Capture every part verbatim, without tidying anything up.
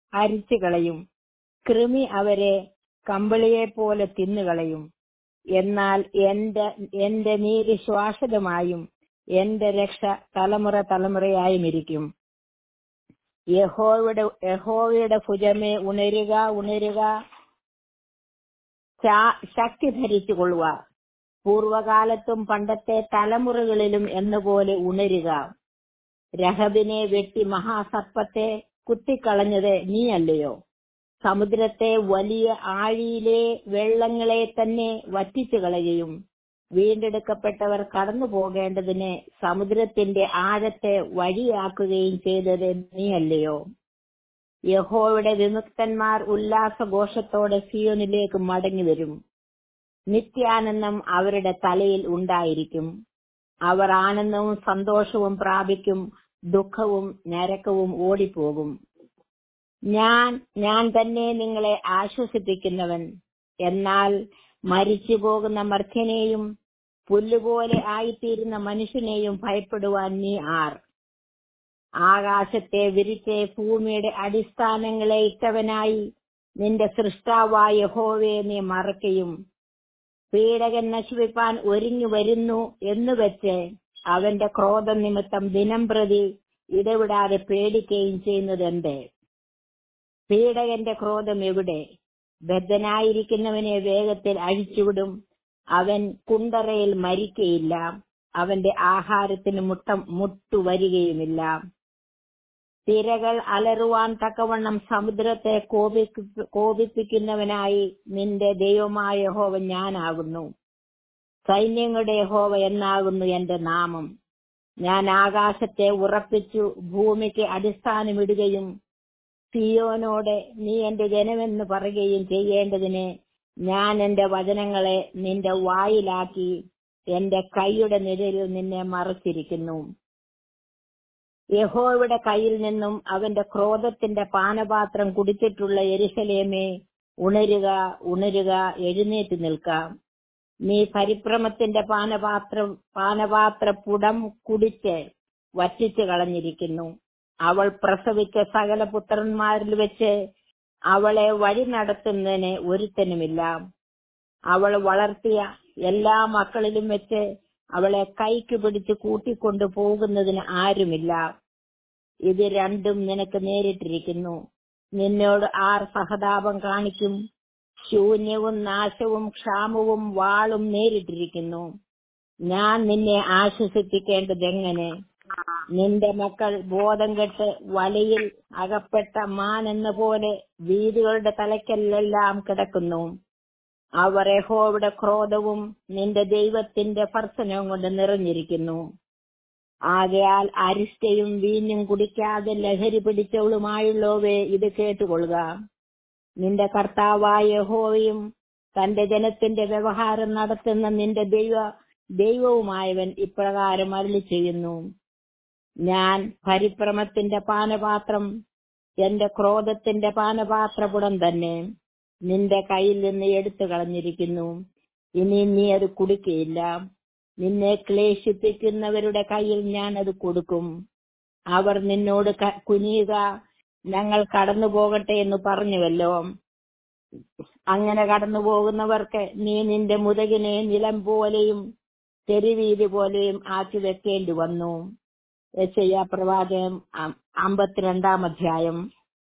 അരിച്ചു കളയും. കൃമി അവരെ കമ്പിളിയെ പോലെ തിന്നുകളയും. എന്നാൽ എന്റെ എന്റെ നീതി ശ്വാശ്വതമായും എന്റെ രക്ഷ തലമുറ തലമുറയായും ഇരിക്കും. യഹോവയുടെ യഹോവയുടെ ഭുജമേ ഉണരുക, ഉണരുക, ശക്തി ധരിച്ചു കൊള്ളുക. പൂർവകാലത്തും പണ്ടത്തെ തലമുറകളിലും എന്നപോലെ ഉണരുക. രഹബിനെ വെട്ടി മഹാസർപ്പത്തെ കുത്തിക്കളഞ്ഞത് നീയല്ലയോ? സമുദ്രത്തെ വലിയ ആഴിയിലെ വെള്ളങ്ങളെ തന്നെ വറ്റിച്ചു കളയുകയും വീണ്ടെടുക്കപ്പെട്ടവർ കടന്നു പോകേണ്ടതിന് സമുദ്രത്തിന്റെ ആഴത്തെ വഴിയാക്കുകയും ചെയ്തത് നീയല്ലയോ? യഹോവയുടെ വിമുക്തന്മാർ ഉല്ലാസഘോഷത്തോടെ സിയോനിലേക്ക് മടങ്ങി വരും. നിത്യാനന്ദം അവരുടെ തലയിൽ ഉണ്ടായിരിക്കും. അവർ ആനന്ദവും സന്തോഷവും പ്രാപിക്കും. ദുഃഖവും ഞരക്കവും ഓടിപ്പോകും. ഞാൻ ഞാൻ തന്നെ നിങ്ങളെ ആശ്വസിപ്പിക്കുന്നവൻ. എന്നാൽ മരിച്ചു പോകുന്ന മർത്യനെയും പുല്ലുപോലെ ആയിത്തീരുന്ന മനുഷ്യനെയും ഭയപ്പെടുവാൻ നീ ആർ? ആകാശത്തെ വിരിച്ച് ഭൂമിയുടെ അടിസ്ഥാനങ്ങളെ ഇട്ടവനായി നിന്റെ സൃഷ്ടാവായ യഹോവയെ നീ മറക്കുകയും പീഡകൻ നശിപ്പിപ്പാൻ ഒരുങ്ങി വരുന്നു എന്ന് വെച്ച് അവന്റെ ക്രോധം നിമിത്തം ദിനം പ്രതി ഇടവിടാതെ പേടിക്കുകയും ചെയ്യുന്നത് എന്ത്? പീഡകന്റെ ക്രോധം എവിടെ? ബദ്ധനായിരിക്കുന്നവനെ വേഗത്തിൽ അഴിച്ചുവിടും. അവൻ കുണ്ടറയിൽ മരിക്കയില്ല. അവന്റെ ആഹാരത്തിന് മുട്ട മുട്ടുവരികയുമില്ല. തിരകൾ അലറുവാൻ തക്കവണ്ണം സമുദ്രത്തെ കോപി കോപിപ്പിക്കുന്നവനായി നിന്റെ ദൈവമായ യഹോവ ഞാനാകുന്നു. സൈന്യങ്ങളുടെ യഹോവ എന്നാകുന്നു എന്റെ നാമം. ഞാൻ ആകാശത്തെ ഉറപ്പിച്ചു ഭൂമിക്ക് അടിസ്ഥാനമിടുകയും സിയോനോടെ നീ എന്റെ ജനമെന്ന് പറയുകയും ചെയ്യേണ്ടതിന് ഞാൻ എന്റെ വചനങ്ങളെ നിന്റെ വായിലാക്കി എന്റെ കൈയുടെ നിഴലിൽ നിന്നെ മറച്ചിരിക്കുന്നു. യഹോവയുടെ കയ്യിൽ നിന്നും അവന്റെ ക്രോധത്തിന്റെ പാനപാത്രം കുടിച്ചിട്ടുള്ള യെരൂശലേമേ, ഉണരുക, ഉണരുക, എഴുന്നേറ്റ് നിൽക്കാം. നീ പരിഭ്രമത്തിന്റെ പാനപാത്രം പാനപാത്ര പുടം കുടിച്ച് വറ്റിച്ചു കളഞ്ഞിരിക്കുന്നു. അവൾ പ്രസവിച്ച സകല പുത്രന്മാരിൽ വെച്ച് അവളെ വഴി നടത്തുന്നതിന് ഒരുത്തനുമില്ല. അവൾ വളർത്തിയ എല്ലാ മക്കളിലും വെച്ച് അവളെ കൈക്ക് പിടിച്ച് കൂട്ടിക്കൊണ്ടു പോകുന്നതിന് ആരുമില്ല. ഇത് രണ്ടും നിനക്ക് നേരിട്ടിരിക്കുന്നു. നിന്നോട് ആർ സഹതാപം കാണിക്കും? ശൂന്യവും നാശവും ക്ഷാമവും വാളും നേരിട്ടിരിക്കുന്നു. ഞാൻ നിന്നെ ആശ്വസിപ്പിക്കേണ്ടതെങ്ങനെ? നിന്റെ മക്കൾ ബോധം കെട്ട് വലയിൽ അകപ്പെട്ട മാൻ എന്ന പോലെ വീടുകളുടെ തലയ്ക്കലെല്ലാം കിടക്കുന്നു. അവർ യഹോവയുടെ ക്രോധവും നിന്റെ ദൈവത്തിന്റെ ഭർസനവും കൊണ്ട് നിറഞ്ഞിരിക്കുന്നു. ആകയാൽ അരിഷ്ടയും വീഞ്ഞും കുടിക്കാതെ ലഹരി പിടിച്ചവളുമായുള്ളവേ, ഇത് കേട്ടുകൊള്ളുക. നിന്റെ കർത്താവായ യഹോവയും തന്റെ ജനത്തിന്റെ വ്യവഹാരം നടത്തുന്ന നിന്റെ ദൈവ ദൈവവുമായവൻ ഇപ്രകാരം അരുളി ചെയ്യുന്നു. ഞാൻ പരിഭ്രമത്തിന്റെ പാനപാത്രം, എന്റെ ക്രോധത്തിന്റെ പാനപാത്രപുടം തന്നെ നിന്റെ കയ്യിൽ നിന്ന് എടുത്തു കളഞ്ഞിരിക്കുന്നു. ഇനി നീ അത് കുടിക്കയില്ല. നിന്നെ ക്ലേശിപ്പിക്കുന്നവരുടെ കയ്യിൽ ഞാൻ അത് കൊടുക്കും. അവർ നിന്നോട് കുനിയുക, ഞങ്ങൾ കടന്നു പോകട്ടെ എന്ന് പറഞ്ഞുവല്ലോ. അങ്ങനെ കടന്നു പോകുന്നവർക്ക് നീ നിന്റെ മുതകിനെ നിലം പോലെയും തെരുവീതി പോലെയും ആക്കി വെക്കേണ്ടി വന്നു. യെശയ്യാ പ്രവാചകൻ അമ്പത്തിരണ്ടാം അധ്യായം.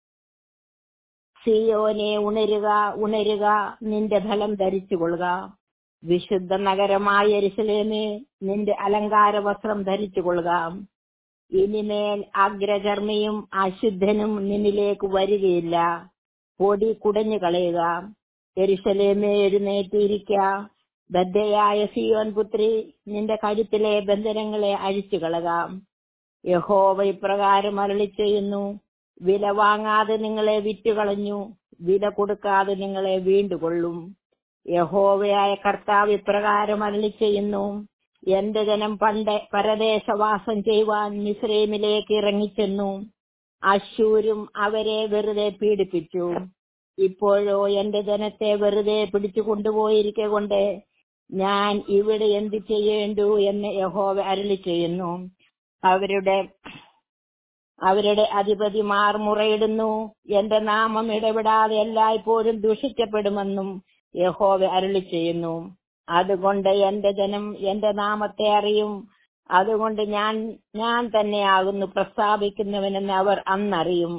സിയോനെ, ഉണരുക, ഉണരുക, നിന്റെ ഫലം ധരിച്ചുകൊള്ളുക. വിശുദ്ധ നഗരമായ യെരൂശലേമേ, നിന്റെ അലങ്കാര വസ്ത്രം ധരിച്ചുകൊള്ളുക. ഇനിമേൽ അഗ്രചർമ്മിയും അശുദ്ധനും നിന്നിലേക്ക് വരികയില്ല. പൊടി കുടഞ്ഞു കളയുക. യെരൂശലേമേ, എഴുന്നേറ്റിരിക്കുക. ബദ്ധയായ സിയോൻ പുത്രി, നിന്റെ കഴുത്തിലെ ബന്ധനങ്ങളെ അഴിച്ചു കളക. യഹോവ ഇപ്രകാരം അരുളി ചെയ്യുന്നു. വില വാങ്ങാതെ നിങ്ങളെ വിറ്റുകളഞ്ഞു, വില കൊടുക്കാതെ നിങ്ങളെ വീണ്ടുകൊള്ളും. യഹോവയായ കർത്താവ് ഇപ്രകാരം അരുളി ചെയ്യുന്നു. എന്റെ ജനം പണ്ട് പരദേശവാസം ചെയ്യുവാൻ മിസ്രയീമിലേക്ക് ഇറങ്ങിച്ചെന്നു. അശ്ശൂരും അവരെ വെറുതെ പീഡിപ്പിച്ചു. ഇപ്പോഴോ എന്റെ ജനത്തെ വെറുതെ പിടിച്ചു കൊണ്ടുപോയിരിക്കെ കൊണ്ട് ഞാൻ ഇവിടെ എന്ത് ചെയ്യേണ്ടു എന്ന് യഹോവ അരുളി ചെയ്യുന്നു. അവരുടെ അവരുടെ അധിപതിമാർ മുറയിടുന്നു. എന്റെ നാമം ഇടപെടാതെ എല്ലായ്പ്പോഴും ദൂഷിക്കപ്പെടുമെന്നും യഹോവ അരുളി ചെയ്യുന്നു. അതുകൊണ്ട് എന്റെ ജനം എന്റെ നാമത്തെ അറിയും. അതുകൊണ്ട് ഞാൻ ഞാൻ തന്നെയാകുന്നു പ്രസ്താവിക്കുന്നവനെന്ന് അവർ അന്നറിയും.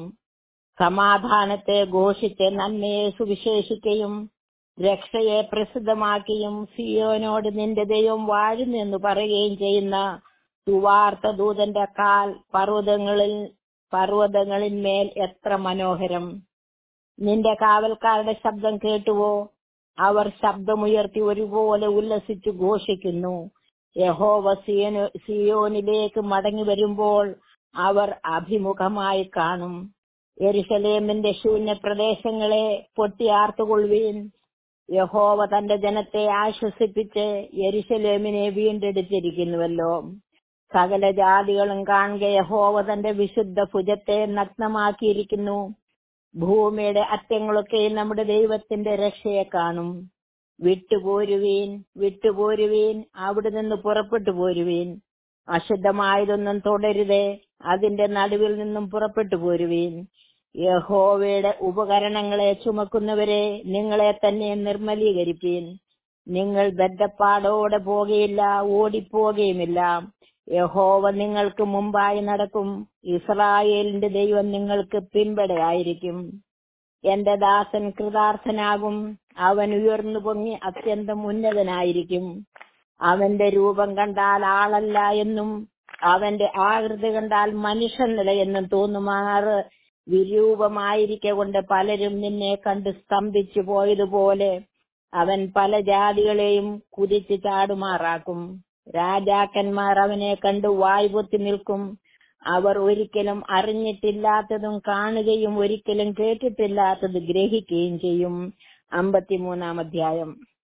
സമാധാനത്തെ ഘോഷിച്ച് നന്മയെ സുവിശേഷിക്കുകയും രക്ഷയെ പ്രസിദ്ധമാക്കിയും സിയോനോട് നിന്റെ ദൈവം വാഴുന്നെന്ന് പറയുകയും ചെയ്യുന്ന സുവാർത്ത ദൂതന്റെ കാൽ പർവ്വതങ്ങളിൽ പർവ്വതങ്ങളിന്മേൽ എത്ര മനോഹരം. നിന്റെ കാവൽക്കാരുടെ ശബ്ദം കേട്ടുവോ? അവർ ശബ്ദമുയർത്തി ഒരുപോലെ ഉല്ലസിച്ചു ഘോഷിക്കുന്നു. യഹോവ സിയോന് സിയോനിലേക്ക് മടങ്ങി വരുമ്പോൾ അവർ അഭിമുഖമായി കാണും. യെരൂശലേമിന്റെ ശൂന്യ പ്രദേശങ്ങളെ പൊട്ടിയാർത്തുകൊള്ളുവീൻ. യഹോവ തന്റെ ജനത്തെ ആശ്വസിപ്പിച്ച് യെരൂശലേമിനെ വീണ്ടെടുത്തിരിക്കുന്നുവല്ലോ. സകല ജാതികളും കാണുക, യഹോവ തന്റെ വിശുദ്ധ ഭുജത്തെ നഗ്നമാക്കിയിരിക്കുന്നു. ഭൂമിയുടെ അറ്റങ്ങളൊക്കെ നമ്മുടെ ദൈവത്തിന്റെ രക്ഷയെ കാണും. വിട്ടുപോരുവീൻ, വിട്ടുപോരുവീൻ, അവിടെ നിന്ന് പുറപ്പെട്ടു പോരുവീൻ. അശുദ്ധമായതൊന്നും തുടരുതേ, അതിന്റെ നടുവിൽ നിന്നും പുറപ്പെട്ടു പോരുവീൻ. യഹോവയുടെ ഉപകരണങ്ങളെ ചുമക്കുന്നവരെ, നിങ്ങളെ തന്നെ നിർമ്മലീകരിപ്പീൻ. നിങ്ങൾ ബദ്ധപ്പാടോടെ പോകുകയില്ല, ഓടിപ്പോകുകയുമില്ല. യഹോവ നിങ്ങൾക്ക് മുമ്പായി നടക്കും. ഇസ്രായേലിന്റെ ദൈവം നിങ്ങൾക്ക് പിൻപടയായിരിക്കും. എന്റെ ദാസൻ കൃതാർത്ഥനാകും. അവൻ ഉയർന്നു പൊങ്ങി അത്യന്തം ഉന്നതനായിരിക്കും. അവന്റെ രൂപം കണ്ടാൽ ആളല്ല എന്നും അവന്റെ ആകൃതി കണ്ടാൽ മനുഷ്യനല്ല എന്നും തോന്നുമാറ് വിരൂപമായിരിക്കെ കൊണ്ട് പലരും നിന്നെ കണ്ട് സ്തംഭിച്ചു പോയതുപോലെ അവൻ പല ജാതികളെയും കുതിച്ചു ചാടുമാറാക്കും. രാജാക്കന്മാർ അവനെ കണ്ട് വായ്പൊത്തി നിൽക്കും. അവർ ഒരിക്കലും അറിഞ്ഞിട്ടില്ലാത്തതും കാണുകയും ഒരിക്കലും കേട്ടിട്ടില്ലാത്തത് ഗ്രഹിക്കുകയും ചെയ്യും. അമ്പത്തിമൂന്നാം അധ്യായം.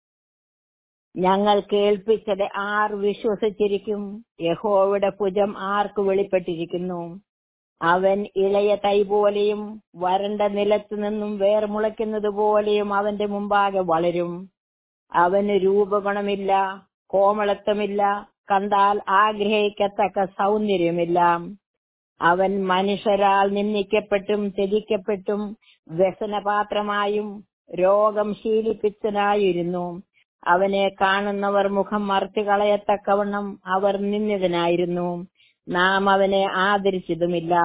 ഞങ്ങൾ കേൾപ്പിച്ചത് ആർ വിശ്വസിച്ചിരിക്കും? യഹോവയുടെ ഭുജം ആർക്ക് വെളിപ്പെട്ടിരിക്കുന്നു? അവൻ ഇളയ തൈ പോലെയും വരണ്ട നിലത്തു നിന്നും വേർ മുളയ്ക്കുന്നത് പോലെയും അവന്റെ മുമ്പാകെ വളരും. അവന് രൂപഗുണമില്ല, കോമളത്വമില്ല, കണ്ടാൽ ആഗ്രഹിക്കത്തക്ക സൗന്ദര്യമില്ല. അവൻ മനുഷ്യരാൽ നിന്ദിക്കപ്പെട്ടും ത്യജിക്കപ്പെട്ടും വ്യസനപാത്രമായും രോഗം ശീലിപ്പിച്ചനായിരുന്നു. അവനെ കാണുന്നവർ മുഖം മറച്ചു കളയത്തക്കവണ്ണം അവർ നിന്ദിതനായിരുന്നു. നാം അവനെ ആദരിച്ചതുമില്ല.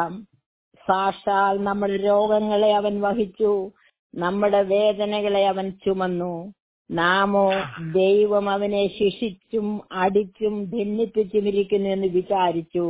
സാക്ഷാൽ നമ്മുടെ രോഗങ്ങളെ അവൻ വഹിച്ചു, നമ്മുടെ വേദനകളെ അവൻ ചുമന്നു. നാമോ ദൈവം അവനെ ശിക്ഷിച്ചും അടിച്ചും ഭിന്നിപ്പിച്ചുമിരിക്കുന്നു എന്ന് വിചാരിച്ചു.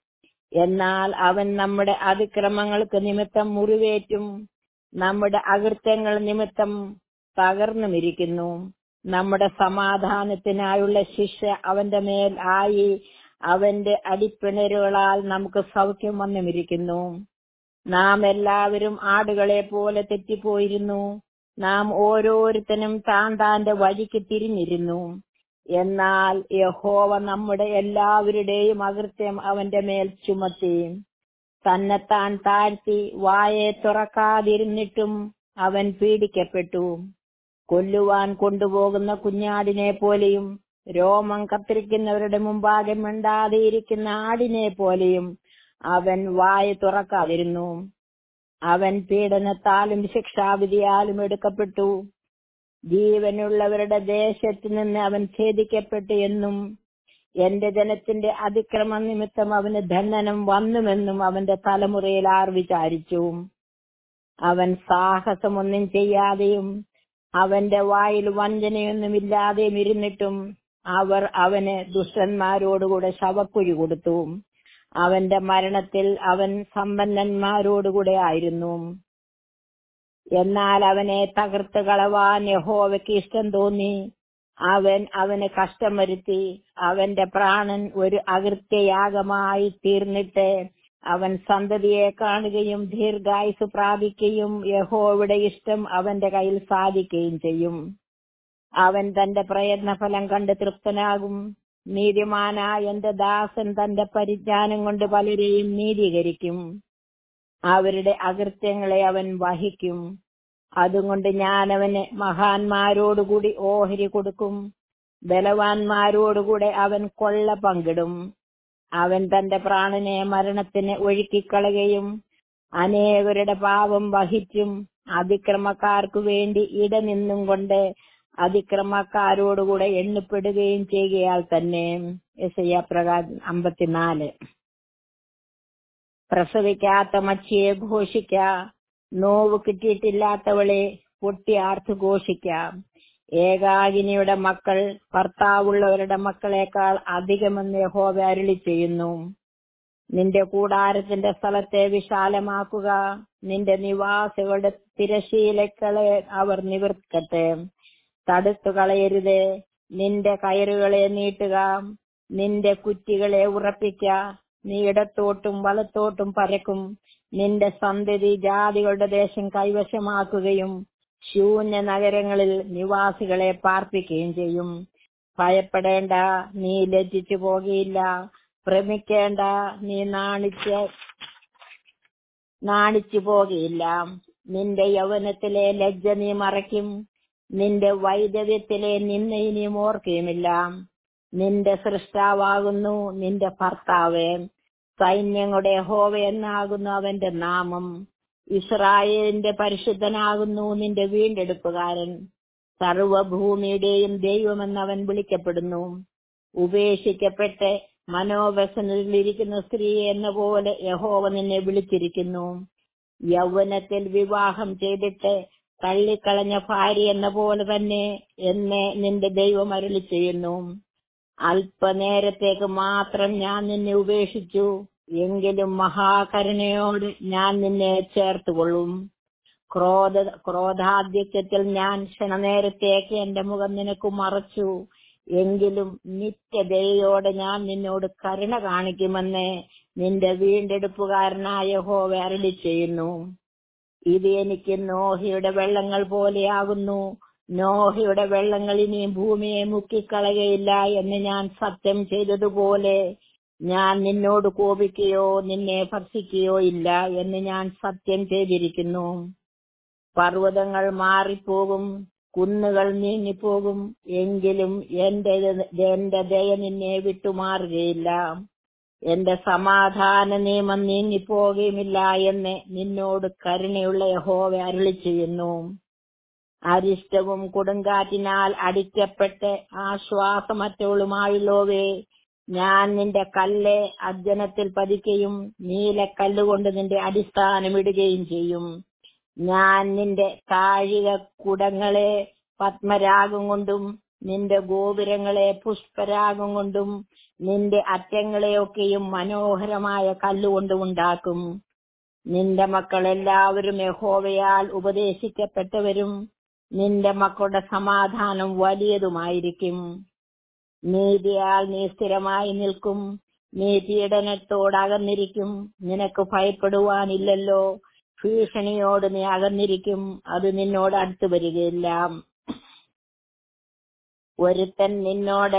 എന്നാൽ അവൻ നമ്മുടെ അതിക്രമങ്ങൾക്ക് നിമിത്തം മുറിവേറ്റും നമ്മുടെ അകൃത്യങ്ങൾ നിമിത്തം തകർന്നുമിരിക്കുന്നു. നമ്മുടെ സമാധാനത്തിനായുള്ള ശിക്ഷ അവന്റെ മേൽ ആയി, അവന്റെ അടിപ്പിണരുകളാൽ നമുക്ക് സൗഖ്യം വന്നുമിരിക്കുന്നു. നാം എല്ലാവരും ആടുകളെ പോലെ തെറ്റിപ്പോയിരുന്നു. നാം ഓരോരുത്തനും താൻ താന്റെ വഴിക്ക് തിരിഞ്ഞിരുന്നു. എന്നാൽ യഹോവ നമ്മുടെ എല്ലാവരുടെയും അകൃത്യം അവന്റെ മേൽ ചുമത്തി. തന്നെത്താൻ താഴ്ത്തി വായെ തുറക്കാതിരുന്നിട്ടും അവൻ പീഡിക്കപ്പെട്ടു. കൊല്ലുവാൻ കൊണ്ടുപോകുന്ന കുഞ്ഞാടിനെ പോലെയും രോമം കത്തിരിക്കുന്നവരുടെ മുമ്പാകെ മിണ്ടാതെയിരിക്കുന്ന ആടിനെ പോലെയും അവൻ വായ തുറക്കാതിരുന്നു. അവൻ പീഡനത്താലും ശിക്ഷാവിധിയാലും എടുക്കപ്പെട്ടു. ജീവനുള്ളവരുടെ ദേശത്ത് നിന്ന് അവൻ ഛേദിക്കപ്പെട്ടു എന്നും എന്റെ ജനത്തിന്റെ അതിക്രമ നിമിത്തം അവന് ദണ്ഡനം വന്നുമെന്നും അവന്റെ തലമുറയിൽ ആർ വിചാരിച്ചു. അവൻ സാഹസമൊന്നും ചെയ്യാതെയും അവന്റെ വായിൽ വഞ്ചനയൊന്നുമില്ലാതെയും ഇരുന്നിട്ടും അവർ അവന് ദുഷ്ടന്മാരോടുകൂടെ ശവക്കുഴി കൊടുത്തു. അവന്റെ മരണത്തിൽ അവൻ സമ്പന്നന്മാരോടുകൂടെ ആയിരുന്നു. എന്നാൽ അവനെ തകർത്ത് കളവാൻ യഹോവയ്ക്ക് ഇഷ്ടം തോന്നി. അവൻ അവന് കഷ്ടം വരുത്തി. അവന്റെ പ്രാണൻ ഒരു അകൃത്യയാഗമായി തീർന്നിട്ട് അവൻ സന്തതിയെ കാണുകയും ദീർഘായുസ് പ്രാപിക്കുകയും യഹോവയുടെ ഇഷ്ടം അവന്റെ കയ്യിൽ സാധിക്കുകയും ചെയ്യും. അവൻ തന്റെ പ്രയത്നഫലം കണ്ട് തൃപ്തനാകും. നീതിമാനായ എന്റെ ദാസൻ തന്റെ പരിജ്ഞാനം കൊണ്ട് പലരെയും നീതീകരിക്കും. അവരുടെ അകൃത്യങ്ങളെ അവൻ വഹിക്കും. അതുകൊണ്ട് ഞാൻ അവന് മഹാന്മാരോടുകൂടി ഓഹരി കൊടുക്കും. ബലവാന്മാരോടുകൂടെ അവൻ കൊള്ള പങ്കിടും. അവൻ തന്റെ പ്രാണനെ മരണത്തിന് ഒഴുക്കിക്കളയുകയും അനേകരുടെ പാപം വഹിച്ചും അതിക്രമക്കാർക്കു വേണ്ടി ഇടനിന്നും കൊണ്ട് അതിക്രമക്കാരോടുകൂടെ എണ്ണപ്പെടുകയും ചെയ്യുകയാൽ തന്നെ. യെശയ്യാ പ്രകാരം അമ്പത്തിനാല്. പ്രസവിക്കാത്ത മച്ചിയെ ഘോഷിക്ക, നോവ് കിട്ടിയിട്ടില്ലാത്തവളെ പൊട്ടിയാർത്ത് ഘോഷിക്കാം. ഏകാകിനിയുടെ മക്കൾ ഭർത്താവുള്ളവരുടെ മക്കളെക്കാൾ അധികമെന്ന് യഹോവ അരുളി ചെയ്യുന്നു. നിന്റെ കൂടാരത്തിന്റെ സ്ഥലത്തെ വിശാലമാക്കുക, നിന്റെ നിവാസികളുടെ തിരശീലകളെ അവർ നിവർക്കട്ടെ. തടുത്തു കളയരുത്, നിന്റെ കയറുകളെ നീട്ടുക, നിന്റെ കുറ്റികളെ ഉറപ്പിക്ക. നീ ഇടത്തോട്ടും വലത്തോട്ടും പരക്കും. നിന്റെ സന്തതി ജാതികളുടെ ദേശം കൈവശമാക്കുകയും ശൂന്യ നഗരങ്ങളിൽ നിവാസികളെ പാർപ്പിക്കുകയും ചെയ്യും. ഭയപ്പെടേണ്ട, നീ ലജ്ജിച്ചു പോകുകയില്ല. ഭ്രമിക്കേണ്ട, നീ നാണിച്ച് നാണിച്ചു പോകുകയില്ല. നിന്റെ യൗവനത്തിലെ ലജ്ജ നീ മറയ്ക്കും, നിന്റെ വൈദവ്യത്തിലെ നിന്നെ ഇനി ഓർക്കുകയുമില്ല. നിന്റെ സൃഷ്ടാവാകുന്നു നിന്റെ ഭർത്താവ്, സൈന്യങ്ങളുടെ യഹോവ എന്നാകുന്നു അവന്റെ നാമം. ഇസ്രായേലിന്റെ പരിശുദ്ധനാകുന്നു നിന്റെ വീണ്ടെടുപ്പുകാരൻ. സർവഭൂമിയുടെയും ദൈവമെന്നവൻ വിളിക്കപ്പെടുന്നു. ഉപേക്ഷിക്കപ്പെട്ട് മനോവ്യസനത്തിലിരിക്കുന്ന സ്ത്രീ എന്ന പോലെ യഹോവ നിന്നെ വിളിച്ചിരിക്കുന്നു. യൗവനത്തിൽ വിവാഹം ചെയ്തിട്ട് തള്ളിക്കളഞ്ഞ ഭാര്യ എന്ന പോലെ തന്നെ എന്നെ നിന്റെ ദൈവം അരുളി ചെയ്യുന്നു. അല്പനേരത്തേക്ക് മാത്രം ഞാൻ നിന്നെ ഉപേക്ഷിച്ചു, എങ്കിലും മഹാകരുണയോട് ഞാൻ നിന്നെ ചേർത്തുകൊള്ളും. ക്രോധ ക്രോധാധിക്യത്തിൽ ഞാൻ ക്ഷണനേരത്തേക്ക് എന്റെ മുഖം നിനക്ക് മറച്ചു, എങ്കിലും നിത്യദയോടെ ഞാൻ നിന്നോട് കരുണ കാണിക്കുമെന്ന് നിന്റെ വീണ്ടെടുപ്പുകാരനായ യഹോവ അരുളി ചെയ്യുന്നു. ഇത് എനിക്ക് നോഹയുടെ വെള്ളങ്ങൾ പോലെയാകുന്നു. നോഹയുടെ വെള്ളങ്ങൾ ഇനിയും ഭൂമിയെ മുക്കിക്കളയുകയില്ല എന്ന് ഞാൻ സത്യം ചെയ്തതുപോലെ ഞാൻ നിന്നോട് കോപിക്കുകയോ നിന്നെ ഭർഷിക്കുകയോ ഇല്ല എന്ന് ഞാൻ സത്യം ചെയ്തിരിക്കുന്നു. പർവ്വതങ്ങൾ മാറിപ്പോകും, കുന്നുകൾ നീങ്ങിപ്പോകും, എങ്കിലും എന്റെ എന്റെ ദയ നിന്നെ വിട്ടുമാറുകയില്ല. എന്റെ സമാധാന നിയമം നീങ്ങിപ്പോകുകയുമില്ല എന്ന് നിന്നോട് കരുണയുള്ള യഹോവ അരുളി ചെയ്യുന്നു. അരിഷ്ടവും കൊടുങ്കാറ്റിനാൽ അടിക്കപ്പെട്ട് ആശ്വാസമറ്റവളുമായുള്ളവേ, ഞാൻ നിന്റെ കല്ല് അർജനത്തിൽ പതിക്കുകയും നീലക്കല്ലുകൊണ്ട് നിന്റെ അടിസ്ഥാനമിടുകയും ചെയ്യും. ഞാൻ നിന്റെ താഴിക കുടങ്ങളെ പത്മരാഗം കൊണ്ടും നിന്റെ ഗോപുരങ്ങളെ പുഷ്പരാഗം കൊണ്ടും നിന്റെ അറ്റങ്ങളെയൊക്കെയും മനോഹരമായ കല്ലുകൊണ്ടും ഉണ്ടാക്കും. നിന്റെ മക്കളെല്ലാവരും യഹോവയാൽ ഉപദേശിക്കപ്പെട്ടവരും നിന്റെ മക്കളുടെ സമാധാനം വലിയതുമായിരിക്കും. നീതിയാൽ നീ സ്ഥിരമായി നിൽക്കും, നീ പീഡനത്തോടകന്നിരിക്കും. നിനക്ക് ഭയപ്പെടുവാനില്ലല്ലോ. ഭീഷണിയോട് നീ അകന്നിരിക്കും, അത് നിന്നോട് അടുത്തു വരികയില്ല. ഒരുത്തൻ നിന്നോട്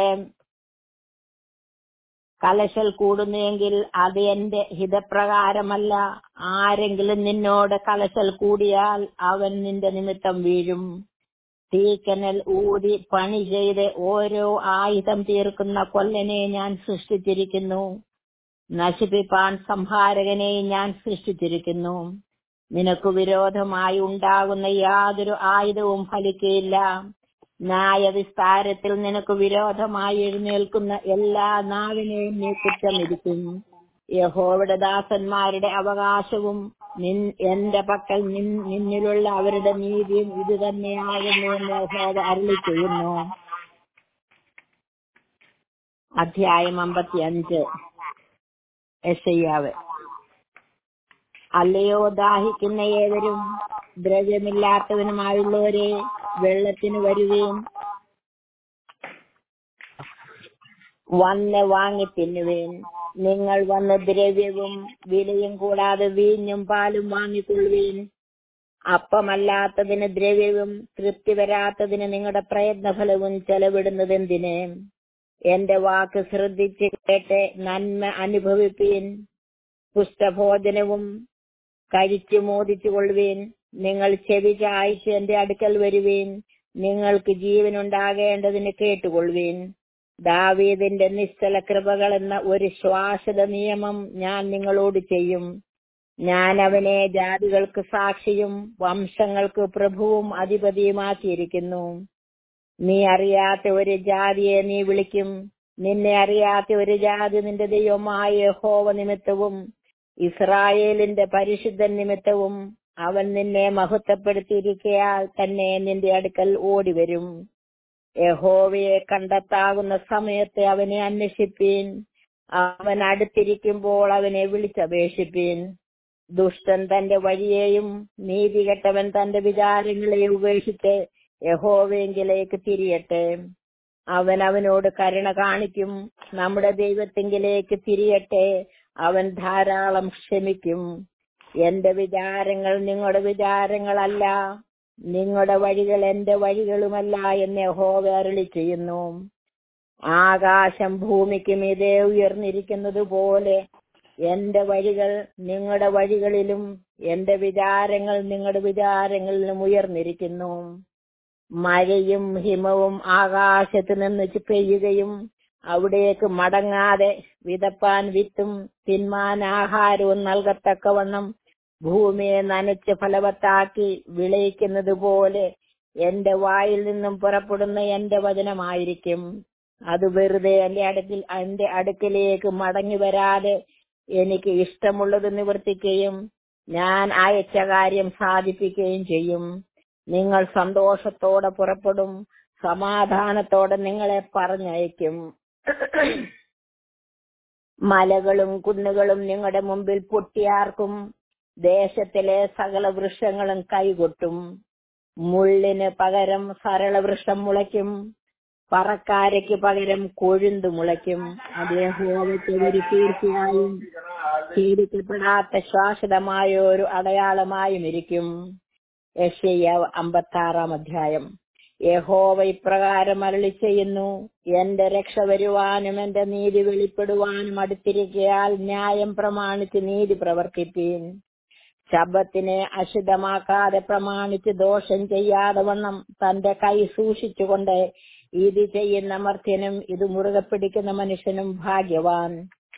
കലശൽ കൂടുന്നെങ്കിൽ അത് എന്റെ ഹിതപ്രകാരമല്ല. ആരെങ്കിലും നിന്നോട് കലശൽ കൂടിയാൽ അവൻ നിന്റെ നിമിത്തം വീഴും. തീക്കനൽ ഊതി പണി ചെയ്ത് ഓരോ ആയുധം തീർക്കുന്ന കൊല്ലനെ ഞാൻ സൃഷ്ടിച്ചിരിക്കുന്നു. നശിപ്പിപ്പാൻ സംഹാരകനെയും ഞാൻ സൃഷ്ടിച്ചിരിക്കുന്നു. നിനക്ക് വിരോധമായി ഉണ്ടാകുന്ന യാതൊരു ആയുധവും ഫലിക്കുകയില്ല. ന്യായവിസ്താരത്തിൽ നിനക്ക് വിരോധമായി എഴുന്നേൽക്കുന്ന എല്ലാ നാവിനെയും നീ കുറ്റം വിധിക്കും. യഹോവയുടെ ദാസന്മാരുടെ അവകാശവും എന്റെ പക്കൽ നിന്നിലുള്ള അവരുടെ നീതിയും ഇത് തന്നെയാകുന്നു എന്ന് യഹോവ അരുളി ചെയ്യുന്നു. അധ്യായം അമ്പത്തി അഞ്ച്. യെശയ്യാവ്. അല്ലയോ ദാഹിക്കുന്ന ഏവരും ദ്രവ്യമില്ലാത്തവനുമായുള്ളവരെ, വെള്ളത്തിന് വരുവേൻ, വന്ന് വാങ്ങി തിന്നുവേൻ. നിങ്ങൾ വന്ന് ദ്രവ്യവും വിലയും കൂടാതെ വീഞ്ഞും പാലും വാങ്ങിക്കൊള്ളുവീൻ. അപ്പമല്ലാത്തതിന് ദ്രവ്യവും തൃപ്തി വരാത്തതിന് നിങ്ങളുടെ പ്രയത്നഫലവും ചെലവിടുന്നത് എന്തിന്? എന്റെ വാക്ക് ശ്രദ്ധിച്ച് കേട്ട് നന്മ അനുഭവിപ്പീൻ. പുഷ്ടഭോജനവും കഴിച്ചു മോദിച്ചു കൊള്ളുവീൻ. നിങ്ങൾ ചെവി ചായ്ച്ച് എന്റെ അടുക്കൽ വരുവീൻ. നിങ്ങൾക്ക് ജീവനുണ്ടാകേണ്ടതിന് കേട്ടുകൊള്ളുവീൻ. ദാവീദിന്റെ നിശ്ചല കൃപകൾ എന്ന ഒരു ശ്വാസത നിയമം ഞാൻ നിങ്ങളോട് ചെയ്യും. ഞാൻ അവനെ ജാതികൾക്ക് സാക്ഷിയും വംശങ്ങൾക്ക് പ്രഭുവും അധിപതിയുമാക്കിയിരിക്കുന്നു. നീ അറിയാത്ത ഒരു ജാതിയെ നീ വിളിക്കും. നിന്നെ അറിയാത്ത ഒരു ജാതി നിന്റെ ദൈവമായ യഹോവ നിമിത്തവും ഇസ്രായേലിന്റെ പരിശുദ്ധൻ നിമിത്തവും അവൻ നിന്നെ മഹത്വപ്പെടുത്തിയിരിക്കയാൽ തന്നെ നിന്റെ അടുക്കൽ ഓടിവരും. യഹോവയെ കണ്ടെത്താകുന്ന സമയത്ത് അവനെ അന്വേഷിപ്പീൻ. അവൻ അടുത്തിരിക്കുമ്പോൾ അവനെ വിളിച്ചപേക്ഷിപ്പീൻ. ദുഷ്ടൻ തന്റെ വഴിയെയും നീതികെട്ടവൻ തന്റെ വിചാരങ്ങളെയും ഉപേക്ഷിച്ച് യഹോവയെങ്കിലേക്ക് തിരിയട്ടെ. അവൻ അവനോട് കരുണ കാണിക്കും. നമ്മുടെ ദൈവത്തെങ്കിലേക്ക് തിരിയട്ടെ, അവൻ ധാരാളം ക്ഷമിക്കും. എന്റെ വിചാരങ്ങൾ നിങ്ങളുടെ വിചാരങ്ങളല്ല, നിങ്ങളുടെ വഴികൾ എന്റെ വഴികളുമല്ല എന്ന് യഹോവ അരുളി ചെയ്യുന്നു. ആകാശം ഭൂമിക്ക് മീതെ ഉയർന്നിരിക്കുന്നത് പോലെ എന്റെ വഴികൾ നിങ്ങളുടെ വഴികളിലും എന്റെ വിചാരങ്ങൾ നിങ്ങളുടെ വിചാരങ്ങളിലും ഉയർന്നിരിക്കുന്നു. മഴയും ഹിമവും ആകാശത്ത് നിന്ന് പെയ്യുകയും അവിടേക്ക് മടങ്ങാതെ വിതപ്പാൻ വിത്തും തിന്മാൻ ആഹാരവും നൽകത്തക്കവണ്ണം ഭൂമിയെ നനച്ച് ഫലവത്താക്കി വിളയിക്കുന്നത് പോലെ എന്റെ വായിൽ നിന്നും പുറപ്പെടുന്ന എന്റെ വചനമായിരിക്കും. അത് വെറുതെ എന്റെ അടുക്കൽ എന്റെ അടുക്കലേക്ക് മടങ്ങി വരാതെ എനിക്ക് ഇഷ്ടമുള്ളത് നിവർത്തിക്കുകയും ഞാൻ അയച്ച കാര്യം സാധിപ്പിക്കുകയും ചെയ്യും. നിങ്ങൾ സന്തോഷത്തോടെ പുറപ്പെടും, സമാധാനത്തോടെ നിങ്ങളെ പറഞ്ഞയക്കും. മലകളും കുന്നുകളും നിങ്ങളുടെ മുമ്പിൽ പൊട്ടിയാർക്കും. ദേശത്തിലെ സകല വൃക്ഷങ്ങളും കൈകൊട്ടും. മുള്ളിന് പകരം സരളവൃക്ഷം മുളയ്ക്കും, പറക്കാരയ്ക്ക് പകരം കൊഴുന്തു മുളയ്ക്കും. അത് യഹോവയ്ക്ക് ഒരു തീർച്ചയായും ഛേദിക്കപ്പെടാത്ത ശാശ്വതമായ ഒരു അടയാളമായും ഇരിക്കും. യെശയ്യാവ് അമ്പത്തി ആറാം അധ്യായം. യഹോവ ഇപ്രകാരം അരുളി ചെയ്യുന്നു: എന്റെ രക്ഷ വരുവാനും എന്റെ നീതി വെളിപ്പെടുവാനും അടുത്തിരിക്കയാൽ ന്യായം പ്രമാണിച്ച് നീതി പ്രവർത്തിപ്പീൻ. ശബ്ബത്തിനെ അശുദ്ധമാക്കാതെ പ്രമാണിച്ച് ദോഷം ചെയ്യാതെ വണ്ണം തന്റെ കൈ സൂക്ഷിച്ചുകൊണ്ട് ഇത് ചെയ്യുന്ന മർത്യനും ഇത് മുറുകെ പിടിക്കുന്ന മനുഷ്യനും ഭാഗ്യവാൻ.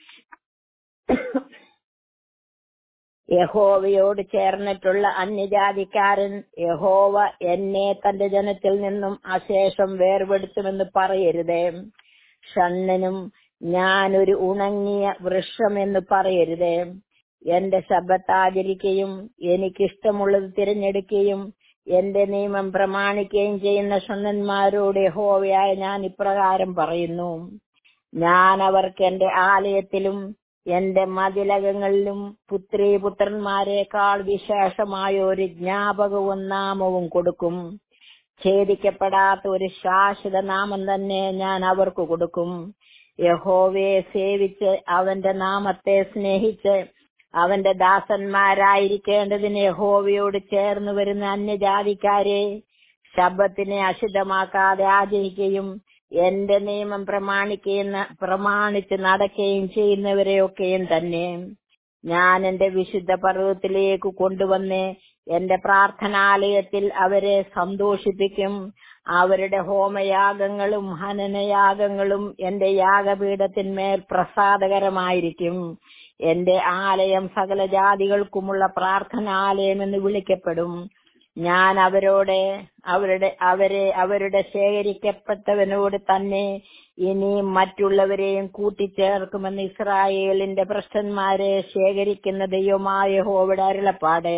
യഹോവയോട് ചേർന്നിട്ടുള്ള അന്യജാതിക്കാരൻ യഹോവ എന്നെ തന്റെ ജനത്തിൽ നിന്നും അശേഷം വേർപെടുത്തുമെന്ന് പറയരുതേ. ഷണ്ണനും ഞാനൊരു ഉണങ്ങിയ വൃക്ഷമെന്ന് പറയരുതേ. എന്റെ ശബ്ബത്ത് ആചരിക്കുകയും എനിക്കിഷ്ടമുള്ളത് തിരഞ്ഞെടുക്കുകയും എന്റെ നിയമം പ്രമാണിക്കുകയും ചെയ്യുന്ന ഷണ്ണന്മാരോട് യഹോവയായ ഞാൻ ഇപ്രകാരം പറയുന്നു: ഞാൻ അവർക്ക് എന്റെ ആലയത്തിലും എന്റെ മതിലകങ്ങളിലും പുത്രീ പുത്രന്മാരെക്കാൾ വിശേഷമായ ഒരു ജ്ഞാപകവും നാമവും കൊടുക്കും. ഛേദിക്കപ്പെടാത്ത ഒരു ശാശ്വത നാമം തന്നെ ഞാൻ അവർക്ക് കൊടുക്കും. യഹോവയെ സേവിച്ച് അവന്റെ നാമത്തെ സ്നേഹിച്ച് അവന്റെ ദാസന്മാരായിരിക്കേണ്ടതിന് യഹോവയോട് ചേർന്ന് വരുന്ന അന്യജാതിക്കാരെ, ശബ്ബത്തിനെ അശുദ്ധമാക്കാതെ ആചരിക്കുകയും എന്റെ നിയമം പ്രമാണിക്കുന്ന പ്രമാണിച്ച് നടക്കുകയും ചെയ്യുന്നവരെയൊക്കെയും തന്നെ ഞാൻ എന്റെ വിശുദ്ധ പർവ്വതത്തിലേക്ക് കൊണ്ടുവന്ന് എന്റെ പ്രാർത്ഥനാലയത്തിൽ അവരെ സന്തോഷിപ്പിക്കും. അവരുടെ ഹോമയാഗങ്ങളും ഹനനയാഗങ്ങളും എന്റെ യാഗപീഠത്തിന്മേൽ പ്രസാദകരമായിരിക്കും. എന്റെ ആലയം സകല ജാതികൾക്കുമുള്ള പ്രാർത്ഥനാലയം എന്ന് വിളിക്കപ്പെടും. ഞാൻ അവരോട് അവരുടെ അവരെ അവരുടെ ശേഖരിക്കപ്പെട്ടവനോട് തന്നെ ഇനി മറ്റുള്ളവരെയും കൂട്ടിച്ചേർക്കുമെന്ന് ഇസ്രായേലിന്റെ ഭ്രഷ്ടന്മാരെ ശേഖരിക്കുന്ന ദൈവമായ യഹോവയുടെ അരുളപ്പാട്.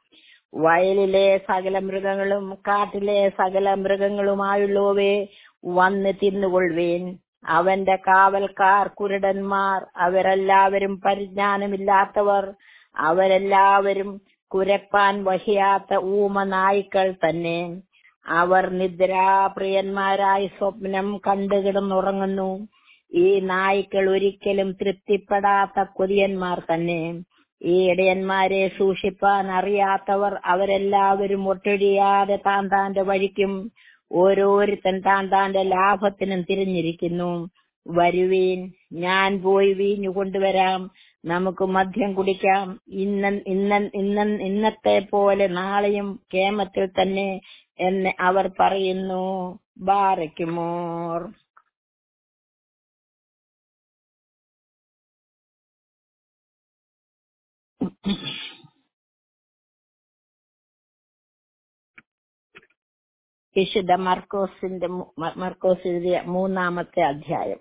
വയലിലെ സകല മൃഗങ്ങളും കാട്ടിലെ സകല മൃഗങ്ങളുമായുള്ളവയെ വന്ന് തിന്നുകൊള്ളുവീൻ. അവന്റെ കാവൽക്കാർ കുരുടന്മാർ, അവരെല്ലാവരും പരിജ്ഞാനമില്ലാത്തവർ, അവരെല്ലാവരും കുരപ്പാൻ വഹിയാത്ത ഊമ നായ്ക്കൾ തന്നെ. അവർ നിദ്രാപ്രിയന്മാരായി സ്വപ്നം കണ്ടു കിടന്നുറങ്ങുന്നു. ഈ നായ്ക്കൾ ഒരിക്കലും തൃപ്തിപ്പെടാത്ത കൊതിയന്മാർ തന്നെ. ഈ ഇടയന്മാരെ സൂക്ഷിപ്പാൻ അറിയാത്തവർ അവരെല്ലാവരും ഒട്ടൊഴിയാതെ താൻ താന്റെ വഴിക്കും ഓരോരുത്തൻ താൻ താന്റെ ലാഭത്തിനും തിരിഞ്ഞിരിക്കുന്നു. വരുവീൻ, ഞാൻ പോയി വീഞ്ഞു കൊണ്ടുവരാം, നമുക്ക് മദ്യം കുടിക്കാം. ഇന്ന ഇന്ന ഇന്ന ഇന്നത്തെ പോലെ നാളെയും കേമത്തിൽ തന്നെ എന്ന് അവർ പറയുന്നു. ബാറയ്ക്കുമോർ. വിശുദ്ധ മർക്കോസിന്റെ മർക്കോസ് എഴുതിയ മൂന്നാമത്തെ അധ്യായം.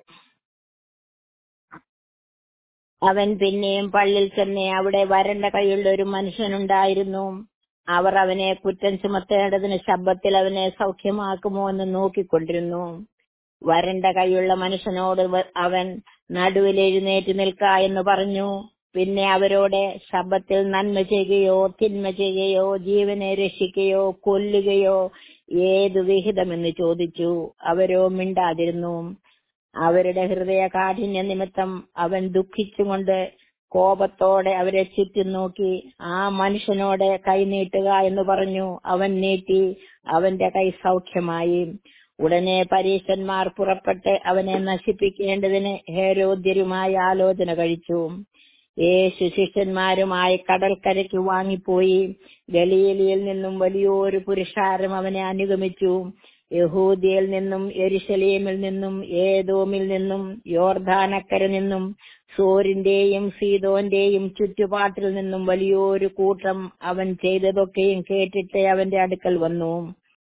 അവൻ പിന്നെയും പള്ളിയിൽ ചെന്ന് അവിടെ വരണ്ട കൈയുള്ള ഒരു മനുഷ്യനുണ്ടായിരുന്നു. അവർ അവനെ കുറ്റം ചുമത്തേണ്ടതിന് ശബ്ബത്തിൽ അവനെ സൗഖ്യമാക്കുമോ എന്ന് നോക്കിക്കൊണ്ടിരുന്നു. വരണ്ട കൈയുള്ള മനുഷ്യനോട് അവൻ നടുവിൽ എഴുന്നേറ്റ് നിൽക്ക എന്ന് പറഞ്ഞു. പിന്നെ അവരോട് ശബ്ബത്തിൽ നന്മ ചെയ്യുകയോ തിന്മ ചെയ്യുകയോ ജീവനെ രക്ഷിക്കുകയോ കൊല്ലുകയോ ഏതു വിഹിതമെന്ന് ചോദിച്ചു. അവരോ മിണ്ടാതിരുന്നു. അവരുടെ ഹൃദയ കാഠിന്യ നിമിത്തം അവൻ ദുഃഖിച്ചുകൊണ്ട് കോപത്തോടെ അവരെ ചുറ്റും നോക്കി ആ മനുഷ്യനോട് കൈ നീട്ടുക എന്ന് പറഞ്ഞു. അവൻ നീട്ടി, അവന്റെ കൈ സൗഖ്യമായി. ഉടനെ പരീശന്മാർ പുറപ്പെട്ട് അവനെ നശിപ്പിക്കേണ്ടതിന് ഹേരോദ്യരുമായി ആലോചന കഴിച്ചു. യേശു ശിഷ്യന്മാരുമായി കടൽക്കരയ്ക്ക് വാങ്ങിപ്പോയി. ഗലീലയിൽ നിന്നും വലിയൊരു പുരുഷാരം അവനെ അനുഗമിച്ചു. യഹൂദിയയിൽ നിന്നും യെരുശലേമിൽ നിന്നും ഏദോമിൽ നിന്നും യോർദാനക്കര നിന്നും സോരിന്റെയും സീദോന്റെയും ചുറ്റുപാട്ടിൽ നിന്നും വലിയൊരു കൂട്ടം അവൻ ചെയ്തതൊക്കെയും കേട്ടിട്ട് അവന്റെ അടുക്കൽ വന്നു.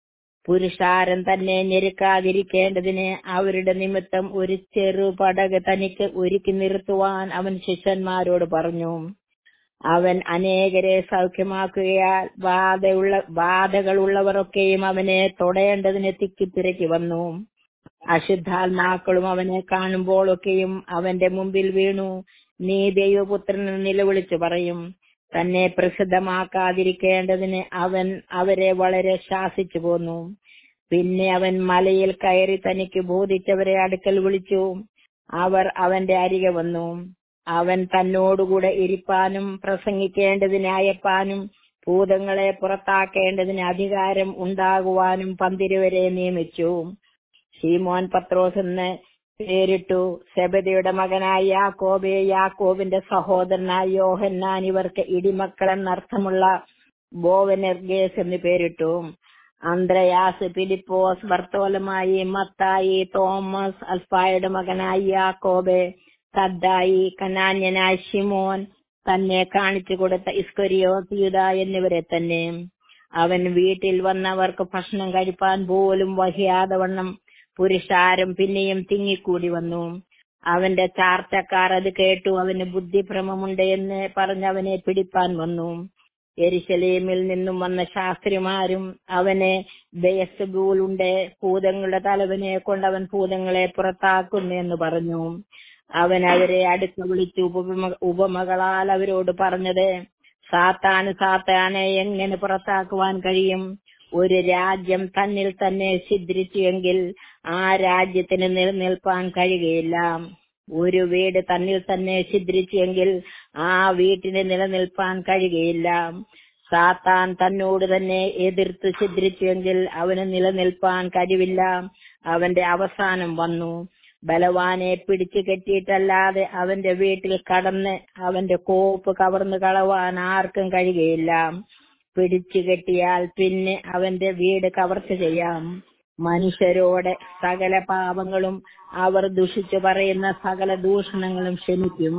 പുരുഷാരം തന്നെ ഞെരുക്കാതിരിക്കേണ്ടതിന് അവരുടെ നിമിത്തം ഒരു ചെറു പടക് തനിക്ക് ഒരുക്കി നിർത്തുവാൻ അവൻ ശിഷ്യന്മാരോട് പറഞ്ഞു. അവൻ അനേകരെ സൗഖ്യമാക്കുകയാൽ ബാധയുള്ള ബാധകളുള്ളവരൊക്കെയും അവനെ തൊടേണ്ടതിന് തിക്കിത്തിരക്കി വന്നു. അശുദ്ധാത്മാക്കളും അവനെ കാണുമ്പോഴൊക്കെയും അവന്റെ മുമ്പിൽ വീണു നീ ദൈവപുത്രൻ നിലവിളിച്ചു പറയും. തന്നെ പ്രസിദ്ധമാക്കാതിരിക്കേണ്ടതിന് അവൻ അവരെ വളരെ ശാസിച്ചു പോന്നു. പിന്നെ അവൻ മലയിൽ കയറി തനിക്ക് ബോധിച്ചവരെ അടുക്കൽ വിളിച്ചു. അവർ അവന്റെ അരികെ വന്നു. അവൻ തന്നോടുകൂടെ ഇരിപ്പാനും പ്രസംഗിക്കേണ്ടതിന് അയപ്പാനും ഭൂതങ്ങളെ പുറത്താക്കേണ്ടതിന് അധികാരം ഉണ്ടാകുവാനും പന്തിരുവരെ നിയമിച്ചു. ശീമോൻ പത്രോസ് എന്ന് പേരിട്ടു. സെബദിയുടെ മകനായ യാക്കോബ്, യാക്കോബിന്റെ സഹോദരനായ യോഹന്നാൻ ഇവർക്ക് ഇടിമക്കളെന്നർത്ഥമുള്ള ബോവനെർഗേസ് എന്ന് പേരിട്ടു. അന്ത്രയാസ്, ഫിലിപ്പോസ്, ബർത്തോലമായി, മത്തായി, തോമസ്, അൽഫായുടെ മകനായ യാക്കോബ്, തദ്ദായി, കനാന്യനായ ശിമോൻ, തന്നെ കാണിച്ചു കൊടുത്ത ഇസ്കരിയോത്ത് യൂദാ എന്നിവരെ തന്നെ. അവൻ വീട്ടിൽ വന്നവർക്ക് ഭക്ഷണം കഴിപ്പാൻ പോലും വഹിയാതെ വണ്ണം പുരുഷാരം പിന്നെയും തിങ്ങിക്കൂടി വന്നു. അവന്റെ ചാർച്ചക്കാർ അത് കേട്ടു. അവന് ബുദ്ധിഭ്രമമുണ്ട് എന്ന് പറഞ്ഞ് അവനെ പിടിപ്പാൻ വന്നു. യെരുശലേമിൽ നിന്നും വന്ന ശാസ്ത്രിമാരും അവനെ ബെയസ്സബൂലുണ്ട്, ഭൂതങ്ങളുടെ തലവനെ കൊണ്ടവൻ ഭൂതങ്ങളെ പുറത്താക്കുന്നു എന്ന് പറഞ്ഞു. അവൻ അവരെ അടുത്ത് വിളിച്ചു ഉപമ ഉപമകളാൽ അവരോട് പറഞ്ഞത്, സാത്താന് സാത്താനെ എങ്ങനെ പുറത്താക്കുവാൻ കഴിയും? ഒരു രാജ്യം തന്നിൽ തന്നെ ഛിദ്രിച്ചുവെങ്കിൽ ആ രാജ്യത്തിന് നിലനിൽപ്പാൻ കഴിയുകയില്ല. ഒരു വീട് തന്നിൽ തന്നെ ഛിദ്രിച്ചുവെങ്കിൽ ആ വീട്ടിന് നിലനിൽപ്പാൻ കഴിയുകയില്ല. സാത്താൻ തന്നോട് തന്നെ എതിർത്ത് ഛിദ്രിച്ചുവെങ്കിൽ അവന് നിലനിൽപ്പാൻ കഴിവില്ല. അവന്റെ അവസാനം വന്നു. ബലവാനെ പിടിച്ചു കെട്ടിയിട്ടല്ലാതെ അവന്റെ വീട്ടിൽ കടന്ന് അവന്റെ കോപ്പ് കവർന്നു കളവാൻ ആർക്കും കഴിയുകയില്ല. പിടിച്ചു കെട്ടിയാൽ പിന്നെ അവന്റെ വീട് കവർച്ച ചെയ്യാം. മനുഷ്യരോടെ സകല പാപങ്ങളും അവർ ദുഷിച്ചു പറയുന്ന സകല ദൂഷണങ്ങളും ക്ഷമിക്കും.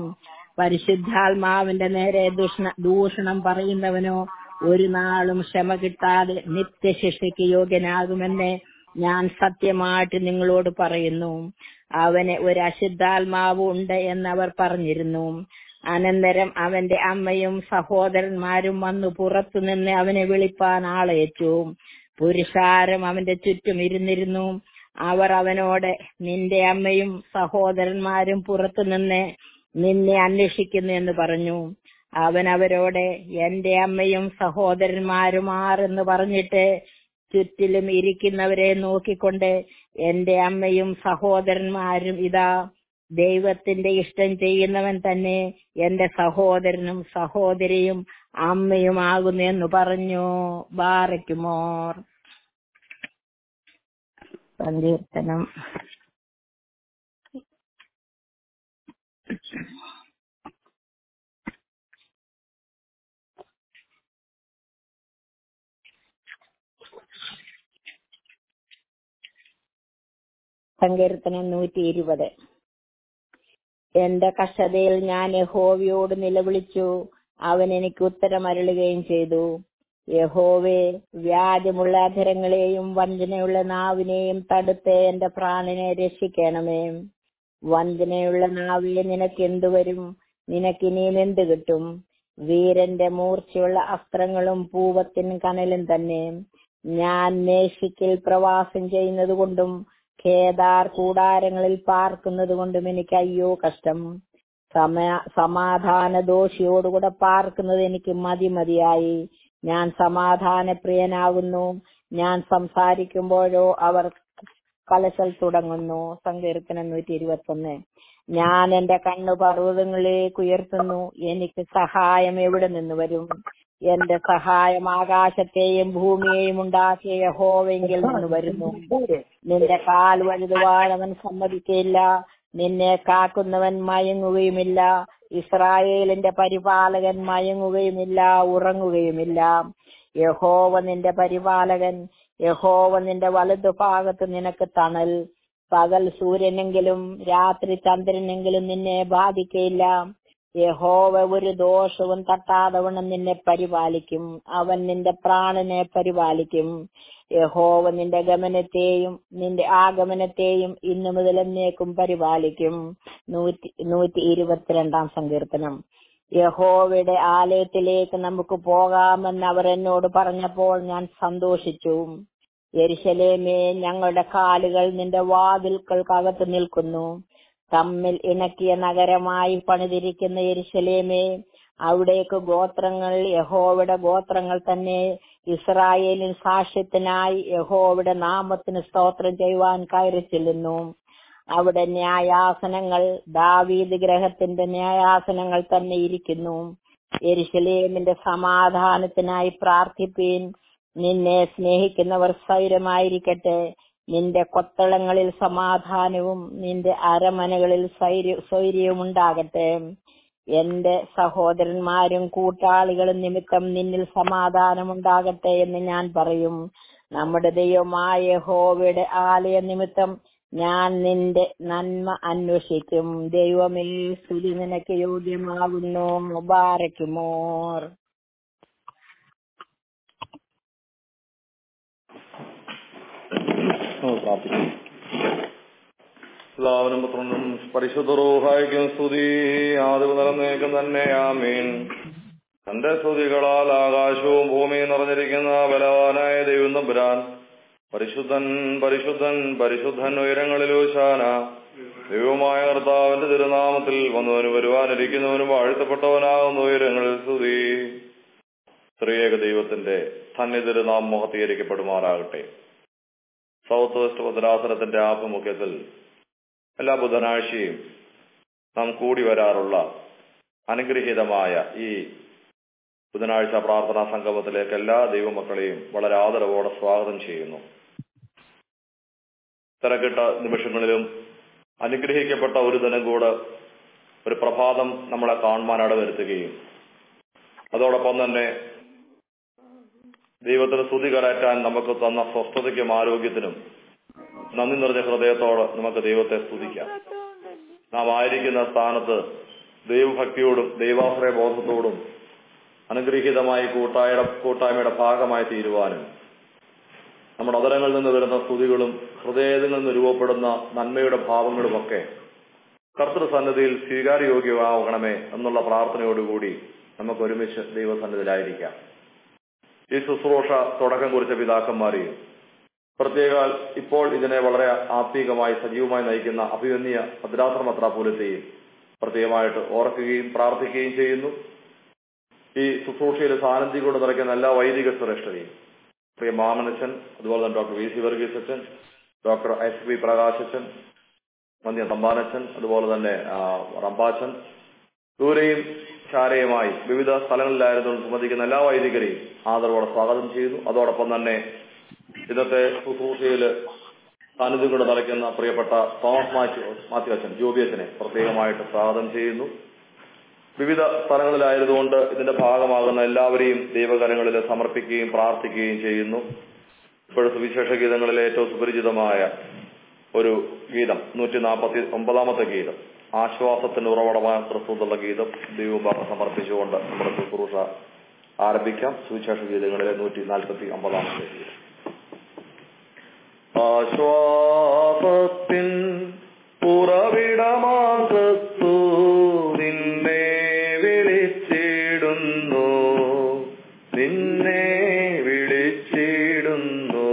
പരിശുദ്ധാത്മാവിന്റെ നേരെ ദൂഷണ ദൂഷണം പറയുന്നവനോ ഒരു നാളും ക്ഷമ കിട്ടാതെ നിത്യശിക്ഷയ്ക്ക് യോഗ്യനാകുമെന്ന് ഞാൻ സത്യമായിട്ട് നിങ്ങളോട് പറയുന്നു. അവന് ഒരു അശുദ്ധാത്മാവ് ഉണ്ട് എന്നവർ പറഞ്ഞിരുന്നു. അനന്തരം അവന്റെ അമ്മയും സഹോദരന്മാരും വന്നു പുറത്തുനിന്ന് അവനെ വിളിപ്പാൻ ആളയച്ചു. പുരുഷാരം അവന്റെ ചുറ്റും ഇരുന്നിരുന്നു. അവർ അവനോട്, നിന്റെ അമ്മയും സഹോദരന്മാരും പുറത്തുനിന്ന് നിന്നെ അന്വേഷിക്കുന്നു എന്ന് പറഞ്ഞു. അവൻ അവരോട്, എന്റെ അമ്മയും സഹോദരന്മാരും ആരെന്ന് പറഞ്ഞിട്ട് ചുറ്റിലും ഇരിക്കുന്നവരെ നോക്കിക്കൊണ്ട്, എന്റെ അമ്മയും സഹോദരന്മാരും ഇതാ, ദൈവത്തിന്റെ ഇഷ്ടം ചെയ്യുന്നവൻ തന്നെ എന്റെ സഹോദരനും സഹോദരിയും അമ്മയുമാകുന്നു എന്ന് പറഞ്ഞു. ബാറയ്ക്കുമോർ. സങ്കീർത്തനം സങ്കീർത്തനം നൂറ്റി ഇരുപത്. എന്റെ കഷ്ടതയിൽ ഞാൻ യഹോവയോട് നിലവിളിച്ചു. അവൻ എനിക്ക് ഉത്തരമരുളുകയും ചെയ്തു. യഹോവേ, വ്യാജമുള്ള അധരങ്ങളെയും വഞ്ചനയുള്ള നാവിനെയും തടുത്ത് എന്റെ പ്രാണനെ രക്ഷിക്കണമേ. വഞ്ചനയുള്ള നാവിലെ നിനക്ക് എന്തുവരും? നിനക്കിനിയും എന്ത് കിട്ടും? വീരന്റെ മൂർച്ചയുള്ള അസ്ത്രങ്ങളും പൂവത്തിൻ കനലും തന്നെ. ഞാൻ മേശിക്കിൽ പ്രവാസം ചെയ്യുന്നത് കൊണ്ടും കേദാർ കൂടാരങ്ങളിൽ പാർക്കുന്നത് കൊണ്ടും എനിക്ക് അയ്യോ കഷ്ടം. സമ സമാധാന ദോഷിയോടുകൂടെ പാർക്കുന്നത് എനിക്ക് മതി മതിയായി. ഞാൻ സമാധാന പ്രിയനാകുന്നു. ഞാൻ സംസാരിക്കുമ്പോഴോ അവർ കലശൽ തുടങ്ങുന്നു. സങ്കീർത്തനം നൂറ്റി ഇരുപത്തി ഒന്ന്. ഞാൻ എന്റെ കണ്ണു പർവ്വതങ്ങളിലേക്ക് ഉയർത്തുന്നു. എനിക്ക് സഹായം എവിടെ നിന്ന് വരും? എന്റെ സഹായം ആകാശത്തെയും ഭൂമിയെയും ഉണ്ടാക്കിയ യഹോവെങ്കിൽ നിന്ന് വരുന്നു. നിന്റെ കാൽ വഴുതുവാൻ അവൻ സമ്മതിക്കയില്ല. നിന്നെ കാക്കുന്നവൻ മയങ്ങുകയുമില്ല. ഇസ്രായേലിന്റെ പരിപാലകൻ മയങ്ങുകയുമില്ല, ഉറങ്ങുകയുമില്ല. യഹോവ നിന്റെ പരിപാലകൻ. യഹോവ നിന്റെ വലതുഭാഗത്ത് നിനക്ക് തണൽ. പകൽ സൂര്യനെങ്കിലും രാത്രി ചന്ദ്രനെങ്കിലും നിന്നെ ബാധിക്കയില്ല. യഹോവ ഒരു ദോഷവും തട്ടാതവണ്ണം നിന്നെ പരിപാലിക്കും. അവൻ നിന്റെ പ്രാണനെ പരിപാലിക്കും. യഹോവ നിന്റെ ഗമനത്തെയും നിന്റെ ആഗമനത്തെയും ഇന്നു മുതൽ എന്നേക്കും പരിപാലിക്കും. നൂറ്റി നൂറ്റി ഇരുപത്തിരണ്ടാം സങ്കീർത്തനം. യഹോവയുടെ ആലയത്തിലേക്ക് നമുക്ക് പോകാമെന്ന് അവർ എന്നോട് പറഞ്ഞപ്പോൾ ഞാൻ സന്തോഷിച്ചു. യെരൂശലേമേ, ഞങ്ങളുടെ കാലുകൾ നിന്റെ വാതിൽക്കകത്ത് നിൽക്കുന്നു. തമ്മിൽ ഇണക്കിയ നഗരമായി പണിതിരിക്കുന്ന യെരൂശലേമേ, അവിടേക്ക് ഗോത്രങ്ങൾ യഹോവയുടെ ഗോത്രങ്ങൾ തന്നെ ഇസ്രായേലിൻ സാക്ഷ്യത്തിനായി യഹോവയുടെ നാമത്തിന് സ്തോത്രം ചെയ്യുവാൻ കയറി ചെല്ലുന്നു. അവിടെ ന്യായാസനങ്ങൾ ദാവീദ് ഗൃഹത്തിന്റെ ന്യായാസനങ്ങൾ തന്നെ ഇരിക്കുന്നു. യെരൂശലേമിന്റെ സമാധാനത്തിനായി പ്രാർത്ഥിപ്പീൻ. നിന്നെ സ്നേഹിക്കുന്നവർ സ്ഥൈര്യമായിരിക്കട്ടെ. നിന്റെ കൊത്തളങ്ങളിൽ സമാധാനവും നിന്റെ അരമനകളിൽ സ്വൈര്യവും ഉണ്ടാകട്ടെ. എന്റെ സഹോദരന്മാരും കൂട്ടാളികളും നിമിത്തം നിന്നിൽ സമാധാനമുണ്ടാകട്ടെ എന്ന് ഞാൻ പറയും. നമ്മുടെ ദൈവമായ യഹോവയുടെ ആലയ നിമിത്തം ഞാൻ നിന്റെ നന്മ അന്വേഷിക്കും. ദൈവമേ, സ്തുതി നിനക്ക് യോഗ്യമാകുന്നു. മുബാരക്കുമോർ. എല്ലാവരും പുത്രനും പരിശുദ്ധ റൂഹായിക്കും സ്തുതി. ആദ്യം നിലനിൽക്കും തന്നെ. ആമീൻ. തന്റെ സ്തുതികളാൽ ആകാശവും ഭൂമിയും നിറഞ്ഞിരിക്കുന്ന ബലവാനായ ദൈവം തമ്പുരാൻ പരിശുദ്ധൻ പരിശുദ്ധൻ പരിശുദ്ധൻ ഉയരങ്ങളിൽ ഹോശാന. ദൈവമായ കർത്താവിന്റെ തിരുനാമത്തിൽ വന്നവനും വരുവാനിരിക്കുന്നവനും വാഴ്ത്തപ്പെട്ടവനാകുന്ന ഉയരങ്ങളിൽ സ്തുതി. ത്രിയേക ദൈവത്തിന്റെ സന്നിധിയിൽ നാം മഹത്വീകരിക്കപ്പെടുമാറാകട്ടെ. സൗത്ത് വെസ്റ്റ് ഭദ്രാസനത്തിന്റെ ആഭിമുഖ്യത്തിൽ എല്ലാ ബുധനാഴ്ചയും നാം കൂടി വരാറുള്ള അനുഗ്രഹീതമായ ഈ ബുധനാഴ്ച പ്രാർത്ഥനാ സംഗമത്തിലേക്ക് എല്ലാ ദൈവമക്കളെയും വളരെ ആദരവോടെ സ്വാഗതം ചെയ്യുന്നു. തിരക്കിട്ട നിമിഷങ്ങളിലും അനുഗ്രഹിക്കപ്പെട്ട ഒരു ദിനം കൂടെ ഒരു പ്രഭാതം നമ്മളെ കാണുവാൻ ഇടവരുത്തുകയും അതോടൊപ്പം തന്നെ ദൈവത്തിന് സ്തുതി കരയറ്റാൻ നമുക്ക് തന്ന സ്വസ്ഥതയ്ക്കും ആരോഗ്യത്തിനും നന്ദി നിറഞ്ഞ ഹൃദയത്തോടെ നമുക്ക് ദൈവത്തെ സ്തുതിക്കാം. നാം ആയിരിക്കുന്ന സ്ഥാനത്ത് ദൈവഭക്തിയോടും ദൈവാശ്രയ ബോധത്തോടും അനുഗ്രഹീതമായി കൂട്ടായ കൂട്ടായ്മയുടെ ഭാഗമായി തീരുവാനും നമ്മുടെ അതരങ്ങളിൽ നിന്ന് വരുന്ന സ്തുതികളും ഹൃദയത്തിൽ നിന്ന് രൂപപ്പെടുന്ന നന്മയുടെ ഭാവങ്ങളുമൊക്കെ കർത്തൃസന്നിധിയിൽ സ്വീകാര്യയോഗ്യമാകണമേ എന്നുള്ള പ്രാർത്ഥനയോടുകൂടി നമുക്ക് ഒരുമിച്ച് ദൈവസന്നിധിയിലായിരിക്കാം. ഈ ശുശ്രൂഷ തുടക്കം കുറിച്ച പിതാക്കന്മാരെയും പ്രത്യേക ഇപ്പോൾ ഇതിനെ വളരെ ആത്മീകമായി സജീവമായി നയിക്കുന്ന അഭിമന്യ ഭദ്രാസന മെത്രാപ്പോലീത്തയും പ്രത്യേകമായിട്ട് ഓർക്കുകയും പ്രാർത്ഥിക്കുകയും ചെയ്യുന്നു. ഈ ശുശ്രൂഷയിൽ സാന്നിധ്യം കൊണ്ട് നിറയ്ക്കുന്ന എല്ലാ വൈദിക ശ്രേഷ്ഠരെയും പ്രിയ മാമനച്ചൻ, അതുപോലെ തന്നെ ഡോക്ടർ വി സി വർഗീസ് അച്ഛൻ, ഡോക്ടർ എസ് വി പ്രകാശച്ചൻ, മന്യ തമ്പാനച്ചൻ, അതുപോലെ തന്നെ റമ്പാച്ചൻ, ദൂരെയും ശാരയുമായി വിവിധ സ്ഥലങ്ങളിലായിരുന്നു സംബന്ധിക്കുന്ന എല്ലാ വൈദികരെയും ആദരവോടെ സ്വാഗതം ചെയ്യുന്നു. അതോടൊപ്പം തന്നെ ഇന്നത്തെ ശുശ്രൂഷയിൽ സാന്നിധ്യം കൊണ്ട് നിറയ്ക്കുന്ന പ്രിയപ്പെട്ട തോമസ് മാത്യു മാത്യു അച്ഛൻ ജോബി അച്ഛനെ പ്രത്യേകമായിട്ട് സ്വാഗതം ചെയ്യുന്നു. വിവിധ സ്ഥലങ്ങളിലായതുകൊണ്ട് ഇതിന്റെ ഭാഗമാകുന്ന എല്ലാവരെയും ദൈവകരങ്ങളിൽ സമർപ്പിക്കുകയും പ്രാർത്ഥിക്കുകയും ചെയ്യുന്നു. ഇപ്പോഴും സുവിശേഷ ഗീതങ്ങളിലെ ഏറ്റവും സുപരിചിതമായ ഒരു ഗീതം നൂറ്റി നാൽപ്പത്തി ഒമ്പതാമത്തെ ഗീതം ആശ്വാസത്തിന് ഉറവിടമായ ക്രിസ്തുവിനുള്ള ഗീതം ദൈവം സമർപ്പിച്ചുകൊണ്ട് നമ്മുടെ ശുശ്രൂഷ ആരംഭിക്കാം. സുവിശേഷ ഗീതങ്ങളിലെ നൂറ്റി നാൽപ്പത്തി ഒമ്പതാമത്തെ ഗീതം. ആശ്വാസത്തിൻ ഉറവിടമാ ക്രിസ്തു നിന്നെ വിളിച്ചിടുന്നു, നിന്നെ വിളിച്ചിടുന്നു.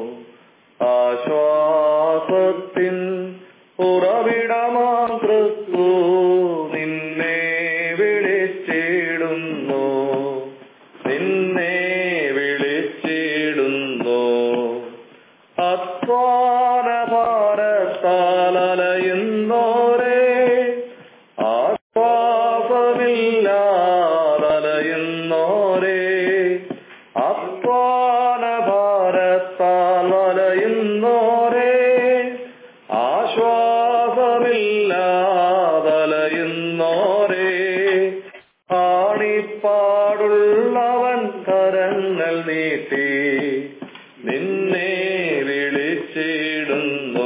ആശ്വാസത്തിൻ ഉറവിടമാ ക്രിസ്തു നിന്നെ വിളിച്ചിടുന്നു, നിന്നെ വിളിച്ചിടുന്നു. അധ്വാന ഭാരത്താൽ അലയുന്നോരേ, ആശ്വാസമില്ലാതലയുന്നോരേ, അധ്വാന ഭാരത്താൽ അലയുന്നോരേ, ആശ്വാസമില്ലാതലയുന്നോരേ. ആണിപ്പാടുള്ളവൻ കരങ്ങൾ നീട്ടി നിന്നെ വിളിച്ചിടുന്നു,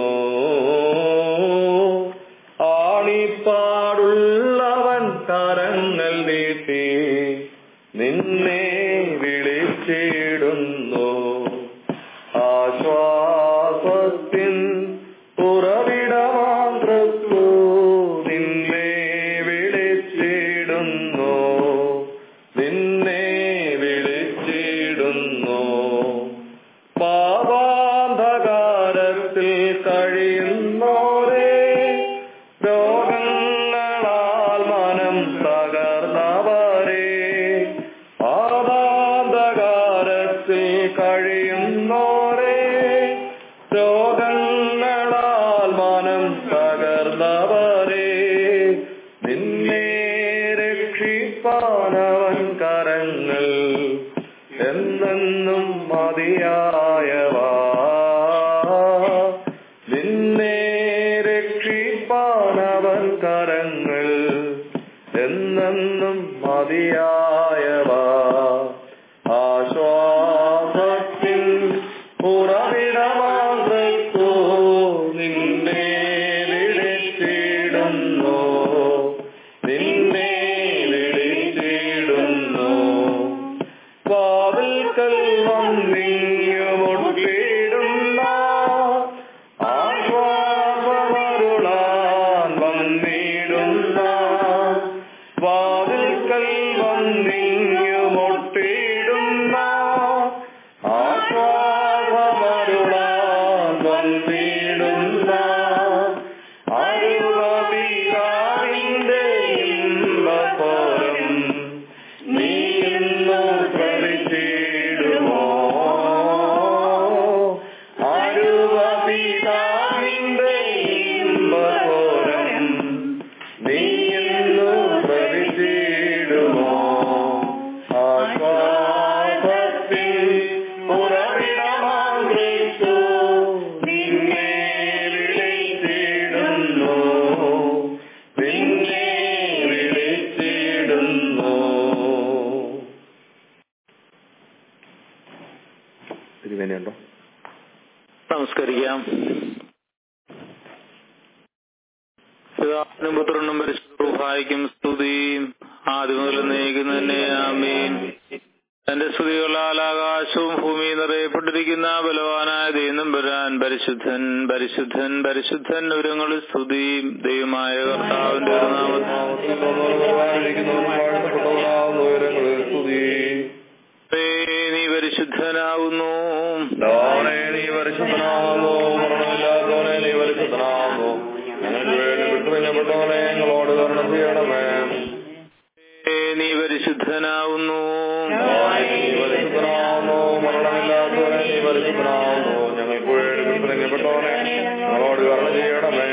ആണിപ്പാടുള്ളവൻ കരങ്ങൾ നീട്ടി നിന്നെ വിളിച്ചിടുന്നു. ആശ്വാസത്തിൻ ഉറവിടമാം ക്രിസ്തു നിന്നെ വിളിച്ചിടുന്നു, നിന്നെ വിളിച്ചിടുന്നു. പാപാന്ധകാരത്തിൽ കഴിയുന്നോരേ, രോഗങ്ങളാൽ മനം തകർന്നവരേ, പാപാന്ധകാരത്തിൽ കഴിയുന്നോരേ, രോഗങ്ങളാൽ മനം തകർന്നവരേ, നിന്നെ രക്ഷിപ്പാനവൻ കരങ്ങൾ എന്നെന്നും മതിയായവാ, നിന്നെ രക്ഷിപ്പാനവൻ കരങ്ങൾ എന്നെന്നും മതിയായവാ. ആശ്വാസത്തിൻ ഉറവിടമാം ക്രിസ്തു നിന്നെ വിളിച്ചിടുന്നു, നിന്നെ വിളിച്ചിടുന്നു. വാതിൽക്കൽ വന്നിങ്ങുമുട്ടിടുന്ന ആശ്വാസമരുളാൻ വന്നിടുന്ന, വാതിൽക്കൽ വന്നിങ്ങുമുട്ടിടുന്ന ആശ്വാസമരുളാൻ വന്നിടുന്ന. അരുവപിതാവിന്റെ ഇമ്പപ്പോരം നീ ഇന്നു പ്രവിച്ചിടുമോ, അരുവപിതാവിന്റെ ഇമ്പപ്പോരം നീ ഇന്നു പ്രവിച്ചിടുമോ. ആശ്വാസത്തിൻ ഉറവിടമാം ക്രിസ്തു നിന്നെ വിളിച്ചിടുന്നു, നിന്നെ വിളിച്ചിടുന്നു. തിരുവേനയുണ്ടോ? നമസ്കരിക്കാം. പിതാവിനും പുത്രനും പരിശുദ്ധനും സ്തുതി, ആദ്യം മുതൽ എന്നേക്കും തന്നെ ആമേൻ. തന്റെ സ്തുതികളാൽ ആകാശവും ഭൂമിയും നിറയപ്പെട്ടിരിക്കുന്ന ബലവാനായ ദൈവം വരാൻ പരിശുദ്ധൻ പരിശുദ്ധൻ പരിശുദ്ധൻ ഉരങ്ങളിൽ സ്തുതി. ദൈവമായ കർത്താവിന്റെ നീ പരിശുദ്ധനാകുന്നു, നീ പരിശുദ്ധനാകുന്നു, മരണമില്ലാത്തവനെ നീ പരിശുദ്ധനാകുന്നു. ഞങ്ങൾക്ക് വേണ്ടി വിട്ടുപിരിഞ്ഞപ്പെട്ടവനെ ഞങ്ങളോട് കരുണ ചെയ്യണമേ. നീ പരിശുദ്ധനാകുന്നു, നീ പരിശുദ്ധനാകുന്നു, മരണമില്ലാത്തവനെ നീ പരിശുദ്ധനാകുന്നു. ഞങ്ങൾക്ക് വേണ്ടി വിട്ടുപിരിഞ്ഞപ്പെട്ടവനെ ഞങ്ങളോട് കരുണ ചെയ്യണമേ.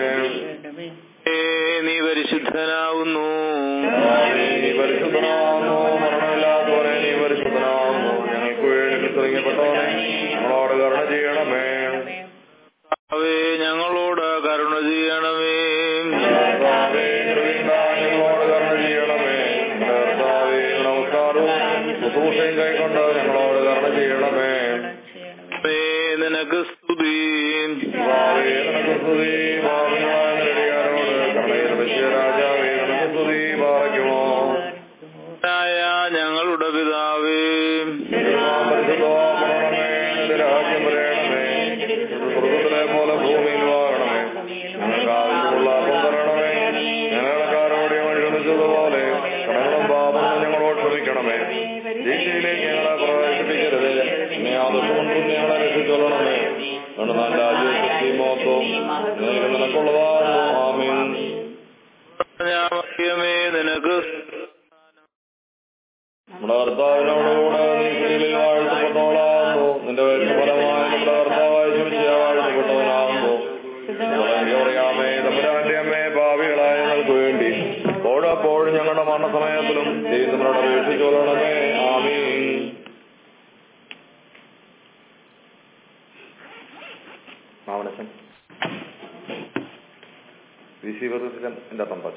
നീ പരിശുദ്ധനാകുന്നു, നീ പരിശുദ്ധനാകുന്നു, മരണമില്ലാത്തവനെ നീ പരിശുദ്ധനാകുന്നു. ഞങ്ങൾക്ക് വേണ്ടി വിട്ടുപിരിഞ്ഞപ്പെട്ടവനെ ഞങ്ങളോട് കരുണ ചെയ്യണമേ. ഞങ്ങളോട് കരുണ ചെയ്യണമേ. ഞങ്ങളോട് കരുണ ചെയ്യണമേ. നമസ്കാരവും ശുശ്രൂഷയും കൈക്കൊണ്ട് ഞങ്ങളോട് കരുണ ചെയ്യണമേ. നിനക്ക് സ്തുതി, നിനക്ക് സ്തുതി. ഭാവിയായ കരുണയിൽ ദീക്ഷയിലേക്ക് ഞങ്ങളെ പ്രവേശിപ്പിക്കരുത്. നീ അതുകൊണ്ടും ഞങ്ങളെ രക്ഷിച്ചൊള്ളണമേ. നല്ല രാജ്യത്തെമോത്തവും നിനക്ക് നിനക്കുള്ളതാകുന്നു. ആമേൻ. നിനക്ക് നമ്മുടെ കർത്താവിനോടുകൂടെ നീ സ്ത്രീകളിൽ വാഴ്ത്തപ്പെട്ടവളാകുന്നു. നിന്റെ വയസ്സുഫലമായ നമ്മുടെ കർത്താവായ ശമിച്ച വാഴ്ത്തപ്പെട്ടവനാകുന്നു. പറയാമേ തമ്പുരാന്റെ അമ്മേ, ഭാവികളായ ഞങ്ങൾക്ക് വേണ്ടി ഓടപ്പോഴും ഞങ്ങളുടെ മരണസമയത്തിലും ദൈവത്തിനോട് അപേക്ഷിച്ചോളണമേ. ആമീൻ. മാവനച്ചൻ റിസീവർ എന്റെ തമ്പച്ച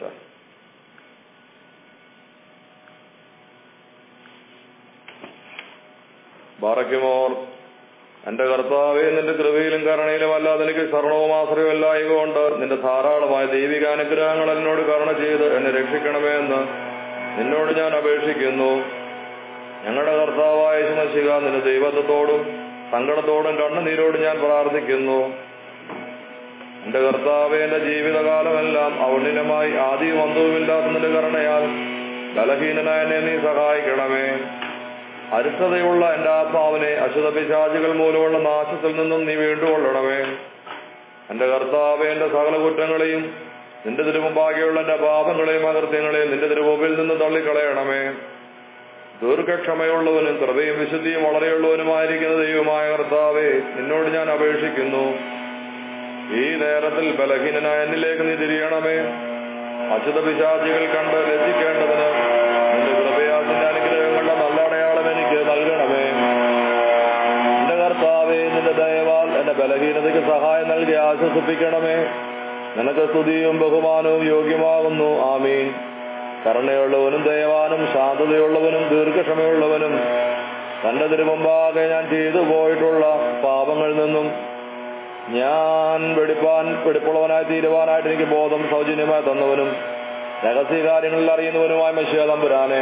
ബാറയ്ക്കുമോർ. എന്റെ കർത്താവേ, നിന്റെ കൃപയിലും കരുണയിലും അല്ലാതെ എനിക്ക് ശരണവും ആശ്രയവും എല്ലായകൊണ്ട് നിന്റെ ധാരാളമായ ദൈവികാനുഗ്രഹങ്ങൾ എന്നോട് കരുണ ചെയ്ത് എന്നെ രക്ഷിക്കണമേ എന്ന് നിന്നോട് ഞാൻ അപേക്ഷിക്കുന്നു. ഞങ്ങളുടെ കർത്താവായ യേശുമശിഹ, നിന്റെ ദൈവത്വത്തോടും സങ്കടത്തോടും കണ്ണുനീരോടും ഞാൻ പ്രാർത്ഥിക്കുന്നു. എന്റെ കർത്താവേ, എന്റെ ജീവിതകാലമെല്ലാം ഔന്നിനമായി ആദിയും അന്തവുമില്ലാത്ത നിന്റെ കരുണയാൽ ബലഹീനനായ എന്നെ നീ സഹായിക്കണമേ. അരിഷ്ടതയുള്ള എന്റെ ആത്മാവിനെ അശുദ്ധ പിശാചുകൾ മൂലമുള്ള നാശത്തിൽ നിന്നും നീ വീണ്ടുകൊള്ളണമേ. എന്റെ കർത്താവേ, എന്റെ സകല കുറ്റങ്ങളെയും നിന്റെ തിരുമുമ്പാകെയുള്ള എന്റെ പാപങ്ങളെയും അകൃത്യങ്ങളെയും നിന്റെ തിരുമുമ്പിൽ നിന്ന് തള്ളിക്കളയണമേ. ദീർഘക്ഷമയുള്ളവനും കൃപയും വിശുദ്ധിയും വളരെയുള്ളവനുമായിരിക്കുന്ന ദൈവമായ കർത്താവേ, നിന്നോട് ഞാൻ അപേക്ഷിക്കുന്നു. ഈ നേരത്തിൽ ബലഹീനനായ എന്നിലേക്ക് നീ തിരിയണമേ. അശുദ്ധ പിശാചുകൾ കണ്ട് ലജ്ജിക്കേണ്ടതിന് നിന്റെ കൃപയാൽ നിന്റെ അനുഗ്രഹങ്ങളുടെ നല്ല അടയാളം എനിക്ക് നൽകണമേ. എന്റെ കർത്താവേ, നിന്റെ ദയവാൽ എന്റെ ബലഹീനതയ്ക്ക് സഹായം നൽകി ആശ്വസിപ്പിക്കണമേ. നിനക്ക് സ്തുതിയും ബഹുമാനവും യോഗ്യമാകുന്നു. ആമീൻ. കരുണയുള്ളവനും ദയവാനും ശാന്തതയുള്ളവനും ദീർഘക്ഷമയുള്ളവനും തന്റെ തിരുമുമ്പാകെ ഞാൻ ചെയ്തു പോയിട്ടുള്ള പാപങ്ങളിൽ നിന്നും ഞാൻ വെടിപ്പാൻ വെടിപ്പുള്ളവനായി തീരുവാനായിട്ട് എനിക്ക് ബോധം സൗജന്യമായി തന്നവനും രഹസ്യ കാര്യങ്ങളിൽ അറിയുന്നവനുമായ മെശിഹാ തമ്പുരാനെ,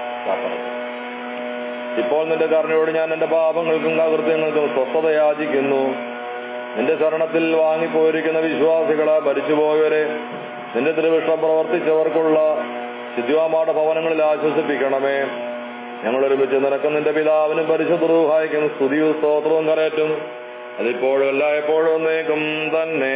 ഇപ്പോൾ നിന്റെ കരുണയോട് ഞാൻ എന്റെ പാപങ്ങൾക്കും അകൃത്യങ്ങൾക്കും സ്വസ്ഥത യാചിക്കുന്നു. നിന്റെ ശരണത്തിൽ വാങ്ങിപ്പോയിരിക്കുന്ന വിശ്വാസികളെ, മരിച്ചുപോയവരെ, നിന്റെ തിരുവിഷ്ടം പ്രവർത്തിച്ചവർക്കുള്ള ശുദ്ധിവാമാരുടെ ഭവനങ്ങളിൽ ആശ്വസിപ്പിക്കണമേ. ഞങ്ങൾ ഒരുമിച്ച് നിനക്കും നിന്റെ പിതാവിനും പരിശുദ്ധ റൂഹായിക്കും സ്തുതിയും സ്തോത്രവും കരയറ്റും. അതിപ്പോഴും എല്ലായ്പ്പോഴും എന്നേക്കും തന്നെ.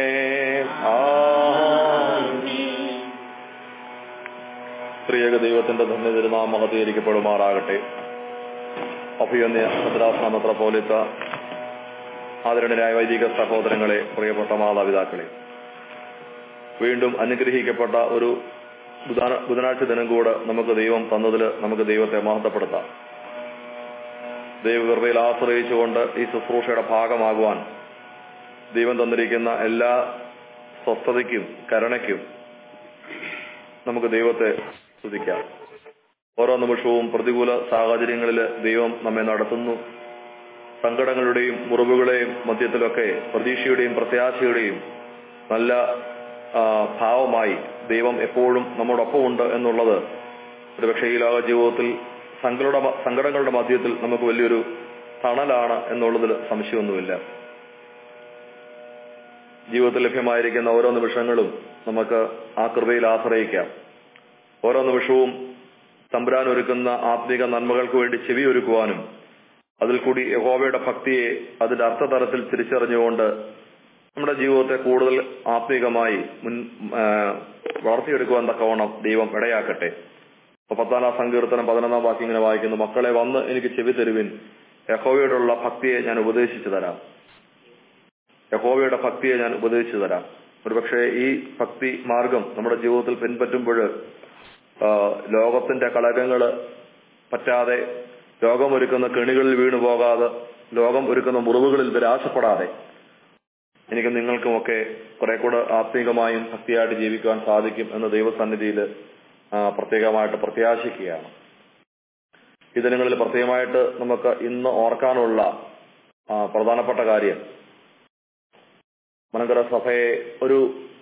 സ്ത്രീയക ദൈവത്തിന്റെ ധന്യ തിരുനാമം മഹത്വീകരിക്കപ്പെടുമാറാകട്ടെ. അഭിയന്യ ഭദ്രാസനത്ര പോലത്തെ ആദരണീയരായ വൈദിക സഹോദരങ്ങളെ, പ്രിയപ്പെട്ട മാതാപിതാക്കളെ, വീണ്ടും അനുഗ്രഹിക്കപ്പെട്ട ഒരു ബുധനാഴ്ച ദിനം കൂടെ നമുക്ക് ദൈവം തന്നതിൽ നമുക്ക് ദൈവത്തെ മഹത്വപ്പെടുത്താം. ദൈവകൃപയിൽ ആശ്രയിച്ചുകൊണ്ട് ഈ ശുശ്രൂഷയുടെ ഭാഗമാകുവാൻ ദൈവം തന്നിരിക്കുന്ന എല്ലാ സ്വസ്ഥതയ്ക്കും കരുണയ്ക്കും നമുക്ക് ദൈവത്തെ സ്തുതിക്കാം. ഓരോ നിമിഷവും പ്രതികൂല സാഹചര്യങ്ങളിൽ ദൈവം നമ്മെ നടത്തുന്നു. സങ്കടങ്ങളുടെയും മുറിവുകളെയും മധ്യത്തിലൊക്കെ പ്രതീക്ഷയുടെയും പ്രത്യാശയുടെയും നല്ല ഭാവമായി ദൈവം എപ്പോഴും നമ്മോടൊപ്പമുണ്ട് എന്നുള്ളത് ഒരുപക്ഷെ ഈ ലോക ജീവിതത്തിൽ സങ്കട സങ്കടങ്ങളുടെ മധ്യത്തിൽ നമുക്ക് വലിയൊരു തണലാണ് എന്നുള്ളതിൽ സംശയമൊന്നുമില്ല. ജീവിതത്തിൽ ലഭ്യമായിരിക്കുന്ന ഓരോ നിമിഷങ്ങളും നമുക്ക് ആ കൃപയിൽ ആശ്രയിക്കാം. ഓരോ നിമിഷവും തമ്പുരാൻ ഒരുക്കുന്ന ആത്മീക നന്മകൾക്ക് വേണ്ടി ചെവി ഒരുക്കുവാനും അതിൽ കൂടി യഹോവയുടെ ഭക്തിയെ അതിന്റെ അർത്ഥതലത്തിൽ തിരിച്ചറിഞ്ഞുകൊണ്ട് നമ്മുടെ ജീവിതത്തെ കൂടുതൽ ആത്മീകമായി മുൻ വളർത്തിയെടുക്കുവാൻ തക്കവണ്ണം ദൈവം ഇടയാക്കട്ടെ. അപ്പൊ പത്താനാം സങ്കീർത്തനം പതിനൊന്നാം വാക്യം ഇങ്ങനെ വായിക്കുന്നു: മക്കളെ, വന്ന് എനിക്ക് ചെവി തരുവിൻ, യഹോവയോടുള്ള ഭക്തിയെ ഞാൻ ഉപദേശിച്ചു തരാം. യഹോവയുടെ ഭക്തിയെ ഞാൻ ഉപദേശിച്ചു തരാം. ഒരുപക്ഷെ ഈ ഭക്തി മാർഗം നമ്മുടെ ജീവിതത്തിൽ പിൻപറ്റുമ്പോൾ ലോകത്തിന്റെ കളങ്കങ്ങള് പറ്റാതെ, ലോകമൊരുക്കുന്ന കെണികളിൽ വീണു പോകാതെ, ലോകം ഒരുക്കുന്ന മുറിവുകളിൽ നിരാശപ്പെടാതെ എനിക്ക് നിങ്ങൾക്കുമൊക്കെ കുറെ കൂടെ ആത്മീകമായും ഭക്തിയായിട്ട് ജീവിക്കുവാൻ സാധിക്കും എന്ന് ദൈവസന്നിധിയിൽ പ്രത്യേകമായിട്ട് പ്രത്യാശിക്കുകയാണ്. ഈ ദിനങ്ങളിൽ പ്രത്യേകമായിട്ട് നമുക്ക് ഇന്ന് ഓർക്കാനുള്ള പ്രധാനപ്പെട്ട കാര്യം, മലങ്കര സഭയെ ഒരു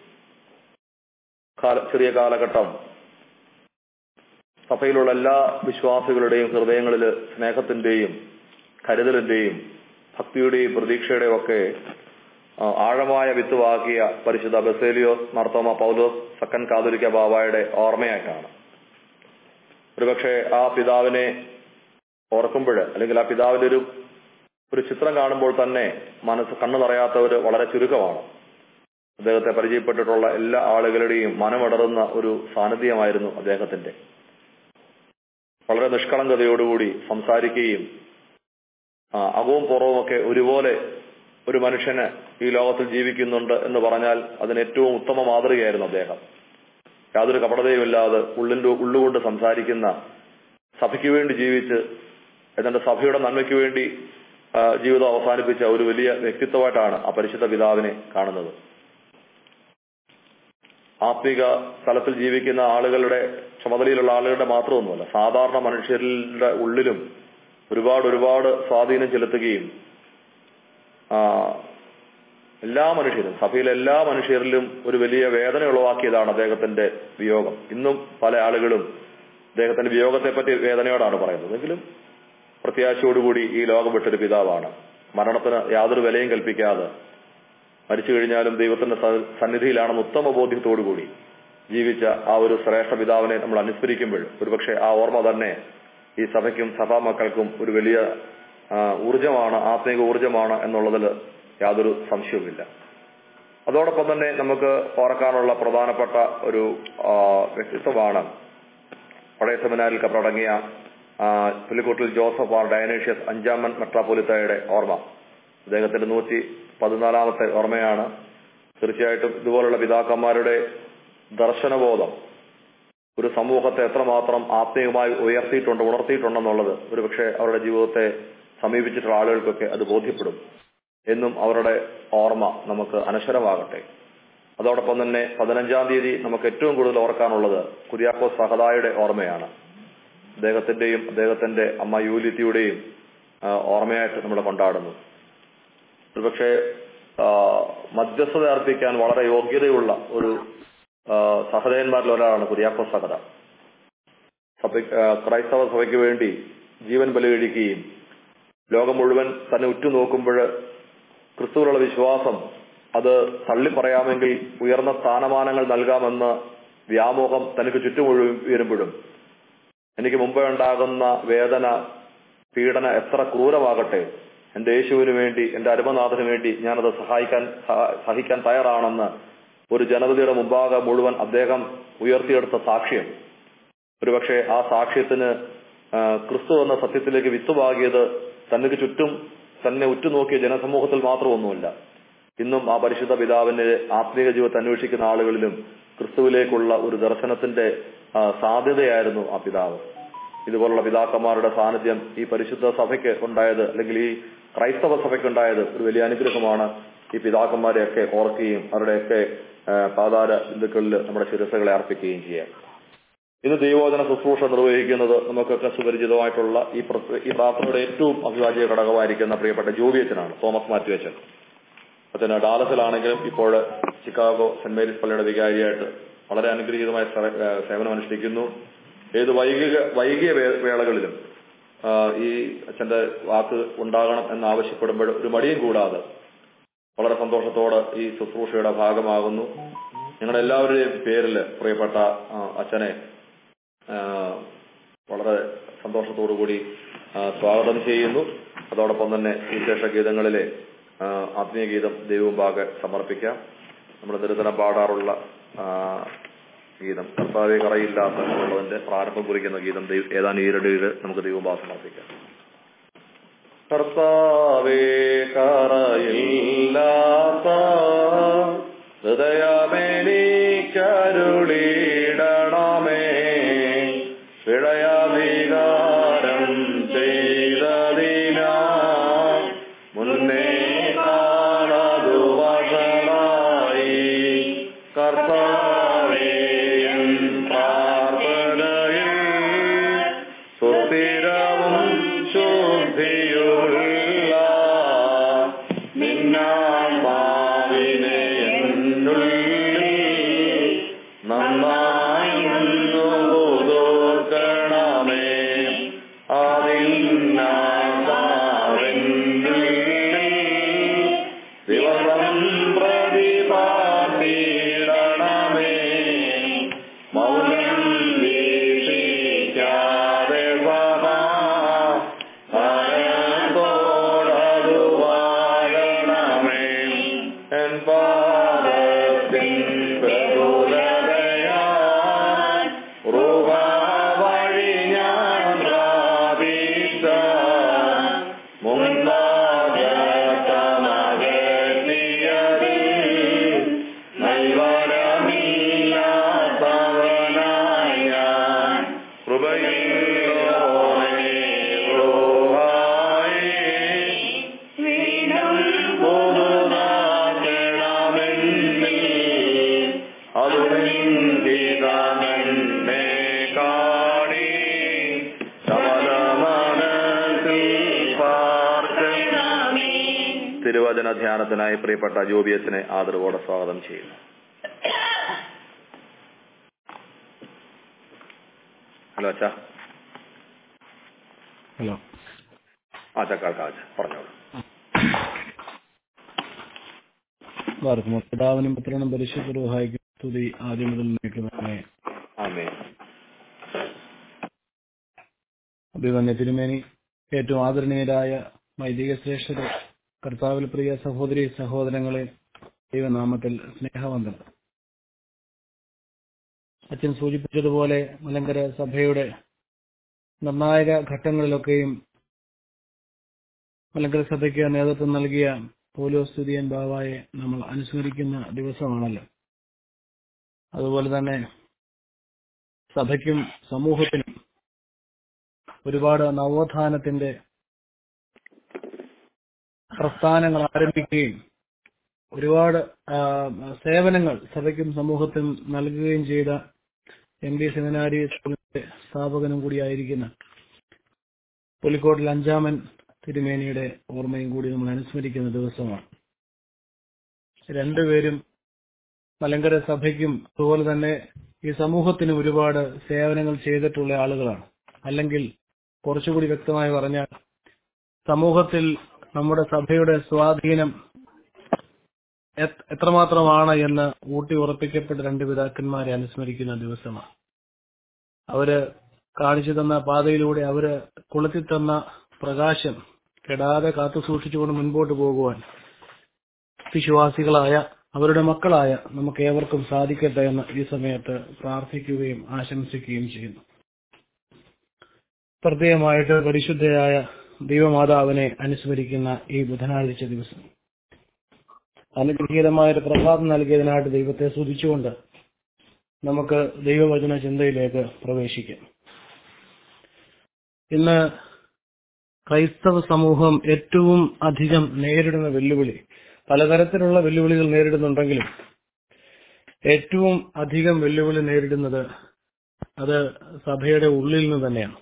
ചെറിയ കാലഘട്ടം സഭയിലുള്ള എല്ലാ വിശ്വാസികളുടെയും ഹൃദയങ്ങളിൽ സ്നേഹത്തിന്റെയും കരുതലിന്റെയും ഭക്തിയുടെയും പ്രതീക്ഷയുടെയും ഒക്കെ ആഴമായ വിത്തുവാക്കിയ പരിശുദ്ധ ബസേലിയോസ് മാർത്തോമ പൗലോസ് സെക്കൻഡ് കാതോലിക്ക ബാവായുടെ ഓർമ്മയായിട്ടാണ്. ഒരുപക്ഷെ ആ പിതാവിനെ ഓർക്കുമ്പോൾ, അല്ലെങ്കിൽ ആ പിതാവിന്റെ ഒരു ഒരു ചിത്രം കാണുമ്പോൾ തന്നെ മനസ്സ് കണ്ണു നിറയാത്തവർ വളരെ ചുരുക്കമാണ്. അദ്ദേഹത്തെ പരിചയപ്പെട്ടിട്ടുള്ള എല്ലാ ആളുകളുടെയും മനമിടറുന്ന ഒരു സാന്നിധ്യമായിരുന്നു അദ്ദേഹത്തിന്റെ. വളരെ നിഷ്കളങ്കതയോടുകൂടി സംസാരിക്കുകയും അകവും പുറവും ഒക്കെ ഒരുപോലെ ഒരു മനുഷ്യന് ഈ ലോകത്തിൽ ജീവിക്കുന്നുണ്ട് എന്ന് പറഞ്ഞാൽ അതിന് ഏറ്റവും ഉത്തമ മാതൃകയായിരുന്നു അദ്ദേഹം. യാതൊരു കപടതയുമില്ലാതെ ഉള്ളിന്റെ ഉള്ളുകൊണ്ട് സംസാരിക്കുന്ന, സഭയ്ക്ക് വേണ്ടി ജീവിച്ച് എന്നിട്ട് സഭയുടെ നന്മയ്ക്ക് വേണ്ടി ജീവിതം അവസാനിപ്പിച്ച ഒരു വലിയ വ്യക്തിത്വമായിട്ടാണ് ആ പരിശുദ്ധ പിതാവിനെ കാണുന്നത്. ആത്മിക തലത്തിൽ ജീവിക്കുന്ന ആളുകളുടെ, ചുമതലയിലുള്ള ആളുകളുടെ മാത്രമൊന്നുമല്ല, സാധാരണ മനുഷ്യരുടെ ഉള്ളിലും ഒരുപാട് ഒരുപാട് സ്വാധീനം ചെലുത്തുകയും എല്ലാ മനുഷ്യരും, സഭയിലെ എല്ലാ മനുഷ്യരിലും ഒരു വലിയ വേദന ഉളവാക്കിയതാണ് അദ്ദേഹത്തിന്റെ വിയോഗം. ഇന്നും പല ആളുകളും അദ്ദേഹത്തിന്റെ വിയോഗത്തെപ്പറ്റി വേദനയോടാണ് പറയുന്നത്. എങ്കിലും പ്രത്യാശയോടുകൂടി ഈ ലോകം വിട്ടൊരു പിതാവാണ്. മരണത്തിന് യാതൊരു വിലയും കൽപ്പിക്കാതെ മരിച്ചു കഴിഞ്ഞാലും ദൈവത്തിന്റെ സന്നിധിയിലാണെന്ന് ഉത്തമ ബോധ്യത്തോടുകൂടി ജീവിച്ച ആ ഒരു ശ്രേഷ്ഠ പിതാവിനെ നമ്മൾ അനുസ്മരിക്കുമ്പോൾ ഒരുപക്ഷെ ആ ഓർമ്മ തന്നെ ഈ സഭയ്ക്കും സഭാമക്കൾക്കും ഒരു വലിയ ഊർജമാണ്, ആത്മീക ഊർജമാണ് എന്നുള്ളതിൽ യാതൊരു സംശയവുമില്ല. അതോടൊപ്പം തന്നെ നമുക്ക് ഓർക്കാനുള്ള പ്രധാനപ്പെട്ട ഒരു വ്യക്തിത്വമാണ് പഴയ സെമിനാരിൽ കപ്പടങ്ങിയ പുലിക്കോട്ടിൽ ജോസഫ് ആർ ഡയനേഷ്യസ് അഞ്ചാമൻ മെട്രാപ്പൊലിത്തയുടെ ഓർമ്മ. അദ്ദേഹത്തിന്റെ നൂറ്റി പതിനാലാമത്തെ ഓർമ്മയാണ്. തീർച്ചയായിട്ടും ഇതുപോലുള്ള പിതാക്കന്മാരുടെ ദർശനബോധം ഒരു സമൂഹത്തെ എത്രമാത്രം ആത്മീയമായി ഉയർത്തിയിട്ടുണ്ട്, ഉണർത്തിയിട്ടുണ്ടെന്നുള്ളത് ഒരുപക്ഷെ അവരുടെ ജീവിതത്തെ സമീപിച്ചിട്ടുള്ള ആളുകൾക്കൊക്കെ അത് ബോധ്യപ്പെടും. എന്നും അവരുടെ ഓർമ്മ നമുക്ക് അനശ്വരമാകട്ടെ. അതോടൊപ്പം തന്നെ പതിനഞ്ചാം തീയതി നമുക്ക് ഏറ്റവും കൂടുതൽ ഓർക്കാനുള്ളത് കുര്യാക്കോസ് സഹദായുടെ ഓർമ്മയാണ്. അദ്ദേഹത്തിന്റെയും അദ്ദേഹത്തിന്റെ അമ്മ യൂലിറ്റിയുടെയും ഓർമ്മയായിട്ട് നമ്മൾ കൊണ്ടാടുന്നു. ഒരുപക്ഷെ മധ്യസ്ഥത അർപ്പിക്കാൻ വളരെ യോഗ്യതയുള്ള ഒരു സഹദയന്മാരിൽ ഒരാളാണ് കുര്യാക്കോസ് സഹദ. സഭ ക്രൈസ്തവ സഭയ്ക്ക് വേണ്ടി ജീവൻ ബലികഴിക്കുകയും ലോകം മുഴുവൻ തന്നെ ഉറ്റുനോക്കുമ്പോൾ ക്രിസ്തുവിലുള്ള വിശ്വാസം അത് തള്ളിപ്പറയാമെങ്കിൽ ഉയർന്ന സ്ഥാനമാനങ്ങൾ നൽകാമെന്ന വ്യാമോഹം തനിക്ക് ചുറ്റും ഉയരുമ്പോഴും എനിക്ക് മുമ്പേ ഉണ്ടാകുന്ന വേദന, പീഡന എത്ര ക്രൂരമാകട്ടെ, എന്റെ യേശുവിന് വേണ്ടി, എന്റെ അരുമനാഥന് വേണ്ടി ഞാനത് സഹായിക്കാൻ സഹിക്കാൻ തയ്യാറാണെന്ന് ഒരു ജനതയുടെ മുമ്പാകെ മുഴുവൻ അദ്ദേഹം ഉയർത്തിയെടുത്ത സാക്ഷ്യം, ഒരുപക്ഷെ ആ സാക്ഷ്യത്തിന് ക്രിസ്തു എന്ന സത്യത്തിലേക്ക് വിത്തുപാകിയത് തനിക്ക് ചുറ്റും തന്നെ ഉറ്റുനോക്കിയ ജനസമൂഹത്തിൽ മാത്രമൊന്നുമില്ല. ഇന്നും ആ പരിശുദ്ധ പിതാവിന്റെ ആത്മീയ ജീവിതത്തെ അന്വേഷിക്കുന്ന ആളുകളിലും ക്രിസ്തുവിലേക്കുള്ള ഒരു ദർശനത്തിന്റെ സാധ്യതയായിരുന്നു ആ പിതാവ്. ഇതുപോലുള്ള പിതാക്കന്മാരുടെ സാന്നിധ്യം ഈ പരിശുദ്ധ സഭയ്ക്ക് ഉണ്ടായത്, അല്ലെങ്കിൽ ഈ ക്രൈസ്തവ സഭയ്ക്ക് ഉണ്ടായത് ഒരു വലിയ അനുഗ്രഹമാണ്. ഈ പിതാക്കന്മാരെയൊക്കെ ഓർക്കുകയും അവരുടെയൊക്കെ പാതാര ബിന്ദുക്കളിൽ നമ്മുടെ ശിരസ്സുകളെ അർപ്പിക്കുകയും ചെയ്യാം. ഇന്ന് ദൈവവചന ശുശ്രൂഷ നിർവഹിക്കുന്നത് നമുക്കൊക്കെ സുപരിചിതമായിട്ടുള്ള ഈ ഈ പ്രാർത്ഥനയുടെ ഏറ്റവും അഭിവാജ്യ ഘടകമായിരിക്കുന്ന പ്രിയപ്പെട്ട ജോബിയച്ചനാണ്, തോമസ് മാത്യു അച്ഛൻ. അച്ഛന് ഡാലസിലാണെങ്കിലും ഇപ്പോൾ ചിക്കാഗോ സെന്റ് മേരീസ് പള്ളിയുടെ വികാരിയായിട്ട് വളരെ അനുഗ്രഹീതമായ സേവനം അനുഷ്ഠിക്കുന്നു. ഏത് വൈകിക വൈകിയ വേളകളിലും ഈ അച്ഛന്റെ വാക്ക് ഉണ്ടാകണം എന്നാവശ്യപ്പെടുമ്പോൾ ഒരു മടിയും കൂടാതെ വളരെ സന്തോഷത്തോടെ ഈ ശുശ്രൂഷയുടെ ഭാഗമാകുന്നു. ഞങ്ങളുടെ എല്ലാവരുടെയും പേരിൽ പ്രിയപ്പെട്ട അച്ഛനെ വളരെ സന്തോഷത്തോടുകൂടി സ്വാഗതം ചെയ്യുന്നു. അതോടൊപ്പം തന്നെ വിശേഷ ഗീതങ്ങളിലെ ആത്മീയ ഗീതം ദൈവമുമ്പാകെ സമർപ്പിക്കാം. നമ്മൾ നിരന്തരം പാടാറുള്ള ഗീതം കർത്താവേ കറയില്ലാത്ത എന്നുള്ളതിന്റെ പ്രാരംഭം കുറിക്കുന്ന ഗീതം ഏതാനും ഈരടിയിൽ നമുക്ക് ദൈവമുമ്പാകെ സമർപ്പിക്കാം. കർത്താവേ കറയില്ലാത്ത ഹൃദയമെനിക്കരുളിടണമേ, പിഴയാധികാരം ചെയ്തതിനാ മുന്നേ കാണതു വഷളായി. കർത്താവേ പ്രാർത്ഥനയിൽ സുസ്ഥിരവും ശുദ്ധിയുള്ള നിന്നാത്മാവിനെ എന്നുള്ളിൽ നന്നായി പുതുക്കണമേ. അതിന്നാത്മാവിനുള്ളിൽ ദിവസം പ്രതിപാദിടണമേ. മൗനം വീക്ഷിക്കാതെ സദാ തിരുവചന ധ്യാനത്തിനായി പ്രിയപ്പെട്ട ജോബിയസിനെ ആദരവോടെ സ്വാഗതം ചെയ്യുന്നു. ഹലോ അച്ഛാ. ഹലോ ആ ചക്കാക്ക പറഞ്ഞോളൂ. പിതാവിനും പുത്രനും പരിശുദ്ധ റൂഹായിക്കും സ്തുതി ആദ്യം മുതൽ നിൽക്കുന്നേ. ആമേൻ. അഭിമന്യ തിരുമേനി, ഏറ്റവും ആദരണീയരായ വൈദിക ശ്രേഷ്ഠരെ, കർത്താവിൽ പ്രിയ സഹോദരി സഹോദരങ്ങളെ, ദൈവനാമത്തിൽ സ്നേഹവന്ദനം. അച്ഛൻ സൂചിപ്പിച്ചതുപോലെ മലങ്കര സഭയുടെ നിർണായക ഘട്ടങ്ങളിലൊക്കെയും മലങ്കര സഭയ്ക്ക് നേതൃത്വം നൽകിയ പൗലോസ് തുര്യൻ ബാവായെ നമ്മൾ അനുസ്മരിക്കുന്ന ദിവസമാണല്ലോ. അതുപോലെ തന്നെ സഭയ്ക്കും സമൂഹത്തിനും ഒരുപാട് നവോത്ഥാനത്തിന്റെ പ്രസ്ഥാനങ്ങൾ ആരംഭിക്കുകയും ഒരുപാട് സേവനങ്ങൾ സഭയ്ക്കും സമൂഹത്തിനും നൽകുകയും ചെയ്ത എം ഡി സെമിനാരി സ്കൂളിന്റെ സ്ഥാപകനും കൂടിയായിരിക്കുന്ന പുലിക്കോട്ടിൽ അഞ്ചാമൻ തിരുമേനിയുടെ ഓർമ്മയും കൂടി നമ്മൾ അനുസ്മരിക്കുന്ന ദിവസമാണ്. രണ്ടുപേരും മലങ്കര സഭയ്ക്കും അതുപോലെ തന്നെ ഈ സമൂഹത്തിനും ഒരുപാട് സേവനങ്ങൾ ചെയ്തിട്ടുള്ള ആളുകളാണ്. അല്ലെങ്കിൽ കുറച്ചുകൂടി വ്യക്തമായി പറഞ്ഞാൽ സമൂഹത്തിൽ നമ്മുടെ സഭയുടെ സ്വാധീനം എത്രമാത്രമാണ് എന്ന് ഊട്ടി ഉറപ്പിക്കപ്പെട്ട രണ്ട് പിതാക്കന്മാരെ അനുസ്മരിക്കുന്ന ദിവസമാണ്. അവര് കാണിച്ചു തന്ന പാതയിലൂടെ അവര് കൊളുത്തി തന്ന പ്രകാശം കെടാതെ കാത്തു സൂക്ഷിച്ചുകൊണ്ട് മുൻപോട്ട് പോകുവാൻ വിശ്വാസികളായ അവരുടെ മക്കളായ നമുക്ക് ഏവർക്കും സാധിക്കട്ടെ എന്ന് ഈ സമയത്ത് പ്രാർത്ഥിക്കുകയും ആശംസിക്കുകയും ചെയ്യുന്നു. പ്രത്യേകമായിട്ട് പരിശുദ്ധയായ ദൈവമാതാവിനെ അനുസ്മരിക്കുന്ന ഈ ബുധനാഴ്ച ദിവസം അനുഗ്രഹീതമായൊരു പ്രഭാതം നൽകിയതിനായിട്ട് ദൈവത്തെ സ്തുതിച്ചുകൊണ്ട് നമുക്ക് ദൈവവചന ചിന്തയിലേക്ക് പ്രവേശിക്കാം. ഇന്ന് ക്രൈസ്തവ സമൂഹം ഏറ്റവും അധികം നേരിടുന്ന വെല്ലുവിളി, പലതരത്തിലുള്ള വെല്ലുവിളികൾ നേരിടുന്നുണ്ടെങ്കിലും ഏറ്റവും അധികം വെല്ലുവിളി നേരിടുന്നത് അത് സഭയുടെ ഉള്ളിൽ നിന്ന് തന്നെയാണ്.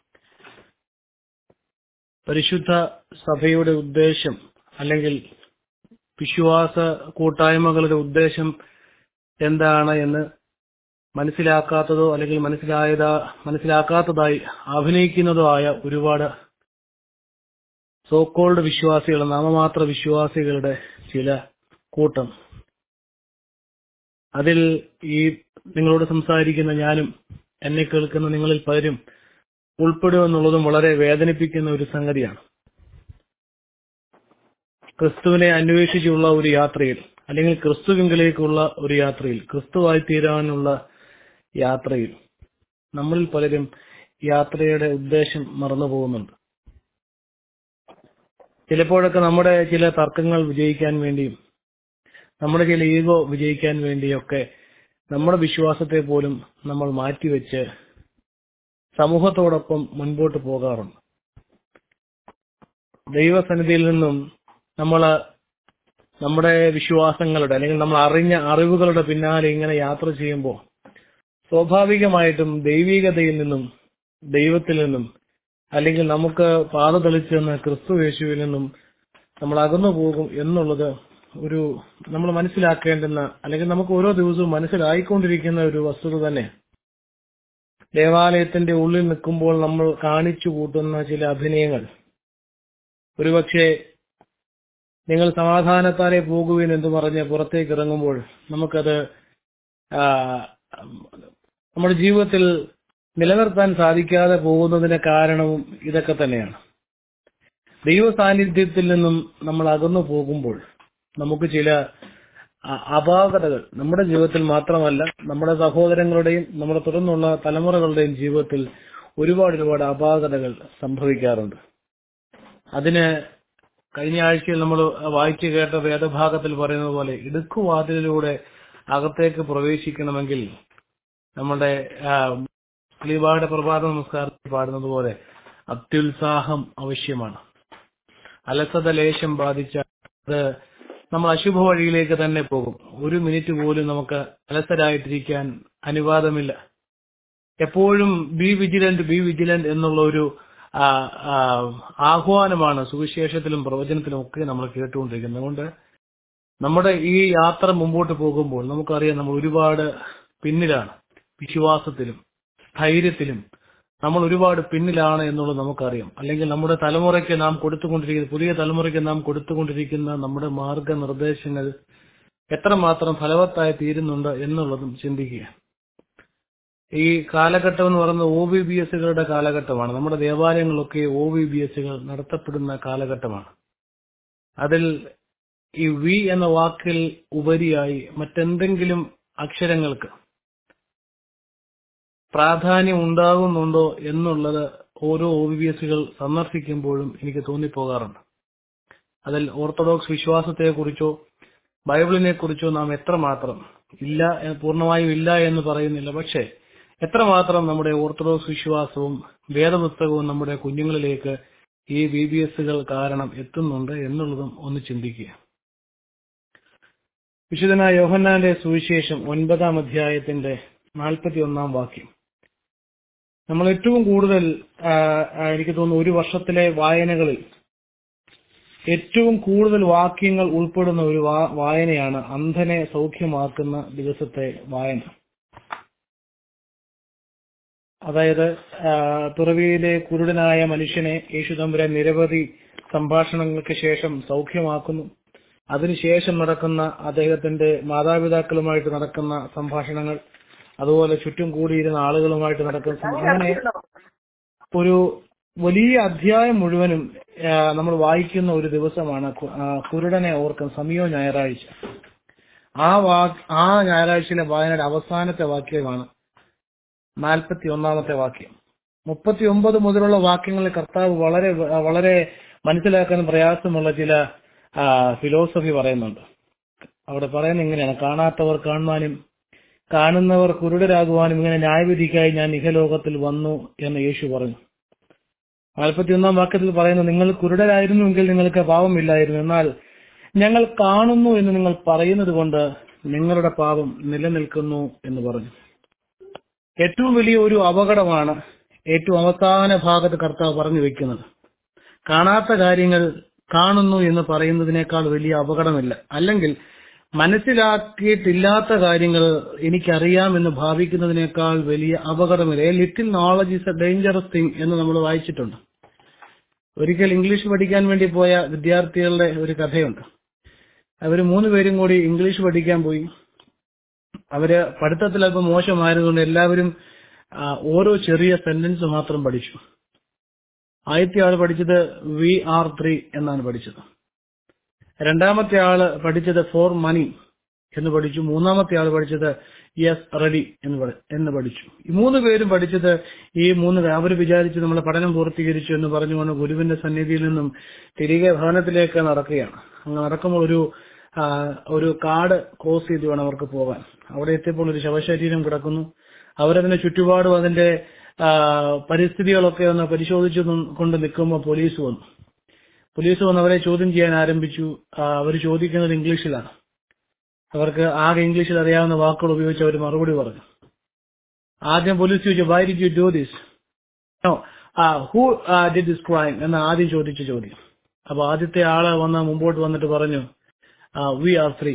പരിശുദ്ധ സഭയുടെ ഉദ്ദേശം അല്ലെങ്കിൽ വിശ്വാസ കൂട്ടായ്മകളുടെ ഉദ്ദേശം എന്താണ് എന്ന് മനസ്സിലാക്കാത്തതോ അല്ലെങ്കിൽ മനസ്സിലായതാ മനസ്സിലാക്കാത്തതായി അഭിനയിക്കുന്നതോ ആയ ഒരുപാട് സോക്കോൾഡ് വിശ്വാസികൾ, നാമമാത്ര വിശ്വാസികളുടെ ചില കൂട്ടം. അതിൽ ഈ നിങ്ങളോട് സംസാരിക്കുന്ന ഞാനും എന്നെ കേൾക്കുന്ന നിങ്ങളിൽ പലരും ഉൾപ്പെടുമെന്നുള്ളതും വളരെ വേദനിപ്പിക്കുന്ന ഒരു സംഗതിയാണ്. ക്രിസ്തുവിനെ അന്വേഷിച്ചുള്ള ഒരു യാത്രയിൽ അല്ലെങ്കിൽ ക്രിസ്തുവിങ്കിലേക്കുള്ള ഒരു യാത്രയിൽ, ക്രിസ്തുവായി തീരാനുള്ള യാത്രയിൽ നമ്മളിൽ പലരും യാത്രയുടെ ഉദ്ദേശം മറന്നു പോകുന്നുണ്ട്. ചിലപ്പോഴൊക്കെ നമ്മുടെ ചില തർക്കങ്ങൾ വിജയിക്കാൻ വേണ്ടിയും നമ്മുടെ ചില ഈഗോ വിജയിക്കാൻ വേണ്ടിയൊക്കെ നമ്മുടെ വിശ്വാസത്തെ പോലും നമ്മൾ മാറ്റിവെച്ച് സമൂഹത്തോടൊപ്പം മുൻപോട്ട് പോകാറുണ്ട്. ദൈവസന്നിധിയിൽ നിന്നും നമ്മൾ നമ്മുടെ വിശ്വാസങ്ങളുടെ അല്ലെങ്കിൽ നമ്മൾ അറിഞ്ഞ അറിവുകളുടെ പിന്നാലെ ഇങ്ങനെ യാത്ര ചെയ്യുമ്പോൾ സ്വാഭാവികമായിട്ടും ദൈവികതയിൽ നിന്നും ദൈവത്തിൽ നിന്നും അല്ലെങ്കിൽ നമുക്ക് പാത തെളിച്ചു തന്ന ക്രിസ്തു യേശുവിൽ നിന്നും നമ്മൾ അകന്നു പോകും എന്നുള്ളത് ഒരു നമ്മൾ മനസ്സിലാക്കേണ്ടുന്ന അല്ലെങ്കിൽ നമുക്ക് ഓരോ ദിവസവും മനസ്സിലായിക്കൊണ്ടിരിക്കുന്ന ഒരു വസ്തുത തന്നെ. ദേവാലയത്തിന്റെ ഉള്ളിൽ നിൽക്കുമ്പോൾ നമ്മൾ കാണിച്ചു കൂട്ടുന്ന ചില അഭിനയങ്ങൾ, ഒരുപക്ഷെ നിങ്ങൾ സമാധാനത്താലെ പോകുവിൻ എന്ന് പറഞ്ഞ് പുറത്തേക്ക് ഇറങ്ങുമ്പോൾ നമുക്കത് നമ്മുടെ ജീവിതത്തിൽ നിലനിർത്താൻ സാധിക്കാതെ പോകുന്നതിന് കാരണവും ഇതൊക്കെ തന്നെയാണ്. ദൈവ സാന്നിധ്യത്തിൽ നിന്നും നമ്മൾ അകന്നു പോകുമ്പോൾ നമുക്ക് ചില അപാകതകൾ നമ്മുടെ ജീവിതത്തിൽ മാത്രമല്ല നമ്മുടെ സഹോദരങ്ങളുടെയും നമ്മുടെ തുടർന്നുള്ള തലമുറകളുടെയും ജീവിതത്തിൽ ഒരുപാട് ഒരുപാട് അപാകതകൾ സംഭവിക്കാറുണ്ട്. അതിന് കഴിഞ്ഞ ആഴ്ചയിൽ നമ്മൾ വായിച്ചു കേട്ട വേദഭാഗത്തിൽ പറയുന്നത് പോലെ ഇടുക്കുവാതിലിലൂടെ അകത്തേക്ക് പ്രവേശിക്കണമെങ്കിൽ നമ്മുടെ സ്ലീബായുടെ പ്രഭാത നമസ്കാരത്തിൽ പാടുന്നത് പോലെ അത്യുത്സാഹം ആവശ്യമാണ്. അലസത ലേശം ബാധിച്ച അത് നമ്മൾ അശുഭ വഴിയിലേക്ക് തന്നെ പോകും. ഒരു മിനിറ്റ് പോലും നമുക്ക് അലസരായിട്ടിരിക്കാൻ അനുവാദമില്ല. എപ്പോഴും ബി വിജിലന്റ് ബി വിജിലന്റ് എന്നുള്ള ഒരു ആ, ആ, ആഹ്വാനമാണ് സുവിശേഷത്തിലും പ്രവചനത്തിലും ഒക്കെ നമ്മൾ കേട്ടുകൊണ്ടിരിക്കുന്നത്. അതുകൊണ്ട് നമ്മുടെ ഈ യാത്ര മുമ്പോട്ട് പോകുമ്പോൾ നമുക്കറിയാം നമ്മൾ ഒരുപാട് പിന്നിലാണ്. വിശ്വാസത്തിലും സ്ഥൈര്യത്തിലും നമ്മൾ ഒരുപാട് പിന്നിലാണ് എന്നുള്ളത് നമുക്കറിയാം. അല്ലെങ്കിൽ നമ്മുടെ തലമുറയ്ക്ക് നാം കൊടുത്തുകൊണ്ടിരിക്കുന്ന പുതിയ തലമുറയ്ക്ക് നാം കൊടുത്തുകൊണ്ടിരിക്കുന്ന നമ്മുടെ മാർഗനിർദ്ദേശങ്ങൾ എത്രമാത്രം ഫലവത്തായി തീരുന്നുണ്ട് എന്നുള്ളതും ചിന്തിക്കുക. ഈ കാലഘട്ടം എന്ന് പറയുന്നത് ഒ വി ബി എസുകളുടെ കാലഘട്ടമാണ്. നമ്മുടെ ദേവാലയങ്ങളൊക്കെ ഒ വി ബി എസുകൾ നടത്തപ്പെടുന്ന കാലഘട്ടമാണ്. അതിൽ ഈ വി എന്ന വാക്കിൽ ഉപരിയായി മറ്റെന്തെങ്കിലും അക്ഷരങ്ങൾക്ക് പ്രാധാന്യം ഉണ്ടാകുന്നുണ്ടോ എന്നുള്ളത് ഓരോ ഒ വി ബി എസുകൾ സന്ദർശിക്കുമ്പോഴും എനിക്ക് തോന്നിപ്പോകാറുണ്ട്. അതിൽ ഓർത്തഡോക്സ് വിശ്വാസത്തെക്കുറിച്ചോ ബൈബിളിനെ കുറിച്ചോ നാം എത്രമാത്രം ഇല്ല, പൂർണ്ണമായും ഇല്ല എന്ന് പറയുന്നില്ല, പക്ഷേ എത്രമാത്രം നമ്മുടെ ഓർത്തഡോക്സ് വിശ്വാസവും വേദപുസ്തകവും നമ്മുടെ കുഞ്ഞുങ്ങളിലേക്ക് ഈ ബി ബി എസുകൾ കാരണം എത്തുന്നുണ്ട് എന്നുള്ളതും ഒന്ന് ചിന്തിക്കുക. വിശുദ്ധനായ യോഹന്നാന്റെ സുവിശേഷം ഒൻപതാം അധ്യായത്തിന്റെ നാൽപ്പത്തി ഒന്നാം വാക്യം നമ്മൾ ഏറ്റവും കൂടുതൽ എനിക്ക് തോന്നുന്നു ഒരു വർഷത്തിലെ വായനകളിൽ ഏറ്റവും കൂടുതൽ വാക്യങ്ങൾ ഉൾപ്പെടുന്ന ഒരു വായനയാണ് അന്ധനെ സൗഖ്യമാക്കുന്ന ദിവസത്തെ വായന. അതായത് തുറവിയിലെ കുരുടനായ മനുഷ്യനെ യേശുതമ്പുരാൻ നിരവധി സംഭാഷണങ്ങൾക്ക് ശേഷം സൗഖ്യമാക്കുന്നു. അതിനുശേഷം നടക്കുന്ന അദ്ദേഹത്തിന്റെ മാതാപിതാക്കളുമായിട്ട് നടക്കുന്ന സംഭാഷണങ്ങൾ, അതുപോലെ ചുറ്റും കൂടിയിരുന്ന ആളുകളുമായിട്ട് നടക്കുന്ന, അങ്ങനെ ഒരു വലിയ അധ്യായം മുഴുവനും നമ്മൾ വായിക്കുന്ന ഒരു ദിവസമാണ് കുരുടനെ ഓർക്കുന്ന സമയോ ഞായറാഴ്ച. ആ വാ ആ ഞായറാഴ്ചയിലെ വായനയുടെ അവസാനത്തെ വാക്യമാണ് നാൽപ്പത്തി ഒന്നാമത്തെ വാക്യം. മുപ്പത്തി ഒമ്പത് മുതലുള്ള വാക്യങ്ങളിൽ കർത്താവ് വളരെ വളരെ മനസ്സിലാക്കാൻ പ്രയാസമുള്ള ചില ഫിലോസഫി പറയുന്നുണ്ട്. അവിടെ പറയുന്നത് ഇങ്ങനെയാണ്: കാണാത്തവർ കാണുവാനും കാണുന്നവർ കുരുടരാകുവാനും ഇങ്ങനെ ന്യായവിധിക്കായി ഞാൻ ഇഹലോകത്തിൽ വന്നു എന്ന് യേശു പറഞ്ഞു. നാൽപ്പത്തി ഒന്നാം വാക്യത്തിൽ പറയുന്നു, നിങ്ങൾ കുരുടരായിരുന്നുവെങ്കിൽ നിങ്ങൾക്ക് പാപമില്ലായിരുന്നു, എന്നാൽ ഞങ്ങൾ കാണുന്നു എന്ന് നിങ്ങൾ പറയുന്നത് കൊണ്ട് നിങ്ങളുടെ പാപം നിലനിൽക്കുന്നു എന്ന് പറഞ്ഞു. ഏറ്റവും വലിയ ഒരു അപകടമാണ് ഏറ്റവും അവസാന ഭാഗത്ത് കർത്താവ് പറഞ്ഞു വെക്കുന്നത്. കാണാത്ത കാര്യങ്ങൾ കാണുന്നു എന്ന് പറയുന്നതിനേക്കാൾ വലിയ അപകടമില്ല. അല്ലെങ്കിൽ മനസ്സിലാക്കിയിട്ടില്ലാത്ത കാര്യങ്ങൾ എനിക്കറിയാം എന്ന് ഭാവിക്കുന്നതിനേക്കാൾ വലിയ അപകടമില്ല. A little knowledge is a dangerous thing എന്ന് നമ്മൾ വായിച്ചിട്ടുണ്ട്. ഒരിക്കൽ ഇംഗ്ലീഷ് പഠിക്കാൻ വേണ്ടി പോയ വിദ്യാർത്ഥികളുടെ ഒരു കഥയുണ്ട്. അവർ മൂന്ന് പേരും കൂടി ഇംഗ്ലീഷ് പഠിക്കാൻ പോയി. അവര് പഠിത്തത്തിൽ അല്പം മോശമായതുകൊണ്ട് എല്ലാവരും ഓരോ ചെറിയ സെന്റൻസ് മാത്രം പഠിച്ചു. ആദ്യത്തെ ആള് പഠിച്ചത് വി ആർ ത്രീ എന്നാണ് പഠിച്ചത്. രണ്ടാമത്തെ ആള് പഠിച്ചത് ഫോർ മണി എന്ന് പഠിച്ചു. മൂന്നാമത്തെ ആള് പഠിച്ചത് യെസ് റെഡി എന്ന് പഠിച്ചു. ഈ മൂന്ന് പേരും പഠിച്ചത് ഈ മൂന്ന് അവർ വിചാരിച്ച് നമ്മളെ പഠനം പൂർത്തീകരിച്ചു എന്ന് പറഞ്ഞുകൊണ്ട് ഗുരുവിന്റെ സന്നിധിയിൽ നിന്നും തിരികെ ഭവനത്തിലേക്ക് നടക്കുകയാണ്. അങ്ങ് നടക്കുമ്പോൾ ഒരു ഒരു കാട് ക്രോസ് ചെയ്ത് വേണം അവർക്ക് പോകാൻ. അവിടെ എത്തിയപ്പോൾ ഒരു ശവശരീരം കിടക്കുന്നു. അവരതിന്റെ ചുറ്റുപാടും അതിന്റെ പരിസ്ഥിതികളൊക്കെ ഒന്ന് പരിശോധിച്ചു കൊണ്ട് നിൽക്കുമ്പോൾ പോലീസ് വന്നു. പോലീസ് വന്ന് അവരെ ചോദ്യം ചെയ്യാൻ ആരംഭിച്ചു. അവർ ചോദിക്കുന്നത് ഇംഗ്ലീഷിലാണ്. അവർക്ക് ആകെ ഇംഗ്ലീഷിൽ അറിയാവുന്ന വാക്കുകൾ ഉപയോഗിച്ച് അവർ മറുപടി പറഞ്ഞു. ആദ്യം പോലീസ് ചോദിച്ചു, why did you do this? No, who did this crime എന്ന് ആദ്യം ചോദിച്ച ചോദ്യം. അപ്പൊ ആദ്യത്തെ ആള് വന്ന് മുമ്പോട്ട് വന്നിട്ട് പറഞ്ഞു, വി ആർ ഫ്രീ.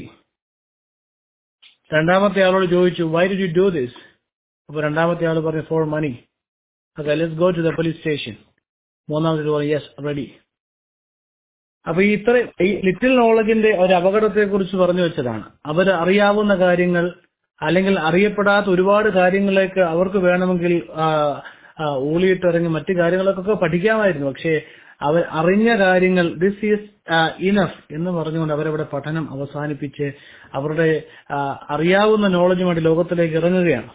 രണ്ടാമത്തെ ആളോട് ചോദിച്ചു, വൈ ഡിഡ് യു ഡു ദിസ്? അപ്പൊ രണ്ടാമത്തെ ആള് പറഞ്ഞു, for money. Okay, let's go to the police station. മൂന്നാമത്തെ പറഞ്ഞു, യെസ് റെഡി. അപ്പൊ ഈ ഇത്ര ഈ ലിറ്റിൽ നോളജിന്റെ ഒരു അപകടത്തെ കുറിച്ച് പറഞ്ഞു വെച്ചതാണ്. അവർ അറിയാവുന്ന കാര്യങ്ങൾ അല്ലെങ്കിൽ അറിയപ്പെടാത്ത ഒരുപാട് കാര്യങ്ങളിലേക്ക് അവർക്ക് വേണമെങ്കിൽ ഊളിയിട്ടിറങ്ങി മറ്റു കാര്യങ്ങളൊക്കെ പഠിക്കാമായിരുന്നു. പക്ഷേ അവർ അറിഞ്ഞ കാര്യങ്ങൾ ദിസ് ഈസ് ഇനഫ് എന്ന് പറഞ്ഞുകൊണ്ട് അവരവിടെ പഠനം അവസാനിപ്പിച്ച് അവരുടെ അറിയാവുന്ന നോളജുമായിട്ട് ലോകത്തിലേക്ക് ഇറങ്ങുകയാണ്.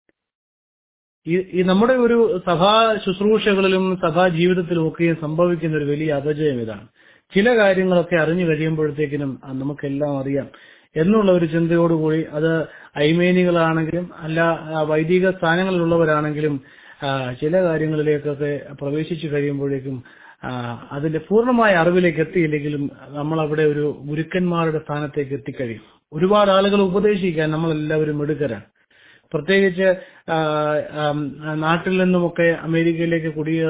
ഈ നമ്മുടെ ഒരു സഭാ ശുശ്രൂഷകളിലും സഭാ ജീവിതത്തിലും ഒക്കെ സംഭവിക്കുന്ന ഒരു വലിയ അപജയം ഇതാണ്. ചില കാര്യങ്ങളൊക്കെ അറിഞ്ഞു കഴിയുമ്പോഴത്തേക്കിനും നമുക്കെല്ലാം അറിയാം എന്നുള്ള ഒരു ചിന്തയോടുകൂടി, അത് ഐമേനികളാണെങ്കിലും അല്ല വൈദിക സ്ഥാനങ്ങളിലുള്ളവരാണെങ്കിലും ചില കാര്യങ്ങളിലേക്കൊക്കെ പ്രവേശിച്ചു കഴിയുമ്പോഴേക്കും അതിന്റെ പൂർണ്ണമായ അറിവിലേക്ക് എത്തിയില്ലെങ്കിലും നമ്മൾ അവിടെ ഒരു ഗുരുക്കന്മാരുടെ സ്ഥാനത്തേക്ക് എത്തിക്കഴിയും. ഒരുപാട് ആളുകൾ ഉപദേശിക്കാൻ നമ്മളെല്ലാവരും മിടുക്കരാണ്. പ്രത്യേകിച്ച് നാട്ടിൽ നിന്നുമൊക്കെ അമേരിക്കയിലേക്ക് കുടിയേറി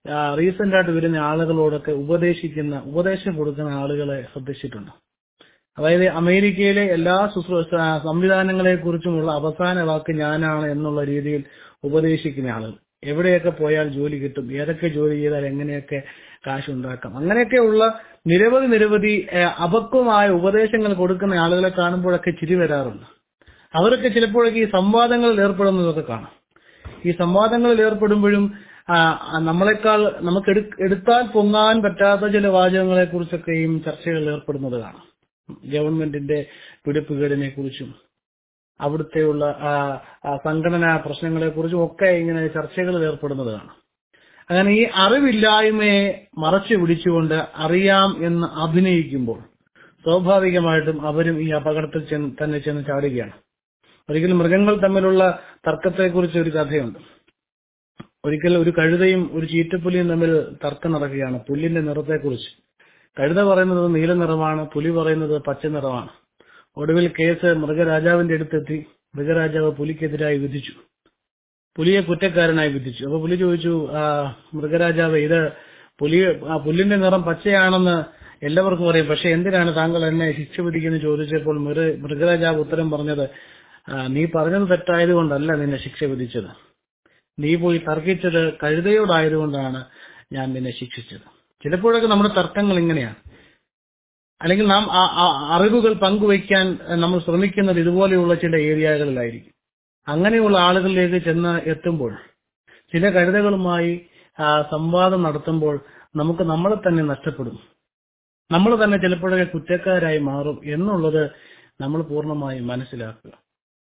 റീസെന്റ് ആയിട്ട് വരുന്ന ആളുകളോടൊക്കെ ഉപദേശിക്കുന്ന ഉപദേശം കൊടുക്കുന്ന ആളുകളെ ശ്രദ്ധിച്ചിട്ടുണ്ട്. അതായത് അമേരിക്കയിലെ എല്ലാ ശുശ്രൂഷ സംവിധാനങ്ങളെ കുറിച്ചുമുള്ള അവസാന വാക്ക് ഞാനാണ് എന്നുള്ള രീതിയിൽ ഉപദേശിക്കുന്ന ആളുകൾ. എവിടെയൊക്കെ പോയാൽ ജോലി കിട്ടും, ഏതൊക്കെ ജോലി ചെയ്താൽ എങ്ങനെയൊക്കെ കാശുണ്ടാക്കാം, അങ്ങനെയൊക്കെയുള്ള നിരവധി നിരവധി അപക്വമായ ഉപദേശങ്ങൾ കൊടുക്കുന്ന ആളുകളെ കാണുമ്പോഴൊക്കെ ചിരി വരാറുണ്ട്. അവരൊക്കെ ചിലപ്പോഴൊക്കെ ഈ സംവാദങ്ങളിൽ ഏർപ്പെടുന്നതൊക്കെ കാണാം. ഈ സംവാദങ്ങളിൽ ഏർപ്പെടുമ്പോഴും നമ്മളെക്കാൾ നമുക്ക് എടുത്താൽ പൊങ്ങാൻ പറ്റാത്ത ചില വാചകങ്ങളെ കുറിച്ചൊക്കെയും ചർച്ചകളിൽ ഏർപ്പെടുന്നത് കാണാം. ഗവൺമെന്റിന്റെ പിടിപ്പുകേടിനെ കുറിച്ചും അവിടുത്തെയുള്ള സംഘടനാ പ്രശ്നങ്ങളെ കുറിച്ചും ഒക്കെ ഇങ്ങനെ ചർച്ചകളിൽ ഏർപ്പെടുന്നത് കാണാം. അങ്ങനെ ഈ അറിവില്ലായ്മയെ മറച്ചു പിടിച്ചുകൊണ്ട് അറിയാം എന്ന് അഭിനയിക്കുമ്പോൾ സ്വാഭാവികമായിട്ടും അവരും ഈ അപകടത്തിൽ തന്നെ ചെന്ന് ചാടുകയാണ്. ഒരിക്കലും മൃഗങ്ങൾ തമ്മിലുള്ള തർക്കത്തെക്കുറിച്ച് ഒരു കഥയുണ്ട്. ഒരിക്കൽ ഒരു കഴുതയും ഒരു ചീറ്റപ്പുലിയും തമ്മിൽ തർക്കം നടക്കുകയാണ് പുല്ലിന്റെ നിറത്തെക്കുറിച്ച്. കഴുത പറയുന്നത് നീല നിറമാണ്, പുലി പറയുന്നത് പച്ച നിറമാണ്. ഒടുവിൽ കേസ് മൃഗരാജാവിന്റെ അടുത്തെത്തി. മൃഗരാജാവ് പുലിക്കെതിരായി വിധിച്ചു, പുലിയെ കുറ്റക്കാരനായി വിധിച്ചു. അപ്പൊ പുലി ചോദിച്ചു, മൃഗരാജാവ് ഇത് പുലി പുല്ലിന്റെ നിറം പച്ചയാണെന്ന് എല്ലാവർക്കും അറിയാം, പക്ഷെ എന്തിനാണ് താങ്കൾ എന്നെ ശിക്ഷ വിധിക്കുന്നത് ചോദിച്ചപ്പോൾ മൃഗരാജാവ് ഉത്തരം പറഞ്ഞത്, നീ പറഞ്ഞത് തെറ്റായത് കൊണ്ടല്ല നിന്നെ ശിക്ഷ വിധിച്ചത്, നീ പോയി തർക്കിച്ചത് കഴുതയോടായതുകൊണ്ടാണ് ഞാൻ നിന്നെ ശിക്ഷിച്ചത്. ചിലപ്പോഴൊക്കെ നമ്മുടെ തർക്കങ്ങൾ ഇങ്ങനെയാണ്. അല്ലെങ്കിൽ നാം അറിവുകൾ പങ്കുവയ്ക്കാൻ നമ്മൾ ശ്രമിക്കുന്നത് ഇതുപോലെയുള്ള ചില ഏരിയകളിലായിരിക്കും. അങ്ങനെയുള്ള ആളുകളിലേക്ക് ചെന്ന് എത്തുമ്പോൾ, ചില കഴുതകളുമായി സംവാദം നടത്തുമ്പോൾ നമുക്ക് നമ്മളെ തന്നെ നഷ്ടപ്പെടും. നമ്മൾ തന്നെ ചിലപ്പോഴൊക്കെ കുറ്റക്കാരായി മാറും എന്നുള്ളത് നമ്മൾ പൂർണ്ണമായും മനസ്സിലാക്കുക.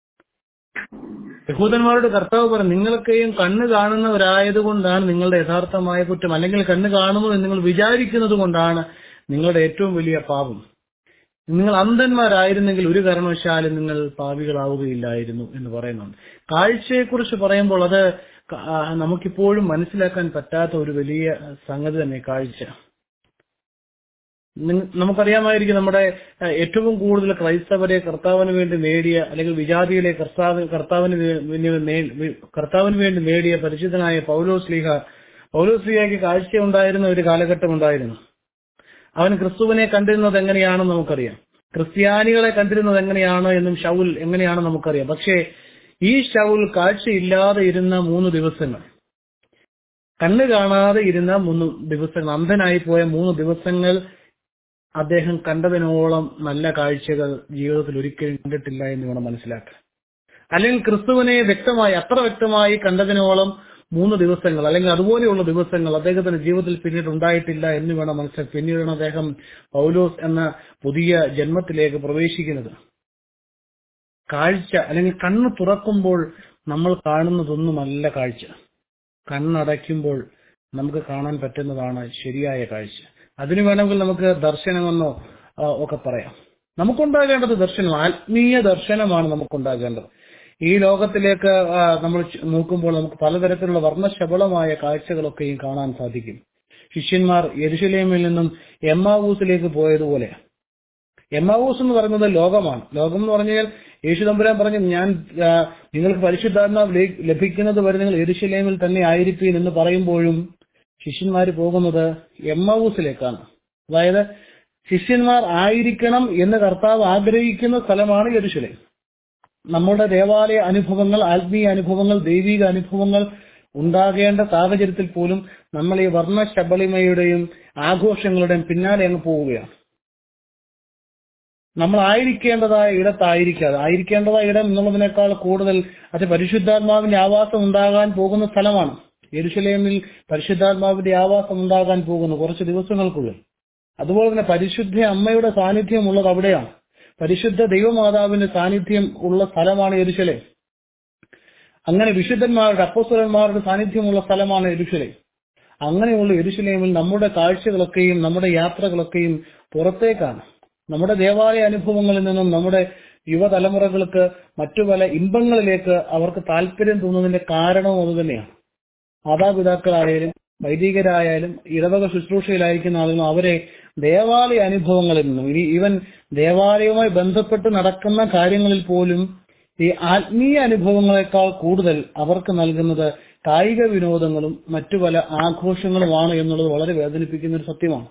യഹൂദന്മാരുടെ കർത്താവ് പറഞ്ഞു, നിങ്ങളൊക്കെയും കണ്ണ് കാണുന്നവരായതുകൊണ്ടാണ് നിങ്ങളുടെ യഥാർത്ഥമായ കുറ്റം, അല്ലെങ്കിൽ കണ്ണ് കാണുന്നു എന്ന് നിങ്ങൾ വിചാരിക്കുന്നത് കൊണ്ടാണ് നിങ്ങളുടെ ഏറ്റവും വലിയ പാപം. നിങ്ങൾ അന്ധന്മാരായിരുന്നെങ്കിൽ ഒരു കാരണവശാലും നിങ്ങൾ പാപികളാവുകയില്ലായിരുന്നു എന്ന് പറയുന്നുണ്ട്. കാഴ്ചയെക്കുറിച്ച് പറയുമ്പോൾ അത് നമുക്കിപ്പോഴും മനസ്സിലാക്കാൻ പറ്റാത്ത ഒരു വലിയ സംഗതി തന്നെ കാഴ്ച. നമുക്കറിയാമായിരിക്കും, നമ്മുടെ ഏറ്റവും കൂടുതൽ ക്രൈസ്തവരെ കർത്താവിന് വേണ്ടി നേടിയ, അല്ലെങ്കിൽ വിജാതിയിലെ കർത്താവ് കർത്താവിന് കർത്താവിന് വേണ്ടി നേടിയ പരിശുദ്ധനായ പൗലോസ്ലീഹ പൗലോസ്ലീഹയ്ക്ക് കാഴ്ച ഉണ്ടായിരുന്ന ഒരു കാലഘട്ടം ഉണ്ടായിരുന്നു. അവൻ ക്രിസ്തുവിനെ കണ്ടിരുന്നത് എങ്ങനെയാണെന്ന് നമുക്കറിയാം, ക്രിസ്ത്യാനികളെ കണ്ടിരുന്നത് എങ്ങനെയാണ് എന്നും ശൗൽ എങ്ങനെയാണെന്ന് നമുക്കറിയാം. പക്ഷേ ഈ ശൗൽ കാഴ്ചയില്ലാതെ ഇരുന്ന മൂന്ന് ദിവസങ്ങൾ, കണ്ണ് കാണാതെ ഇരുന്ന മൂന്ന് ദിവസങ്ങൾ, അന്ധനായി പോയ മൂന്ന് ദിവസങ്ങൾ അദ്ദേഹം കണ്ടതിനോളം നല്ല കാഴ്ചകൾ ജീവിതത്തിൽ ഒരിക്കലും കണ്ടിട്ടില്ല എന്ന് വേണം മനസ്സിലാക്കാൻ. അല്ലെങ്കിൽ ക്രിസ്തുവിനെ വ്യക്തമായി അത്ര വ്യക്തമായി കണ്ടതിനോളം മൂന്ന് ദിവസങ്ങൾ അല്ലെങ്കിൽ അതുപോലെയുള്ള ദിവസങ്ങൾ അദ്ദേഹത്തിന്റെ ജീവിതത്തിൽ പിന്നീട് ഉണ്ടായിട്ടില്ല എന്ന് വേണം മനസ്സിലാക്കാൻ. പിന്നീടാണ് അദ്ദേഹം പൗലോസ് എന്ന പുതിയ ജന്മത്തിലേക്ക് പ്രവേശിക്കുന്നത്. കാഴ്ച അല്ലെങ്കിൽ കണ്ണ് തുറക്കുമ്പോൾ നമ്മൾ കാണുന്നതൊന്നുമല്ല കാഴ്ച, കണ്ണടയ്ക്കുമ്പോൾ നമുക്ക് കാണാൻ പറ്റുന്നതാണ് ശരിയായ കാഴ്ച. അതിന് വേണമെങ്കിൽ നമുക്ക് ദർശനമെന്നോ ഒക്കെ പറയാം. നമുക്കുണ്ടാകേണ്ടത് ദർശനം, ആത്മീയ ദർശനമാണ് നമുക്കുണ്ടാകേണ്ടത്. ഈ ലോകത്തിലേക്ക് നമ്മൾ നോക്കുമ്പോൾ നമുക്ക് പലതരത്തിലുള്ള വർണ്ണശബളമായ കാഴ്ചകളൊക്കെയും കാണാൻ സാധിക്കും. ശിഷ്യന്മാർ യെരുശലേമിൽ നിന്നും എമ്മാവൂസിലേക്ക് പോയതുപോലെ, എമ്മാവൂസ് എന്ന് പറയുന്നത് ലോകമാണ്. ലോകം എന്ന് പറഞ്ഞാൽ യേശു തമ്പുരാൻ പറഞ്ഞു, ഞാൻ നിങ്ങൾക്ക് പരിശുദ്ധാത്മാവ് ലഭിക്കുന്നത് വരെ നിങ്ങൾ യെരുശലേമിൽ തന്നെ ആയിരിക്കും എന്ന് പറയുമ്പോഴും ശിഷ്യന്മാർ പോകുന്നത് എമ്മാവൂസിലേക്കാണ്. അതായത് ശിഷ്യന്മാർ ആയിരിക്കണം എന്ന് കർത്താവ് ആഗ്രഹിക്കുന്ന സ്ഥലമാണ് യെരുശലേം. നമ്മുടെ ദേവാലയ അനുഭവങ്ങൾ, ആത്മീയ അനുഭവങ്ങൾ, ദൈവിക അനുഭവങ്ങൾ ഉണ്ടാകേണ്ട സാഹചര്യത്തിൽ പോലും നമ്മൾ ഈ വർണ്ണശബളിമയുടെയും ആഘോഷങ്ങളുടെയും പിന്നാലെ അങ്ങ് പോവുകയാണ്. നമ്മൾ ആയിരിക്കേണ്ടതായ ഇടത്തായിരിക്കാതെ, ആയിരിക്കേണ്ടതായ ഇടം എന്നുള്ളതിനേക്കാൾ കൂടുതൽ അത് പരിശുദ്ധാത്മാവിന്റെ ആവാസം ഉണ്ടാകാൻ പോകുന്ന സ്ഥലമാണ്. യെരുശലേമിൽ പരിശുദ്ധാത്മാവിന്റെ ആവാസം ഉണ്ടാകാൻ പോകുന്നു കുറച്ച് ദിവസങ്ങൾക്കുള്ളിൽ. അതുപോലെ തന്നെ പരിശുദ്ധ അമ്മയുടെ സാന്നിധ്യം ഉള്ളത് അവിടെയാണ്. പരിശുദ്ധ ദൈവമാതാവിന്റെ സാന്നിധ്യം ഉള്ള സ്ഥലമാണ് യെരുശലേം. അങ്ങനെ വിശുദ്ധന്മാരുടെ അപ്പോസ്തലന്മാരുടെ സാന്നിധ്യമുള്ള സ്ഥലമാണ് യെരുശലേം. അങ്ങനെയുള്ള യെരുശലേമിൽ നമ്മുടെ കാഴ്ചകളൊക്കെയും നമ്മുടെ യാത്രകളൊക്കെയും പുറത്തേക്കാണ്. നമ്മുടെ ദേവാലയ അനുഭവങ്ങളിൽ നിന്നും നമ്മുടെ യുവതലമുറകൾക്ക് മറ്റു പല ഇമ്പങ്ങളിലേക്ക് അവർക്ക് താല്പര്യം തോന്നുന്നതിന്റെ കാരണവും അതുതന്നെയാണ്. മാതാപിതാക്കളായാലും വൈദികരായാലും ഇടവക ശുശ്രൂഷയിലായിരിക്കുന്ന ആളുകളും അവരെ ദേവാലയ അനുഭവങ്ങളിൽ നിന്നും, ഇനി ഈവൻ ദേവാലയവുമായി ബന്ധപ്പെട്ട് നടക്കുന്ന കാര്യങ്ങളിൽ പോലും ഈ ആത്മീയ അനുഭവങ്ങളെക്കാൾ കൂടുതൽ അവർക്ക് നൽകുന്നത് കായിക വിനോദങ്ങളും മറ്റു പല ആഘോഷങ്ങളുമാണ് എന്നുള്ളത് വളരെ വേദനിപ്പിക്കുന്ന ഒരു സത്യമാണ്.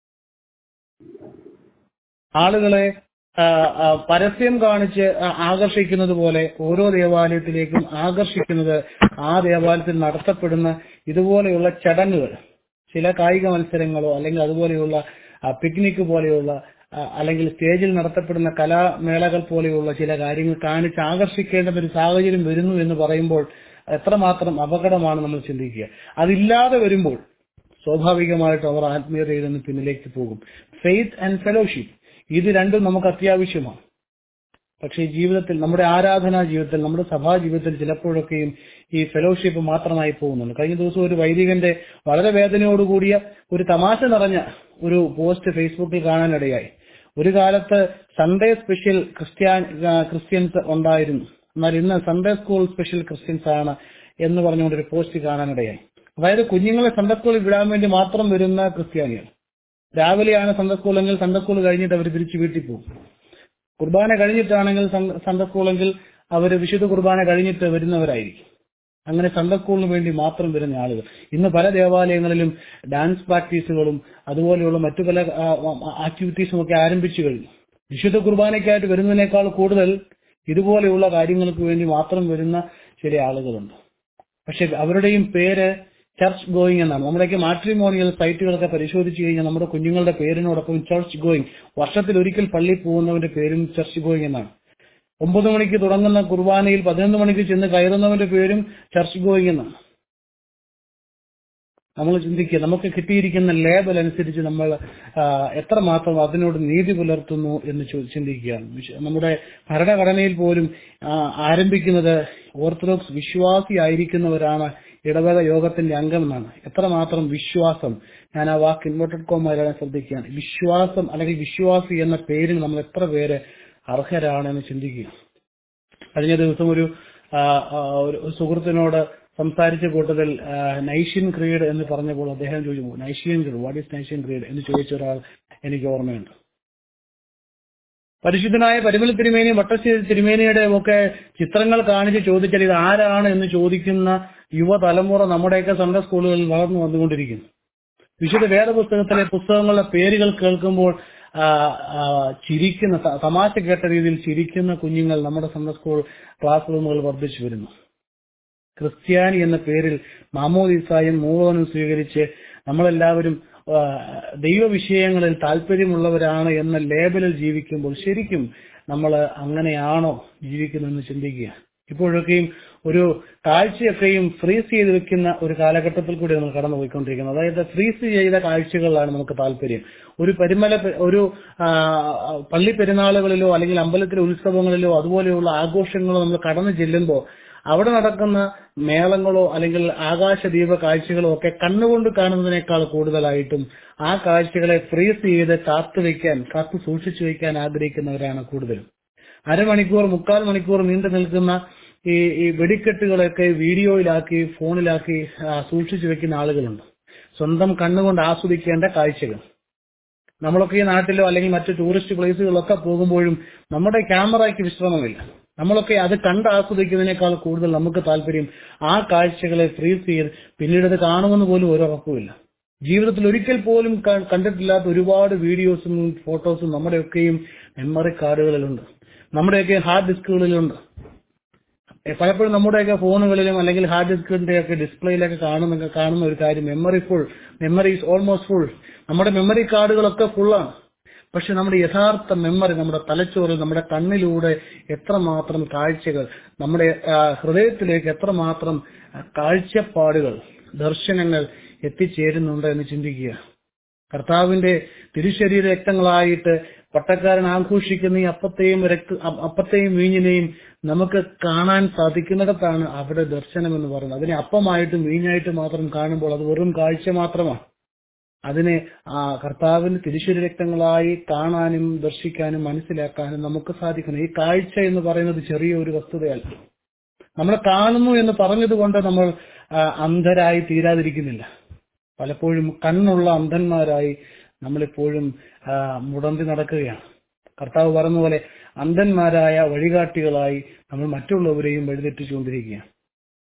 ആളുകളെ പരസ്യം കാണിച്ച് ആകർഷിക്കുന്നത് പോലെ ഓരോ ദേവാലയത്തിലേക്കും ആകർഷിക്കുന്നത് ആ ദേവാലയത്തിൽ നടത്തപ്പെടുന്ന ഇതുപോലെയുള്ള ചടങ്ങുകൾ, ചില കായിക മത്സരങ്ങളോ അല്ലെങ്കിൽ അതുപോലെയുള്ള പിക്നിക് പോലെയുള്ള അല്ലെങ്കിൽ സ്റ്റേജിൽ നടത്തപ്പെടുന്ന കലാമേളകൾ പോലെയുള്ള ചില കാര്യങ്ങൾ കാണിച്ച് ആകർഷിക്കേണ്ട ഒരു സാഹചര്യം വരുന്നു എന്ന് പറയുമ്പോൾ എത്രമാത്രം അപകടമാണ് നമ്മൾ ചിന്തിക്കുക. അതില്ലാതെ വരുമ്പോൾ സ്വാഭാവികമായിട്ട് അവർ ആത്മീയതയിൽ നിന്ന് പിന്നിലേക്ക് പോകും. ഫെയ്ത്ത് ആൻഡ് ഫെലോഷിപ്പ് ഇത് രണ്ടും നമുക്ക് അത്യാവശ്യമാണ്. പക്ഷേ ജീവിതത്തിൽ, നമ്മുടെ ആരാധനാ ജീവിതത്തിൽ, നമ്മുടെ സഭാ ജീവിതത്തിൽ ചിലപ്പോഴൊക്കെയും ഈ ഫെലോഷിപ്പ് മാത്രമായി പോകുന്നുണ്ട്. കഴിഞ്ഞ ദിവസം ഒരു വൈദികന്റെ വളരെ വേദനയോടുകൂടിയ ഒരു തമാശ നിറഞ്ഞ ഒരു പോസ്റ്റ് ഫേസ്ബുക്കിൽ കാണാനിടയായി. ഒരു കാലത്ത് സൺഡേ സ്പെഷ്യൽ ക്രിസ്ത്യാൻ ക്രിസ്ത്യൻസ് ഉണ്ടായിരുന്നു, എന്നാൽ ഇന്ന് സൺഡേ സ്കൂൾ സ്പെഷ്യൽ ക്രിസ്ത്യൻസ് ആണ് എന്ന് പറഞ്ഞുകൊണ്ടൊരു പോസ്റ്റ് കാണാനിടയായി. അതായത് കുഞ്ഞുങ്ങളെ സൺഡേ സ്കൂളിൽ വിടാൻ വേണ്ടി മാത്രം വരുന്ന ക്രിസ്ത്യാനികൾ. രാവിലെയാണ് സൺഡേ സ്കൂളെങ്കിൽ സൺഡേ സ്കൂൾ കഴിഞ്ഞിട്ട് അവർ തിരിച്ചു വീട്ടിൽ പോകും. കുർബാന കഴിഞ്ഞിട്ടാണെങ്കിൽ സൺഡേ സ്കൂളെങ്കിൽ അവർ വിശുദ്ധ കുർബാന കഴിഞ്ഞിട്ട് വരുന്നവരായിരിക്കും. അങ്ങനെ സൺഡേ സ്കൂളിന് വേണ്ടി മാത്രം വരുന്ന ആളുകൾ. ഇന്ന് പല ദേവാലയങ്ങളിലും ഡാൻസ് പ്രാക്ടീസുകളും അതുപോലെയുള്ള മറ്റു പല ആക്ടിവിറ്റീസും ഒക്കെ ആരംഭിച്ചു കഴിഞ്ഞു. വിശുദ്ധ കുർബാനയ്ക്കായിട്ട് വരുന്നതിനേക്കാൾ കൂടുതൽ ഇതുപോലെയുള്ള കാര്യങ്ങൾക്ക് വേണ്ടി മാത്രം വരുന്ന ചില ആളുകളുണ്ട്. പക്ഷെ അവരുടെയും പേര് ചർച്ച് ഗോയിങ് എന്നാണ്. നമ്മുടെയൊക്കെ മാട്രിമോണിയൽ സൈറ്റുകളൊക്കെ പരിശോധിച്ചു കഴിഞ്ഞാൽ നമ്മുടെ കുഞ്ഞുങ്ങളുടെ പേരിനോടൊപ്പം ചർച്ച് ഗോയിങ്, വർഷത്തിൽ ഒരിക്കൽ പള്ളി പോകുന്നവന്റെ പേരും ചർച്ച് ഗോയിങ് എന്നാണ്. ഒമ്പത് മണിക്ക് തുടങ്ങുന്ന കുർബാനയിൽ പതിനൊന്ന് മണിക്ക് ചെന്ന് കയറുന്നവന്റെ പേരും ചർച്ച് ഗോയിങ് എന്നാണ്. നമ്മൾ ചിന്തിക്കുക, നമുക്ക് കിട്ടിയിരിക്കുന്ന ലേബൽ അനുസരിച്ച് നമ്മൾ എത്രമാത്രം അതിനോട് നീതി പുലർത്തുന്നു എന്ന് ചിന്തിക്കുക. നമ്മുടെ ഭരണഘടനയിൽ പോലും ആരംഭിക്കുന്നത് ഓർത്തഡോക്സ് വിശ്വാസി ആയിരിക്കുന്നവരാണ് ഇടവക യോഗത്തിന്റെ അംഗമെന്നാണ്. എത്രമാത്രം വിശ്വാസം, ഞാൻ ആ വാക്ക് ഇൻവെർട്ടഡ് കോമയിലാണ് ശ്രദ്ധിക്കുകയാണ്. വിശ്വാസം അല്ലെങ്കിൽ വിശ്വാസി എന്ന പേരിന് നമ്മൾ എത്ര പേര് അർഹരാണെന്ന് ചിന്തിക്കുക. കഴിഞ്ഞ ദിവസം ഒരു സുഹൃത്തിനോട് സംസാരിച്ച കൂട്ടത്തിൽ നൈഷ്യൻ ക്രീഡ് എന്ന് പറഞ്ഞപ്പോൾ അദ്ദേഹം ചോദിച്ചു, Nicene creed, what is Nicene creed എന്ന് ചോദിച്ച ഒരാൾ എനിക്ക് ഓർമ്മയുണ്ട്. പരിശുദ്ധനായ പരിമല തിരുമേനി, വട്ടശ്ശേരി തിരുമേനിയുടെ ഒക്കെ ചിത്രങ്ങൾ കാണിച്ച് ചോദിച്ചാൽ ഇത് ആരാണ് എന്ന് ചോദിക്കുന്ന യുവതലമുറ നമ്മുടെയൊക്കെ സൺഡേ സ്കൂളുകളിൽ വളർന്നു വന്നുകൊണ്ടിരിക്കുന്നു. വിശുദ്ധ വേദപുസ്തകത്തിലെ പുസ്തകങ്ങളുടെ പേരുകൾ കേൾക്കുമ്പോൾ ചിരിക്കുന്ന, തമാശ കേട്ട രീതിയിൽ ചിരിക്കുന്ന കുഞ്ഞുങ്ങൾ നമ്മുടെ സൺഡേ സ്കൂൾ ക്ലാസ് റൂമുകൾ വർദ്ധിച്ചു വരുന്നു. ക്രിസ്ത്യാനി എന്ന പേരിൽ മാമോദീസായും മൂവനും സ്വീകരിച്ച് നമ്മളെല്ലാവരും ദൈവവിഷയങ്ങളിൽ താല്പര്യമുള്ളവരാണ് എന്ന ലേബലിൽ ജീവിക്കുമ്പോൾ ശരിക്കും നമ്മൾ അങ്ങനെയാണോ ജീവിക്കുന്നതെന്ന് ചിന്തിക്കുക. ഇപ്പോഴൊക്കെയും ഒരു കാഴ്ചയൊക്കെയും ഫ്രീസ് ചെയ്ത് വെക്കുന്ന ഒരു കാലഘട്ടത്തിൽ കൂടി നമ്മൾ കടന്നുപോയിക്കൊണ്ടിരിക്കുന്നത്. അതായത് ഫ്രീസ് ചെയ്ത കാഴ്ചകളിലാണ് നമുക്ക് താല്പര്യം. ഒരു പരിമല ഒരു പള്ളി പെരുന്നാളുകളിലോ അല്ലെങ്കിൽ അമ്പലത്തിലെ ഉത്സവങ്ങളിലോ അതുപോലെയുള്ള ആഘോഷങ്ങളോ നമ്മൾ കടന്നു ചെല്ലുമ്പോൾ അവിടെ നടക്കുന്ന മേളങ്ങളോ അല്ലെങ്കിൽ ആകാശദീപ കാഴ്ചകളോ ഒക്കെ കണ്ണുകൊണ്ട് കാണുന്നതിനേക്കാൾ കൂടുതലായിട്ടും ആ കാഴ്ചകളെ ഫ്രീസ് ചെയ്ത് കാത്തുവെക്കാൻ, കാത്തു സൂക്ഷിച്ചു വയ്ക്കാൻ ആഗ്രഹിക്കുന്നവരാണ് കൂടുതലും. അരമണിക്കൂർ മുക്കാൽ മണിക്കൂർ നീണ്ടു നിൽക്കുന്ന ഈ ഈ വെടിക്കെട്ടുകളൊക്കെ വീഡിയോയിലാക്കി ഫോണിലാക്കി സൂക്ഷിച്ചു വെക്കുന്ന ആളുകളുണ്ട്. സ്വന്തം കണ്ണുകൊണ്ട് ആസ്വദിക്കേണ്ട കാഴ്ചകൾ. നമ്മളൊക്കെ ഈ നാട്ടിലോ അല്ലെങ്കിൽ മറ്റു ടൂറിസ്റ്റ് പ്ലേസുകളിലൊക്കെ പോകുമ്പോഴും നമ്മുടെ ക്യാമറയ്ക്ക് വിശ്രമമില്ല. നമ്മളൊക്കെ അത് കണ്ട് ആസ്വദിക്കുന്നതിനേക്കാൾ കൂടുതൽ നമുക്ക് താല്പര്യം ആ കാഴ്ചകളെ ഫ്രീസ് ചെയ്ത് പിന്നീട് അത് കാണുമെന്ന് പോലും ഒരു ഉറപ്പുമില്ല. ജീവിതത്തിൽ ഒരിക്കൽ പോലും കണ്ടിട്ടില്ലാത്ത ഒരുപാട് വീഡിയോസും ഫോട്ടോസും നമ്മുടെയൊക്കെയും മെമ്മറി കാർഡുകളിലുണ്ട്, നമ്മുടെയൊക്കെ ഹാർഡ് ഡിസ്കുകളിലുണ്ട്. പലപ്പോഴും നമ്മുടെയൊക്കെ ഫോണുകളിലും അല്ലെങ്കിൽ ഹാർഡ് ഡിസ്കിന്റെ ഒക്കെ ഡിസ്പ്ലേയിലൊക്കെ കാണുന്ന കാണുന്ന ഒരു കാര്യം, memory full, memory is almost full. നമ്മുടെ മെമ്മറി കാർഡുകളൊക്കെ ഫുള്ളാണ്. പക്ഷെ നമ്മുടെ യഥാർത്ഥ മെമ്മറി, നമ്മുടെ തലച്ചോറിൽ, നമ്മുടെ കണ്ണിലൂടെ എത്രമാത്രം കാഴ്ചകൾ, നമ്മുടെ ഹൃദയത്തിലേക്ക് എത്രമാത്രം കാഴ്ചപ്പാടുകൾ, ദർശനങ്ങൾ എത്തിച്ചേരുന്നുണ്ട് എന്ന് ചിന്തിക്കുക. കർത്താവിന്റെ തിരുശരീര രക്തങ്ങളായിട്ട് പട്ടക്കാരൻ ആഘോഷിക്കുന്ന ഈ അപ്പത്തെയും രക്ത അപ്പത്തെയും വീഞ്ഞിനെയും നമുക്ക് കാണാൻ സാധിക്കുന്നിടത്താണ് അവിടെ ദർശനം എന്ന് പറയുന്നത്. അതിനെ അപ്പമായിട്ടും വീഞ്ഞായിട്ടും മാത്രം കാണുമ്പോൾ അത് വെറും കാഴ്ച മാത്രമാണ്. അതിനെ ആ കർത്താവിന്റെ തിരുശരീര രക്തങ്ങളായി കാണാനും ദർശിക്കാനും മനസ്സിലാക്കാനും നമുക്ക് സാധിക്കണം. ഈ കാഴ്ച എന്ന് പറയുന്നത് ചെറിയൊരു വസ്തുതയല്ല. നമ്മൾ കാണുന്നു എന്ന് പറഞ്ഞതുകൊണ്ട് നമ്മൾ അന്ധരായി തീരാതിരിക്കുന്നില്ല. പലപ്പോഴും കണ്ണുള്ള അന്ധന്മാരായി നമ്മളിപ്പോഴും മുടന്തി നടക്കുകയാണ്. കർത്താവ് പറഞ്ഞ പോലെ അന്ധന്മാരായ വഴികാട്ടികളായി നമ്മൾ മറ്റുള്ളവരെയും വഴിതെറ്റിച്ചുകൊണ്ടിരിക്കുകയാണ്.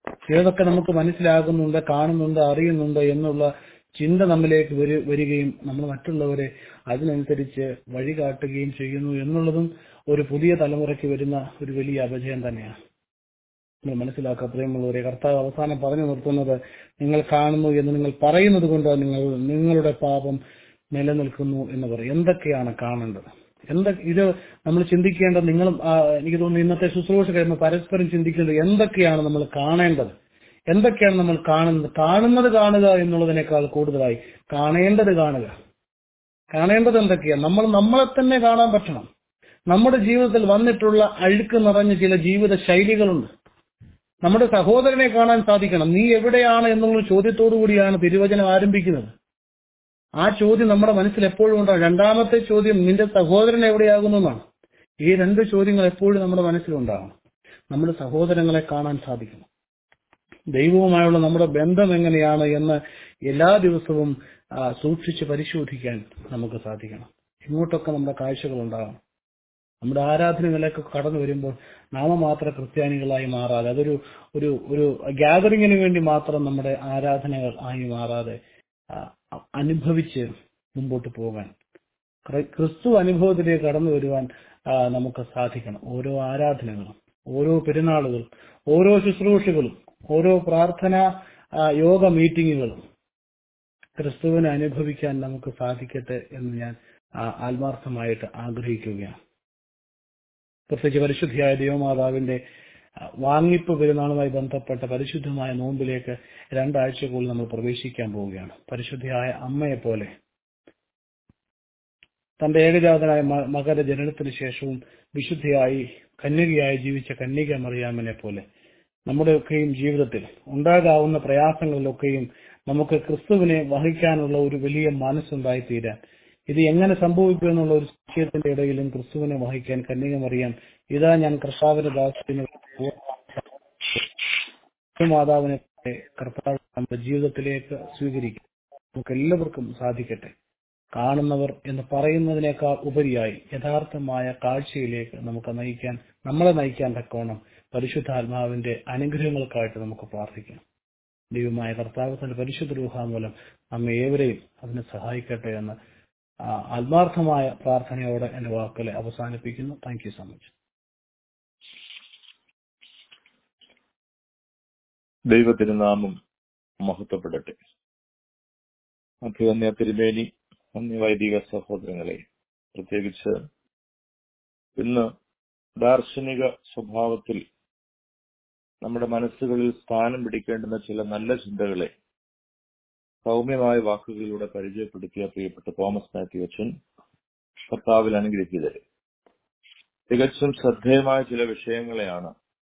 ചിലതൊക്കെ നമുക്ക് മനസ്സിലാകുന്നുണ്ട്, കാണുന്നുണ്ട്, അറിയുന്നുണ്ട് എന്നുള്ള ചിന്ത നമ്മിലേക്ക് വരികയും നമ്മൾ മറ്റുള്ളവരെ അതിനനുസരിച്ച് വഴി കാട്ടുകയും ചെയ്യുന്നു എന്നുള്ളതും ഒരു പുതിയ തലമുറയ്ക്ക് വരുന്ന ഒരു വലിയ അപജയം തന്നെയാണ്. നിങ്ങൾ മനസ്സിലാക്കുക പ്രിയമുള്ളവരെ, കർത്താവ് അവസാനം പറഞ്ഞു നിർത്തുന്നത്, നിങ്ങൾ കാണുന്നു എന്ന് നിങ്ങൾ പറയുന്നത് കൊണ്ട് നിങ്ങൾ നിങ്ങളുടെ പാപം നിലനിൽക്കുന്നു എന്ന് പറയും. എന്തൊക്കെയാണ് കാണേണ്ടത്? എന്തൊ ഇത് നമ്മൾ ചിന്തിക്കേണ്ടത്, നിങ്ങളും എനിക്ക് തോന്നുന്നു ഇന്നത്തെ ശുശ്രൂഷ കഴിയുമ്പോൾ പരസ്പരം ചിന്തിക്കേണ്ടത് എന്തൊക്കെയാണ് നമ്മൾ കാണേണ്ടത്, എന്തൊക്കെയാണ് നമ്മൾ കാണുന്നത്. കാണുന്നത് കാണുക എന്നുള്ളതിനേക്കാൾ കൂടുതലായി കാണേണ്ടത് കാണുക. കാണേണ്ടത് എന്തൊക്കെയാണ്? നമ്മൾ നമ്മളെ തന്നെ കാണാൻ പറ്റണം. നമ്മുടെ ജീവിതത്തിൽ വന്നിട്ടുള്ള അഴുക്ക് നിറഞ്ഞ ചില ജീവിത ശൈലികളുണ്ട്. നമ്മുടെ സഹോദരനെ കാണാൻ സാധിക്കണം. നീ എവിടെയാണ് എന്നുള്ള ചോദ്യത്തോടു കൂടിയാണ് തിരുവചനം ആരംഭിക്കുന്നത്. ആ ചോദ്യം നമ്മുടെ മനസ്സിൽ എപ്പോഴും ഉണ്ടാകും. രണ്ടാമത്തെ ചോദ്യം നിന്റെ സഹോദരൻ എവിടെയാകുന്നു എന്നാണ്. ഈ രണ്ട് ചോദ്യങ്ങൾ എപ്പോഴും നമ്മുടെ മനസ്സിലുണ്ടാകണം. നമ്മുടെ സഹോദരങ്ങളെ കാണാൻ സാധിക്കണം. ദൈവവുമായുള്ള നമ്മുടെ ബന്ധം എങ്ങനെയാണ് എന്ന് എല്ലാ ദിവസവും സൂക്ഷിച്ച് പരിശോധിക്കാൻ നമുക്ക് സാധിക്കണം. ഇങ്ങോട്ടൊക്കെ നമ്മുടെ കാഴ്ചകൾ ഉണ്ടാകണം. നമ്മുടെ ആരാധനകളിലേക്ക് കടന്നു വരുമ്പോൾ നാമമാത്ര ക്രിസ്ത്യാനികളായി മാറാതെ, അതൊരു ഒരു ഒരു ഗ്യാതറിങ്ങിന് വേണ്ടി മാത്രം നമ്മുടെ ആരാധനകൾ ആയി മാറാതെ അനുഭവിച്ച് മുമ്പോട്ട് പോകാൻ, ക്രിസ്തു അനുഭവത്തിലേക്ക് കടന്നു വരുവാൻ നമുക്ക് സാധിക്കണം. ഓരോ ആരാധനകളും, ഓരോ പെരുന്നാളുകളും, ഓരോ ശുശ്രൂഷകളും, ഓരോ പ്രാർത്ഥന യോഗ മീറ്റിങ്ങുകളും ക്രിസ്തുവിനെ അനുഭവിക്കാൻ നമുക്ക് സാധിക്കട്ടെ എന്ന് ഞാൻ ആത്മാർത്ഥമായിട്ട് ആഗ്രഹിക്കുകയാണ്. പ്രത്യേകിച്ച് പരിശുദ്ധിയായ ദൈവമാതാവിന്റെ വാങ്ങിപ്പ് പെരുന്നാളുമായി ബന്ധപ്പെട്ട പരിശുദ്ധമായ നോമ്പിലേക്ക് രണ്ടാഴ്ചക്കുള്ളിൽ നമ്മൾ പ്രവേശിക്കാൻ പോവുകയാണ്. പരിശുദ്ധിയായ അമ്മയെ പോലെ തന്റെ ഏകജാതനായ മകന്റെ ജനനത്തിന് ശേഷവും വിശുദ്ധിയായി കന്യകയായി ജീവിച്ച കന്യക മറിയാമിനെ പോലെ നമ്മുടെയൊക്കെയും ജീവിതത്തിൽ ഉണ്ടാകാവുന്ന പ്രയാസങ്ങളിലൊക്കെയും നമുക്ക് ക്രിസ്തുവിനെ വഹിക്കാനുള്ള ഒരു വലിയ മനസ്സുണ്ടായി തീരാൻ, ഇത് എങ്ങനെ സംഭവിക്കും എന്നുള്ള ഒരു സംശയത്തിന്റെ ഇടയിലും ക്രിസ്തുവിനെ വഹിക്കാൻ കന്യക മറിയാം, ഇതാ ഞാൻ കർത്താവിന്റെ ദാസനെ മാതാവിനെ കർത്താവ് നമ്മുടെ ജീവിതത്തിലേക്ക് സ്വീകരിക്കും. നമുക്ക് എല്ലാവർക്കും സാധിക്കട്ടെ. കാണുന്നവർ എന്ന് പറയുന്നതിനേക്കാൾ ഉപരിയായി യഥാർത്ഥമായ കാഴ്ചയിലേക്ക് നമുക്ക് നയിക്കാൻ നമ്മളെ നയിക്കാൻ തക്കവണ്ണം പരിശുദ്ധാത്മാവിന്റെ അനുഗ്രഹങ്ങൾക്കായിട്ട് നമുക്ക് പ്രാർത്ഥിക്കാം. ദൈവമായ കർത്താവ് തന്റെ പരിശുദ്ധ രൂഹ മൂലം നമ്മെ ഏവരെയും അതിനെ സഹായിക്കട്ടെ എന്ന് ആത്മാർത്ഥമായ പ്രാർത്ഥനയോടെ എന്റെ വാക്കുകളെ അവസാനിപ്പിക്കുന്നു. Thank you so much. ദൈവത്തിരുനാമം മഹത്വപ്പെടട്ടെ. അഭിവന്യ തിരുമേനി, അന്യ വൈദിക സഹോദരങ്ങളെ, പ്രത്യേകിച്ച് ഇന്ന് ദാർശനിക സ്വഭാവത്തിൽ നമ്മുടെ മനസ്സുകളിൽ സ്ഥാനം പിടിക്കേണ്ടുന്ന ചില നല്ല ചിന്തകളെ സൗമ്യമായ വാക്കുകളിലൂടെ പരിചയപ്പെടുത്തിയ പ്രിയപ്പെട്ട തോമസ് മാത്യു അച്ഛൻ കർത്താവിൽ അനുഗ്രഹിച്ചത്. തികച്ചും ശ്രദ്ധേയമായ ചില വിഷയങ്ങളെയാണ്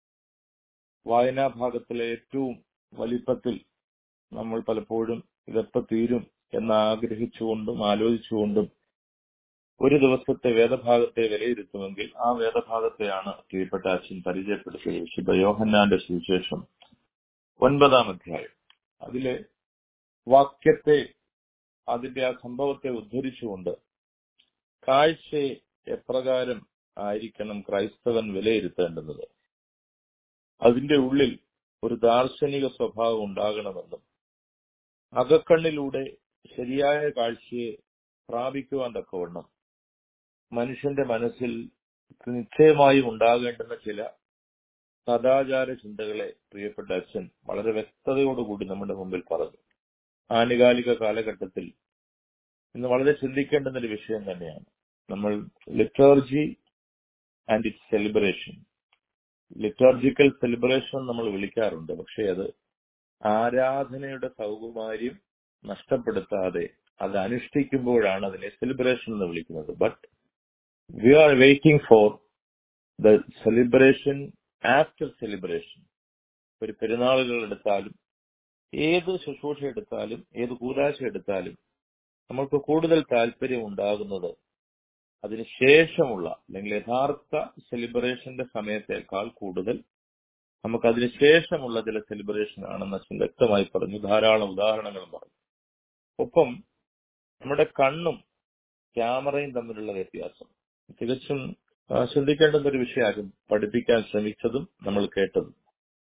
വായനാഭാഗത്തിലെ ഏറ്റവും വലിപ്പത്തിൽ നമ്മൾ പലപ്പോഴും ഇതെപ്പോ തീരും എന്ന് ആഗ്രഹിച്ചുകൊണ്ടും ആലോചിച്ചുകൊണ്ടും ഒരു ദിവസത്തെ വേദഭാഗത്തെ വിലയിരുത്തുമെങ്കിൽ ആ വേദഭാഗത്തെയാണ് പ്രിയപ്പെട്ട അച്ഛൻ പരിചയപ്പെടുത്തിയത്. വിശുദ്ധ യോഹന്നാന്റെ സുവിശേഷം ഒൻപതാം അധ്യായം. അതിലെ വാക്യത്തെ, അതിന്റെ ആ സംഭവത്തെ ഉദ്ധരിച്ചുകൊണ്ട് കാഴ്ചയെ എപ്രകാരം ആയിരിക്കണം ക്രൈസ്തവൻ വിലയിരുത്തേണ്ടുന്നത്, അതിന്റെ ഉള്ളിൽ ഒരു ദാർശനിക സ്വഭാവം ഉണ്ടാകണമെന്നും അകക്കണ്ണിലൂടെ ശരിയായ കാഴ്ചയെ പ്രാപിക്കുവാൻ തക്കവണ്ണം മനുഷ്യന്റെ മനസ്സിൽ നിശ്ചയമായും ഉണ്ടാകേണ്ടുന്ന ചില സദാചാര ചിന്തകളെ പ്രിയപ്പെട്ട അച്ഛൻ വളരെ വ്യക്തതയോടുകൂടി നമ്മുടെ മുമ്പിൽ പറഞ്ഞു. ആനുകാലിക കാലഘട്ടത്തിൽ ഇന്ന് വളരെ ചിന്തിക്കേണ്ടുന്ന ഒരു വിഷയം തന്നെയാണ്. നമ്മൾ liturgy and its celebration, liturgical celebration നമ്മൾ വിളിക്കാറുണ്ട്. പക്ഷെ അത് ആരാധനയുടെ സൗകുമാര്യം നഷ്ടപ്പെടുത്താതെ അത് അനുഷ്ഠിക്കുമ്പോഴാണ് അതിനെ സെലിബ്രേഷൻ എന്ന് വിളിക്കുന്നത്. But we are waiting for the celebration after celebration. ഒരു പെരുന്നാളുകൾ എടുത്താലും ഏത് ശുശ്രൂഷ എടുത്താലും ഏത് കൂതാശ എടുത്താലും നമ്മൾക്ക് കൂടുതൽ താല്പര്യം ഉണ്ടാകുന്നത് അതിനുശേഷമുള്ള അല്ലെങ്കിൽ യഥാർത്ഥ സെലിബ്രേഷന്റെ സമയത്തേക്കാൾ കൂടുതൽ നമുക്ക് അതിനുശേഷമുള്ള ചില സെലിബ്രേഷൻ ആണെന്ന് അച്ഛൻ വ്യക്തമായി പറഞ്ഞു. ധാരാളം ഉദാഹരണങ്ങളും പറഞ്ഞു. ഒപ്പം നമ്മുടെ കണ്ണും ക്യാമറയും തമ്മിലുള്ള വ്യത്യാസം തികച്ചും ശ്രദ്ധിക്കേണ്ടുന്ന ഒരു വിഷയമാകും പഠിപ്പിക്കാൻ ശ്രമിച്ചതും നമ്മൾ കേട്ടതും.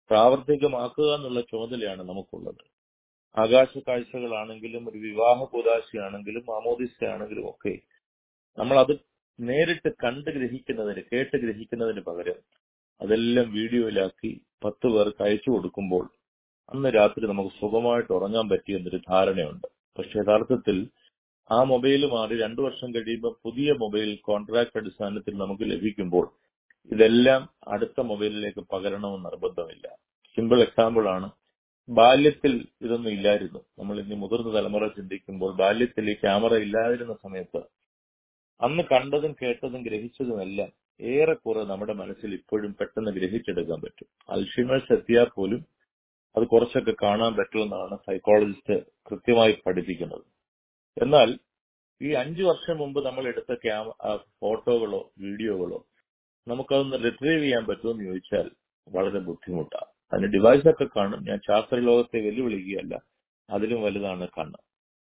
പ്രാവർത്തികമാക്കുക എന്നുള്ള ചുമതലയാണ് നമുക്കുള്ളത്. ആകാശ കാഴ്ചകളാണെങ്കിലും ഒരു വിവാഹ കൂദാശയാണെങ്കിലും മാമോദിസയാണെങ്കിലും ഒക്കെ നമ്മൾ അത് നേരിട്ട് കണ്ട് ഗ്രഹിക്കുന്നതിന് കേട്ട് ഗ്രഹിക്കുന്നതിന് പകരം അതെല്ലാം വീഡിയോയിലാക്കി പത്ത് പേർക്ക് അയച്ചു കൊടുക്കുമ്പോൾ അന്ന് രാത്രി നമുക്ക് സുഖമായിട്ട് ഉറങ്ങാൻ പറ്റിയെന്നൊരു ധാരണയുണ്ട്. പക്ഷെ യഥാർത്ഥത്തിൽ ആ മൊബൈൽ മാറി രണ്ടു വർഷം കഴിയുമ്പോൾ പുതിയ മൊബൈൽ കോൺട്രാക്ട് അടിസ്ഥാനത്തിൽ നമുക്ക് ലഭിക്കുമ്പോൾ ഇതെല്ലാം അടുത്ത മൊബൈലിലേക്ക് പകരണമെന്ന് നിർബന്ധമില്ല. സിമ്പിൾ എക്സാമ്പിൾ ആണ്. ബാല്യത്തിൽ ഇതൊന്നും ഇല്ലായിരുന്നു. നമ്മൾ ഇനി മുതിർന്ന തലമുറ ചിന്തിക്കുമ്പോൾ ബാല്യത്തിൽ ഈ ക്യാമറ ഇല്ലാതിരുന്ന സമയത്ത് അന്ന് കണ്ടതും കേട്ടതും ഗ്രഹിച്ചതുമെല്ലാം ഏറെക്കുറെ നമ്മുടെ മനസ്സിൽ ഇപ്പോഴും പെട്ടെന്ന് ഗ്രഹിച്ചെടുക്കാൻ പറ്റും. അൽഷിമേഴ്സ് എത്തിയാൽ പോലും അത് കുറച്ചൊക്കെ കാണാൻ പറ്റുമെന്നാണ് സൈക്കോളജിസ്റ്റ് കൃത്യമായി പഠിപ്പിക്കുന്നത്. എന്നാൽ ഈ അഞ്ചു വർഷം മുമ്പ് നമ്മൾ എടുത്ത ക്യാമ ഫോട്ടോകളോ വീഡിയോകളോ നമുക്കതൊന്ന് റിട്രീവ് ചെയ്യാൻ പറ്റുമെന്ന് ചോദിച്ചാൽ വളരെ ബുദ്ധിമുട്ടാണ്. അതിന് ഡിവൈസൊക്കെ കാണും. ഞാൻ ശാസ്ത്രലോകത്തെ വെല്ലുവിളിക്കുകയല്ല, അതിലും വലുതാണ് കണ്ണ്.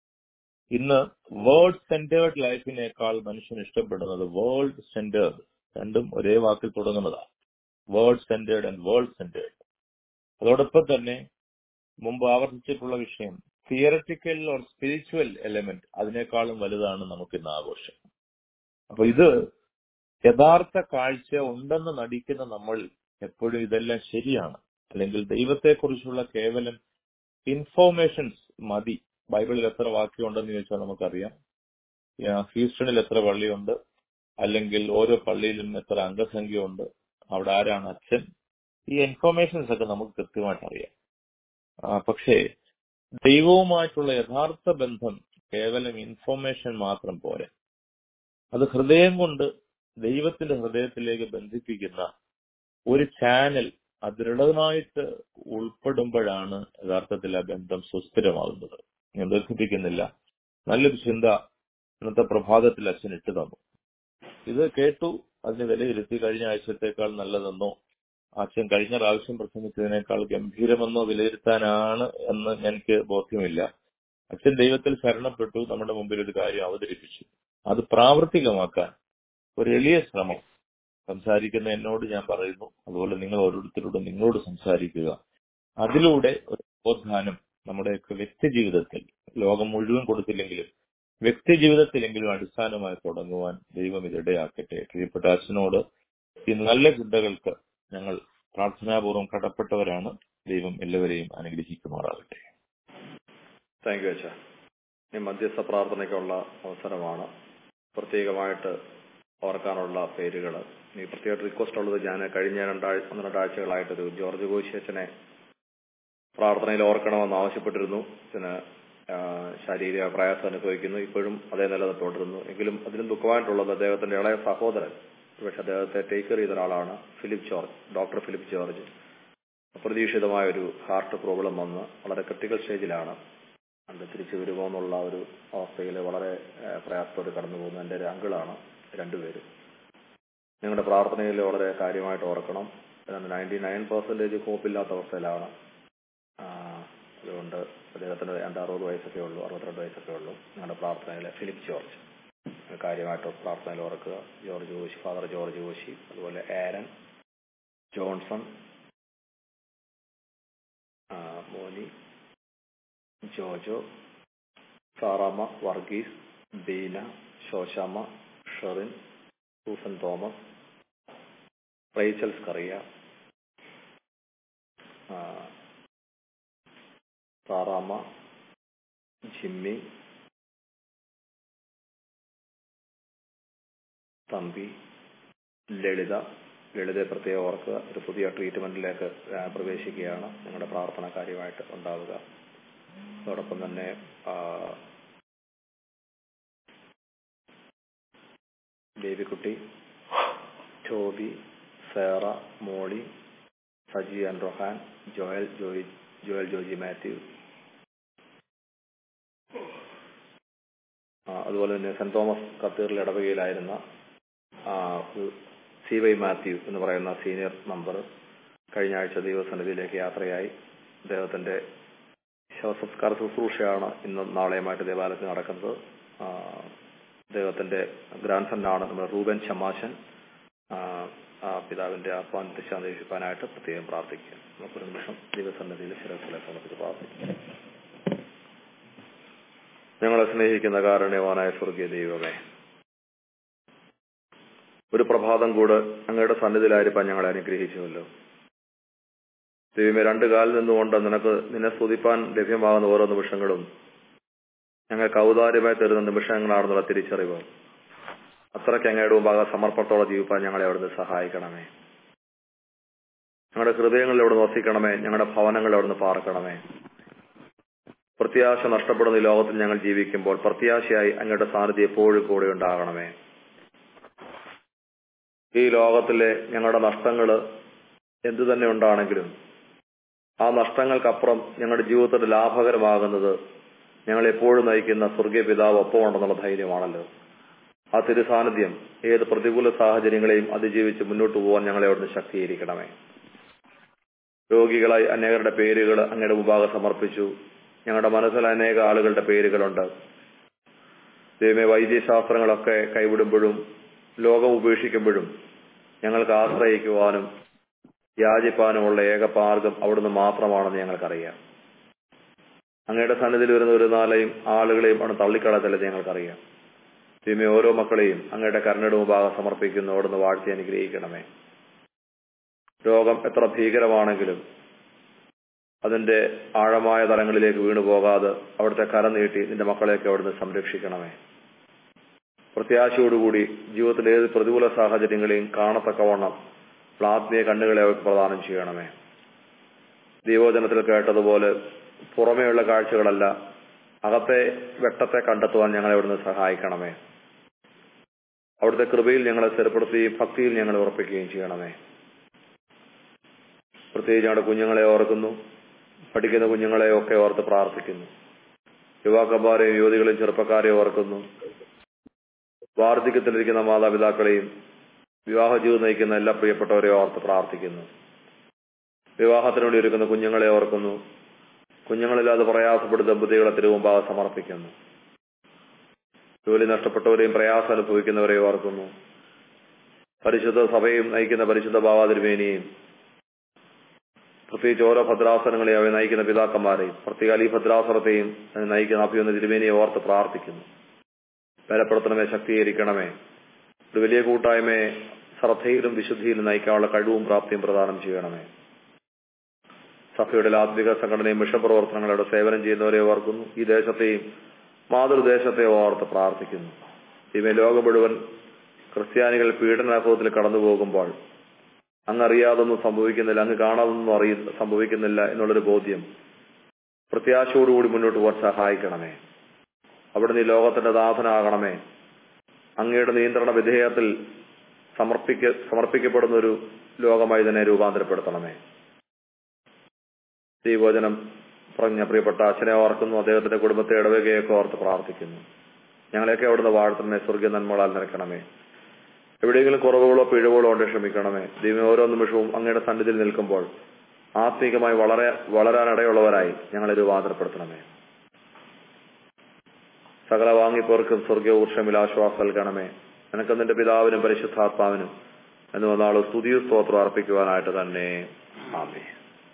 ഇന്ന് വേൾഡ് സെന്റേർഡ് ലൈഫിനേക്കാൾ മനുഷ്യൻ ഇഷ്ടപ്പെടുന്നത് വേൾഡ് സെന്റേർഡ്, രണ്ടും ഒരേ വാക്കിൽ തുടങ്ങുന്നതാണ്. World centred and world centred. അതോടൊപ്പം തന്നെ മുമ്പ് ആവർത്തിച്ചിട്ടുള്ള വിഷയം തിയററ്റിക്കൽ ഓർ സ്പിരിച്വൽ എലമെന്റ്, അതിനേക്കാളും വലുതാണ് നമുക്ക് ഇന്ന് ആഘോഷം. അപ്പൊ ഇത് യഥാർത്ഥ കാഴ്ച ഉണ്ടെന്ന് നടിക്കുന്ന നമ്മൾ എപ്പോഴും ഇതെല്ലാം ശരിയാണ്, അല്ലെങ്കിൽ ദൈവത്തെക്കുറിച്ചുള്ള കേവലം ഇൻഫോർമേഷൻസ് മതി. ബൈബിളിൽ എത്ര വാക്യം ഉണ്ടെന്ന് ചോദിച്ചാൽ നമുക്കറിയാം. ഹ്യൂസ്റ്റണിൽ എത്ര പള്ളിയുണ്ട്, അല്ലെങ്കിൽ ഓരോ പള്ളിയിലും എത്ര അംഗസംഖ്യ ഉണ്ട്, അവിടെ ആരാണ് അച്ഛൻ, ഈ ഇൻഫോർമേഷൻസ് ഒക്കെ നമുക്ക് കൃത്യമായിട്ട് അറിയാം. പക്ഷേ ദൈവവുമായിട്ടുള്ള യഥാർത്ഥ ബന്ധം കേവലം ഇൻഫോർമേഷൻ മാത്രം പോരെ. അത് ഹൃദയം കൊണ്ട് ദൈവത്തിന്റെ ഹൃദയത്തിലേക്ക് ബന്ധിപ്പിക്കുന്ന ഒരു ചാനൽ ദൃഢമായിട്ട് ഉൾപ്പെടുമ്പോഴാണ് യഥാർത്ഥത്തിൽ ആ ബന്ധം സുസ്ഥിരമാകുന്നത്. ഞാൻ ദീർഘിപ്പിക്കുന്നില്ല. നല്ലൊരു ചിന്ത ഇന്നത്തെ പ്രഭാതത്തിൽ അച്ഛൻ ഇട്ടു തന്നു. ഇത് കേട്ടു, അതിന് വിലയിരുത്തി. കഴിഞ്ഞ ആഴ്ചത്തേക്കാൾ നല്ലതെന്നോ അച്ഛൻ കഴിഞ്ഞ പ്രാവശ്യം പ്രസംഗിച്ചതിനേക്കാൾ ഗംഭീരമെന്നോ വിലയിരുത്താനാണ് എന്ന് എനിക്ക് ബോധ്യമില്ല. അച്ഛൻ ദൈവത്തിൽ ശരണപ്പെട്ടു, നമ്മുടെ മുമ്പിൽ ഒരു കാര്യം അവതരിപ്പിച്ചു. അത് പ്രാവർത്തികമാക്കാൻ ഒരു എളിയ ശ്രമം സംസാരിക്കുന്ന എന്നോട് ഞാൻ പറയുന്നു, അതുപോലെ നിങ്ങൾ ഓരോരുത്തരോടും നിങ്ങളോട് സംസാരിക്കുക. അതിലൂടെ ഒരു ബോധാനം നമ്മുടെയൊക്കെ വ്യക്തി ജീവിതത്തിൽ, ലോകം മുഴുവൻ കൊടുത്തില്ലെങ്കിലും വ്യക്തി ജീവിതത്തിലെങ്കിലും അടിസ്ഥാനമായി തുടങ്ങുവാൻ ദൈവം ഇതിടയാക്കട്ടെ. പ്രിയപ്പെട്ട അച്ഛനോട് ഈ നല്ല ചിന്തകൾക്ക് ഞങ്ങൾ പ്രാർത്ഥനാപൂർവ്വം കടപ്പെട്ടവരാണ്. ദൈവം എല്ലാവരെയും അനുഗ്രഹിക്കുമാറാകട്ടെ. താങ്ക് യു അച്ഛ. ഈ മധ്യസ്ഥ പ്രാർത്ഥനയ്ക്കുള്ള അവസരമാണ്. പ്രത്യേകമായിട്ട് ഓർക്കാനുള്ള പേരുകൾ ഈ പ്രത്യേക റിക്വസ്റ്റ് ഉള്ളത്, ഞാൻ കഴിഞ്ഞ രണ്ടാഴ്ച ഒന്ന് രണ്ടാഴ്ചകളായിട്ടൊരു ജോർജ് കോശി അച്ഛനെ പ്രാർത്ഥനയിൽ ഓർക്കണമെന്ന് ആവശ്യപ്പെട്ടിരുന്നു. അച്ഛന് ശാരീരിക പ്രയാസം അനുഭവിക്കുന്നു, ഇപ്പോഴും അതേ നിലനിർത്തുകൊണ്ടിരുന്നു. എങ്കിലും അതിലും ദുഃഖമായിട്ടുള്ളത് അദ്ദേഹത്തിന്റെ ഇളയ സഹോദരൻ, പക്ഷെ അദ്ദേഹത്തെ ടേക്ക് കെയർ ചെയ്ത ഒരാളാണ്, Philip George, doctor Philip George. അപ്രതീക്ഷിതമായ ഒരു ഹാർട്ട് പ്രോബ്ലം വന്ന് വളരെ ക്രിട്ടിക്കൽ സ്റ്റേജിലാണ്. അത് തിരിച്ചു വരുമോ എന്നുള്ള ഒരു അവസ്ഥയിൽ വളരെ പ്രയാസത്തോടെ കടന്നു പോകുന്ന എൻ്റെ ഒരു അങ്കിളാണ് രണ്ടുപേരും. നിങ്ങളുടെ പ്രാർത്ഥനയിൽ വളരെ കാര്യമായിട്ട് ഓർക്കണം. നയൻറ്റി നയൻ പെർസെൻറ്റേജ് ഹോപ്പില്ലാത്ത അവസ്ഥയിലാണ്. അതുകൊണ്ട് അദ്ദേഹത്തിന് രണ്ട് അറുപത് വയസ്സൊക്കെ ഉള്ളൂ, അറുപത്തിരണ്ട് വയസ്സൊക്കെ ഉള്ളൂ. നിങ്ങളുടെ പ്രാർത്ഥനയിൽ ഫിലിപ്പ് ജോർജ് കാര്യമായിട്ട് പ്രാർത്ഥനയിൽ ഓർക്കുക. George Koshy, father George Koshy, അതുപോലെ Aaron Johnson, Moni, Jojo, Saramma, Varghese, Beena, Shoshamma, Sherin, Susan Thomas, Rachel Scaria, Saramma, Jimmy, Thampi, Lalitha. ലളിതയെ പ്രത്യേകം ഓർക്കുക. ഒരു പുതിയ ട്രീറ്റ്മെന്റിലേക്ക് പ്രവേശിക്കുകയാണ്. നിങ്ങളുടെ പ്രാർത്ഥന കാര്യമായിട്ട് ഉണ്ടാവുക. അതോടൊപ്പം തന്നെ Babykutty, Toby, Sera, Molly, Saji and Rohan, Joel Joy Joel Joji Mathew, അതുപോലെ തന്നെ സെന്റ് തോമസ് കത്തീഡ്രൽ ഇടവകയിലായിരുന്ന സി വൈ മാത്യു എന്ന് പറയുന്ന സീനിയർ നമ്പർ കഴിഞ്ഞ ആഴ്ച ദൈവസന്നിധിയിലേക്ക് യാത്രയായി. അദ്ദേഹത്തിന്റെ ശവസംസ്കാര ശുശ്രൂഷയാണ് ഇന്നും നാളെയുമായിട്ട് ദേവാലയത്തിൽ നടക്കുന്നത്. അദ്ദേഹത്തിന്റെ ഗ്രാൻഡ് സണ്ണാണ് നമ്മുടെ റൂബൻ ഷമാശൻ. പിതാവിന്റെ ആഹ്വാനത്തെ ശാന്തീകരിക്കാനായിട്ട് പ്രത്യേകം പ്രാർത്ഥിക്കുക. നമുക്കൊരു നിമിഷം ദൈവസന്നിധിയിൽ ശിരസ്സുകളെ സമർപ്പിച്ച് പ്രാർത്ഥിക്കുക. ഞങ്ങളെ സ്നേഹിക്കുന്ന കാരുണ്യവാനായ സ്വർഗീയ ദൈവമേ, ഒരു പ്രഭാതം കൂടെ അങ്ങയുടെ സന്നിധിയിലായിരിക്കാൻ ഞങ്ങളെ അനുഗ്രഹിച്ചുവല്ലോ. ദൈവമേ, രണ്ടു കാലിൽ നിന്നുകൊണ്ട് നിനക്ക് നിന്നെ സ്തുതിപ്പാൻ ലഭ്യമാകുന്ന ഓരോ നിമിഷങ്ങളും ഞങ്ങൾക്ക് ഔദാര്യമായി തരുന്ന നിമിഷങ്ങളാണെന്നുള്ള തിരിച്ചറിവ് അത്രയ്ക്ക് അങ്ങയുടെ മുമ്പാകെ സമർപ്പണത്തോടെ ജീവിപ്പാൻ ഞങ്ങളെ അവിടുന്ന് സഹായിക്കണമേ. ഞങ്ങളുടെ ഹൃദയങ്ങളിൽ അവിടുന്ന് വസിക്കണമേ. ഞങ്ങളുടെ ഭവനങ്ങളിൽ അവിടുന്ന് പാർക്കണമേ. പ്രത്യാശ നഷ്ടപ്പെടുന്ന ഈ ലോകത്തിൽ ഞങ്ങൾ ജീവിക്കുമ്പോൾ പ്രത്യാശയായി അങ്ങയുടെ സാന്നിധ്യം എപ്പോഴും കൂടെ ഉണ്ടാകണമേ. ഈ ലോകത്തിലെ ഞങ്ങളുടെ നഷ്ടങ്ങൾ എന്തു തന്നെ ഉണ്ടാണെങ്കിലും ആ നഷ്ടങ്ങൾക്കപ്പുറം ഞങ്ങളുടെ ജീവിതത്തിന് ലാഭകരമാകുന്നത് ഞങ്ങൾ എപ്പോഴും നയിക്കുന്ന സ്വർഗീയ പിതാവ് ഒപ്പമുണ്ടെന്നുള്ള ധൈര്യമാണല്ലോ. ആ തിരുസാന്നിധ്യം ഏത് പ്രതികൂല സാഹചര്യങ്ങളെയും അതിജീവിച്ച് മുന്നോട്ട് പോകാൻ ഞങ്ങളെ അവിടുന്ന് ശക്തീകരിക്കണമേ. രോഗികളായി അനേകരുടെ പേരുകൾ അങ്ങയുടെ മുമ്പാകെ സമർപ്പിച്ചു. ഞങ്ങളുടെ മനസ്സിൽ അനേക ആളുകളുടെ പേരുകളുണ്ട്. ദൈവമേ, വൈദ്യശാസ്ത്രങ്ങളൊക്കെ കൈവിടുമ്പോഴും ലോകം ഉപേക്ഷിക്കുമ്പോഴും ഞങ്ങൾക്ക് ആശ്രയിക്കുവാനും യാചിപ്പാനുമുള്ള ഏക മാർഗം അവിടുന്ന് മാത്രമാണെന്ന് ഞങ്ങൾക്കറിയാം. അങ്ങയുടെ സന്നിധിയിൽ വരുന്ന ഒരു നാളെയും ആളുകളെയും അവിടെ തള്ളിക്കളയത്തില്ലെന്ന് ഞങ്ങൾക്കറിയാം. ദൈവമേ, ഓരോ മക്കളെയും അങ്ങയുടെ കരുണയുടെ മുമ്പാകെ സമർപ്പിക്കുന്നു. അവിടുന്ന് വാഴ്ത്തി അനുഗ്രഹിക്കണമേ. രോഗം എത്ര ഭീകരമാണെങ്കിലും അതിന്റെ ആഴമായ തലങ്ങളിലേക്ക് വീണു പോകാതെ അവിടുത്തെ കരം നീട്ടി നിന്റെ മക്കളെയൊക്കെ അവിടുന്ന് സംരക്ഷിക്കണമേ. പ്രത്യാശയോടുകൂടി ജീവിതത്തിലെ ഏത് പ്രതികൂല സാഹചര്യങ്ങളെയും കാണത്തക്കവണ്ണം ആത്മീയ കണ്ണുകളെ അവർക്ക് പ്രദാനം ചെയ്യണമേ. ദൈവവചനത്തിൽ കേട്ടതുപോലെ പുറമേയുള്ള കാഴ്ചകളല്ല, അകത്തെ വെട്ടത്തെ കണ്ടെത്തുവാൻ ഞങ്ങളെ അവിടുന്ന് സഹായിക്കണമേ. അവിടുത്തെ കൃപയിൽ ഞങ്ങളെ സ്ഥിരപ്പെടുത്തുകയും ഭക്തിയിൽ ഞങ്ങളെ ഉറപ്പിക്കുകയും ചെയ്യണമേ. പ്രത്യേകിച്ച് ഞങ്ങളുടെ കുഞ്ഞുങ്ങളെ ഓർക്കുന്നു. പഠിക്കുന്ന കുഞ്ഞുങ്ങളെ ഒക്കെ ഓർത്ത് പ്രാർത്ഥിക്കുന്നു. യുവാക്കന്മാരെയും യുവതികളെയും ചെറുപ്പക്കാരെയും ഓർക്കുന്നു. വാർദ്ധക്യത്തിലിരിക്കുന്ന മാതാപിതാക്കളെയും വിവാഹ ജീവിതം നയിക്കുന്ന എല്ലാ പ്രിയപ്പെട്ടവരെയും ഓർത്ത് പ്രാർത്ഥിക്കുന്നു. വിവാഹത്തിനു വേണ്ടി ഒരുക്കുന്ന കുഞ്ഞുങ്ങളെ ഓർക്കുന്നു. കുഞ്ഞുങ്ങളില്ലാതെ പ്രയാസപ്പെടുന്ന ദമ്പതികളെ തിരുമുമ്പാകെ സമർപ്പിക്കുന്നു. ജോലി നഷ്ടപ്പെട്ടവരെയും പ്രയാസം അനുഭവിക്കുന്നവരെയും ഓർക്കുന്നു. പരിശുദ്ധ സഭയും നയിക്കുന്ന പരിശുദ്ധ ഭാവാതിരുമേനിയും പ്രത്യേകിച്ച് ഓരോ ഭദ്രാസനങ്ങളെയും അവയെ നയിക്കുന്ന പിതാക്കന്മാരെയും പ്രത്യേക ഈ ഭദ്രാസനത്തെയും നയിക്കുന്ന അഭിയൊന്ന തിരുമേനിയെ ഓർത്ത് പ്രാർത്ഥിക്കുന്നു. ബലപ്പെടുത്തണമേ, ശക്തീകരിക്കണമേ. ഒരു വലിയ കൂട്ടായ്മയെ ശ്രദ്ധയിലും വിശുദ്ധിയിലും നയിക്കാനുള്ള കഴിവും പ്രാപ്തിയും പ്രദാനം ചെയ്യണമേ. സഭയുടെ ആത്മിക സംഘടനയും മിഷൻ പ്രവർത്തനങ്ങളുടെ സേവനം ചെയ്യുന്നവരെ ഓർക്കുന്നു. ഈ ദേശത്തെയും മാതൃദേശത്തെയും ഓർത്ത് പ്രാർത്ഥിക്കുന്നു. ഇവ ലോകം മുഴുവൻ ക്രിസ്ത്യാനികൾ പീഡനാനുഭവത്തിൽ കടന്നു പോകുമ്പോൾ അങ്ങറിയാതൊന്നും സംഭവിക്കുന്നില്ല, അങ്ങ് കാണാതൊന്നും അറിയ സംഭവിക്കുന്നില്ല എന്നുള്ളൊരു ബോധ്യം പ്രത്യാശയോടുകൂടി മുന്നോട്ട് പോകാൻ സഹായിക്കണമേ. അവിടുന്ന് ഈ ലോകത്തിന്റെ നാഥനാകണമേ. അങ്ങയുടെ നിയന്ത്രണ വിധേയത്തിൽ സമർപ്പിക്ക സമർപ്പിക്കപ്പെടുന്ന ഒരു ലോകമായി തന്നെ രൂപാന്തരപ്പെടുത്തണമേ. ദൈവവചനം പറഞ്ഞ പ്രിയപ്പെട്ട അച്ഛനെ ഓർക്കുന്നു. അദ്ദേഹത്തിന്റെ കുടുംബത്തെ ഇടവകയൊക്കെ ഓർത്ത് പ്രാർത്ഥിക്കുന്നു. ഞങ്ങളെയൊക്കെ അവിടുന്ന് വാഴ്ത്തണമേ. സ്വർഗീയ നന്മകളാൽ നിറയ്ക്കണമേ. എവിടെയെങ്കിലും കുറവുകളോ പിഴവുകളോ ഉണ്ട് ക്ഷമിക്കണമേ. ദൈവം ഓരോ നിമിഷവും അങ്ങയുടെ സന്നിധിയിൽ നിൽക്കുമ്പോൾ ആത്മീകമായി വളരെ വളരാനിടയുള്ളവരായി ഞങ്ങളെ രൂപാന്തരപ്പെടുത്തണമേ. സകല വാങ്ങിപ്പോർക്കും സ്വർഗീയ ഊർഷമിൽ ആശ്വാസം നൽകണമേ. നിനക്ക് നിന്റെ പിതാവിനും പരിശുദ്ധാത്മാവിനും എന്ന് വന്നാൾ സ്തുതിയും സ്തോത്രം അർപ്പിക്കുവാനായിട്ട് തന്നെ. ആമേൻ.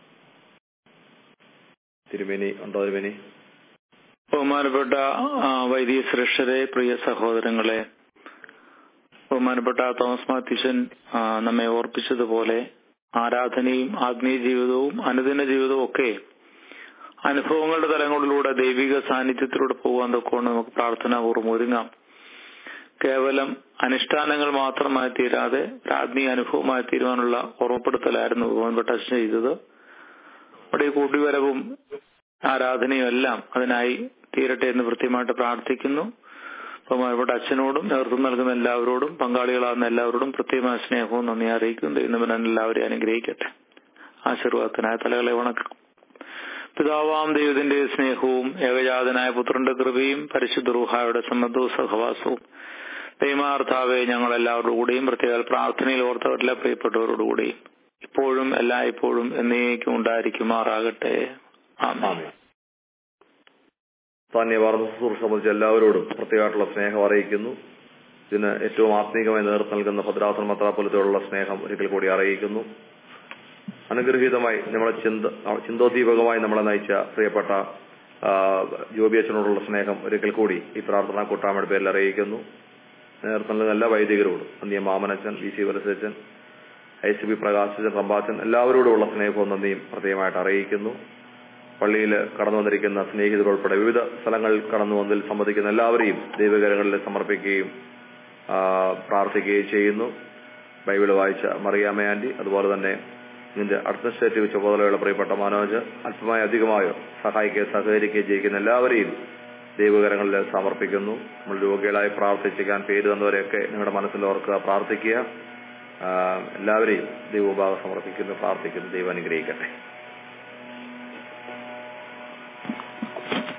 തിരുമേനി ഉണ്ടോ? തിരുമേനി. ബഹുമാനപ്പെട്ട വൈദിക ശ്രേഷ്ഠരെ, പ്രിയ സഹോദരങ്ങളെ, ബഹുമാനപ്പെട്ട തോമസ് മാത്യുശൻ നമ്മെ ഓർപ്പിച്ചതുപോലെ ആരാധനയും ആത്മീയ ജീവിതവും അനുദിന ജീവിതവും ഒക്കെ അനുഭവങ്ങളുടെ തലങ്ങളിലൂടെ ദൈവിക സാന്നിധ്യത്തിലൂടെ പോകാൻ തൊക്കെയാണ് നമുക്ക് പ്രാർത്ഥനാപൂർവ്വം ഒരുങ്ങാം. കേവലം അനുഷ്ഠാനങ്ങൾ മാത്രമായി തീരാതെ ആത്മീയ അനുഭവമായി തീരുവാനുള്ള ഓർമ്മപ്പെടുത്തലായിരുന്നു ബഹുമാനപ്പെട്ട അച്ഛൻ ചെയ്തത്. അവിടെ കൂട്ടിവരവും ആരാധനയും എല്ലാം അതിനായി തീരട്ടെ എന്ന് കൃത്യമായിട്ട് പ്രാർത്ഥിക്കുന്നു. ബഹുമാനപ്പെട്ട അച്ഛനോടും നേതൃത്വം നൽകുന്ന എല്ലാവരോടും പങ്കാളികളാകുന്ന എല്ലാവരോടും പ്രത്യേകമായ സ്നേഹവും നന്ദി അറിയിക്കുന്നു. ഇന്ന് എല്ലാവരെയും അനുഗ്രഹിക്കട്ടെ. ആശീർവാദത്തിനായ തലകളെ വണക്കം. പിതാവാം ദൈവത്തിന്റെ സ്നേഹവും ഏകജാതനായ പുത്രന്റെ കൃപയും പരിശുദ്ധ റൂഹായുടെ സമ്മതവും സഹവാസവും ദൈവമാർത്താവെ ഞങ്ങളെല്ലാവരുടെ കൂടെയും പ്രത്യേക പ്രാർത്ഥനയിൽ ഓർത്തവരിലെ പ്രിയപ്പെട്ടവരോടുകൂടിയും ഇപ്പോഴും എല്ലായ്പ്പോഴും എന്നേക്കും ഉണ്ടായിരിക്കുമാറാകട്ടെ. ആമേൻ. തന്നെ വാർദ്ധ ശുശ്രൂഷ സംബന്ധിച്ച് എല്ലാവരോടും പ്രത്യേകമായിട്ടുള്ള സ്നേഹം അറിയിക്കുന്നു. ഇതിന് ഏറ്റവും ആത്മീകമായി നേതൃത്വം നൽകുന്ന ഭദ്രാസന മെത്രാപ്പൊലീത്തയോടുള്ള സ്നേഹം ഒരിക്കൽ കൂടി അറിയിക്കുന്നു. അനുഗ്രഹീതമായി നമ്മളെ ചിന്ത ചിന്തോദ്ദീപകമായി നമ്മളെ നയിച്ച പ്രിയപ്പെട്ട ജോബി അച്ഛനോടുള്ള സ്നേഹം ഒരിക്കൽ കൂടി ഈ പ്രാർത്ഥനാ കൂട്ടായ്മയുടെ പേരിൽ അറിയിക്കുന്നു. നേതൃത്വം നൽകുന്ന എല്ലാ വൈദികരോടും അന്യ മാമനച്ചൻ, വി സി വലസച്ചൻ, ഐ സി ബി പ്രകാശൻ, റമ്പാച്ചൻ എല്ലാവരോടുമുള്ള സ്നേഹവും നന്ദിയും പ്രത്യേകമായിട്ട് അറിയിക്കുന്നു. പള്ളിയിൽ കടന്നു വന്നിരിക്കുന്ന സ്നേഹിതരുൾപ്പെടെ വിവിധ സ്ഥലങ്ങളിൽ കടന്നു വന്നതിൽ സംബന്ധിക്കുന്ന എല്ലാവരെയും ദൈവകരങ്ങളിൽ സമർപ്പിക്കുകയും പ്രാർത്ഥിക്കുകയും ചെയ്യുന്നു. ബൈബിൾ വായിച്ച മറിയാമ്മ ആന്റി, അതുപോലെ തന്നെ ഇതിന്റെ അഡ്മിനിസ്ട്രേറ്റീവ് ചുമതലയുള്ള പ്രിയപ്പെട്ട മനോജ്, അല്പമായി അധികമായോ സഹായിക്കുകയും സഹകരിക്കുകയും ചെയ്യുന്ന എല്ലാവരെയും ദൈവകരങ്ങളിൽ സമർപ്പിക്കുന്നു. നമ്മൾ രോഗികളായി പ്രാർത്ഥിക്കാൻ പേര് തന്നവരെയൊക്കെ നിങ്ങളുടെ മനസ്സിൽ ഓർക്കുക, പ്രാർത്ഥിക്കുക. എല്ലാവരെയും ദൈവഭാഗം സമർപ്പിക്കുന്നു, പ്രാർത്ഥിക്കുന്നു. ദൈവം അനുഗ്രഹിക്കട്ടെ.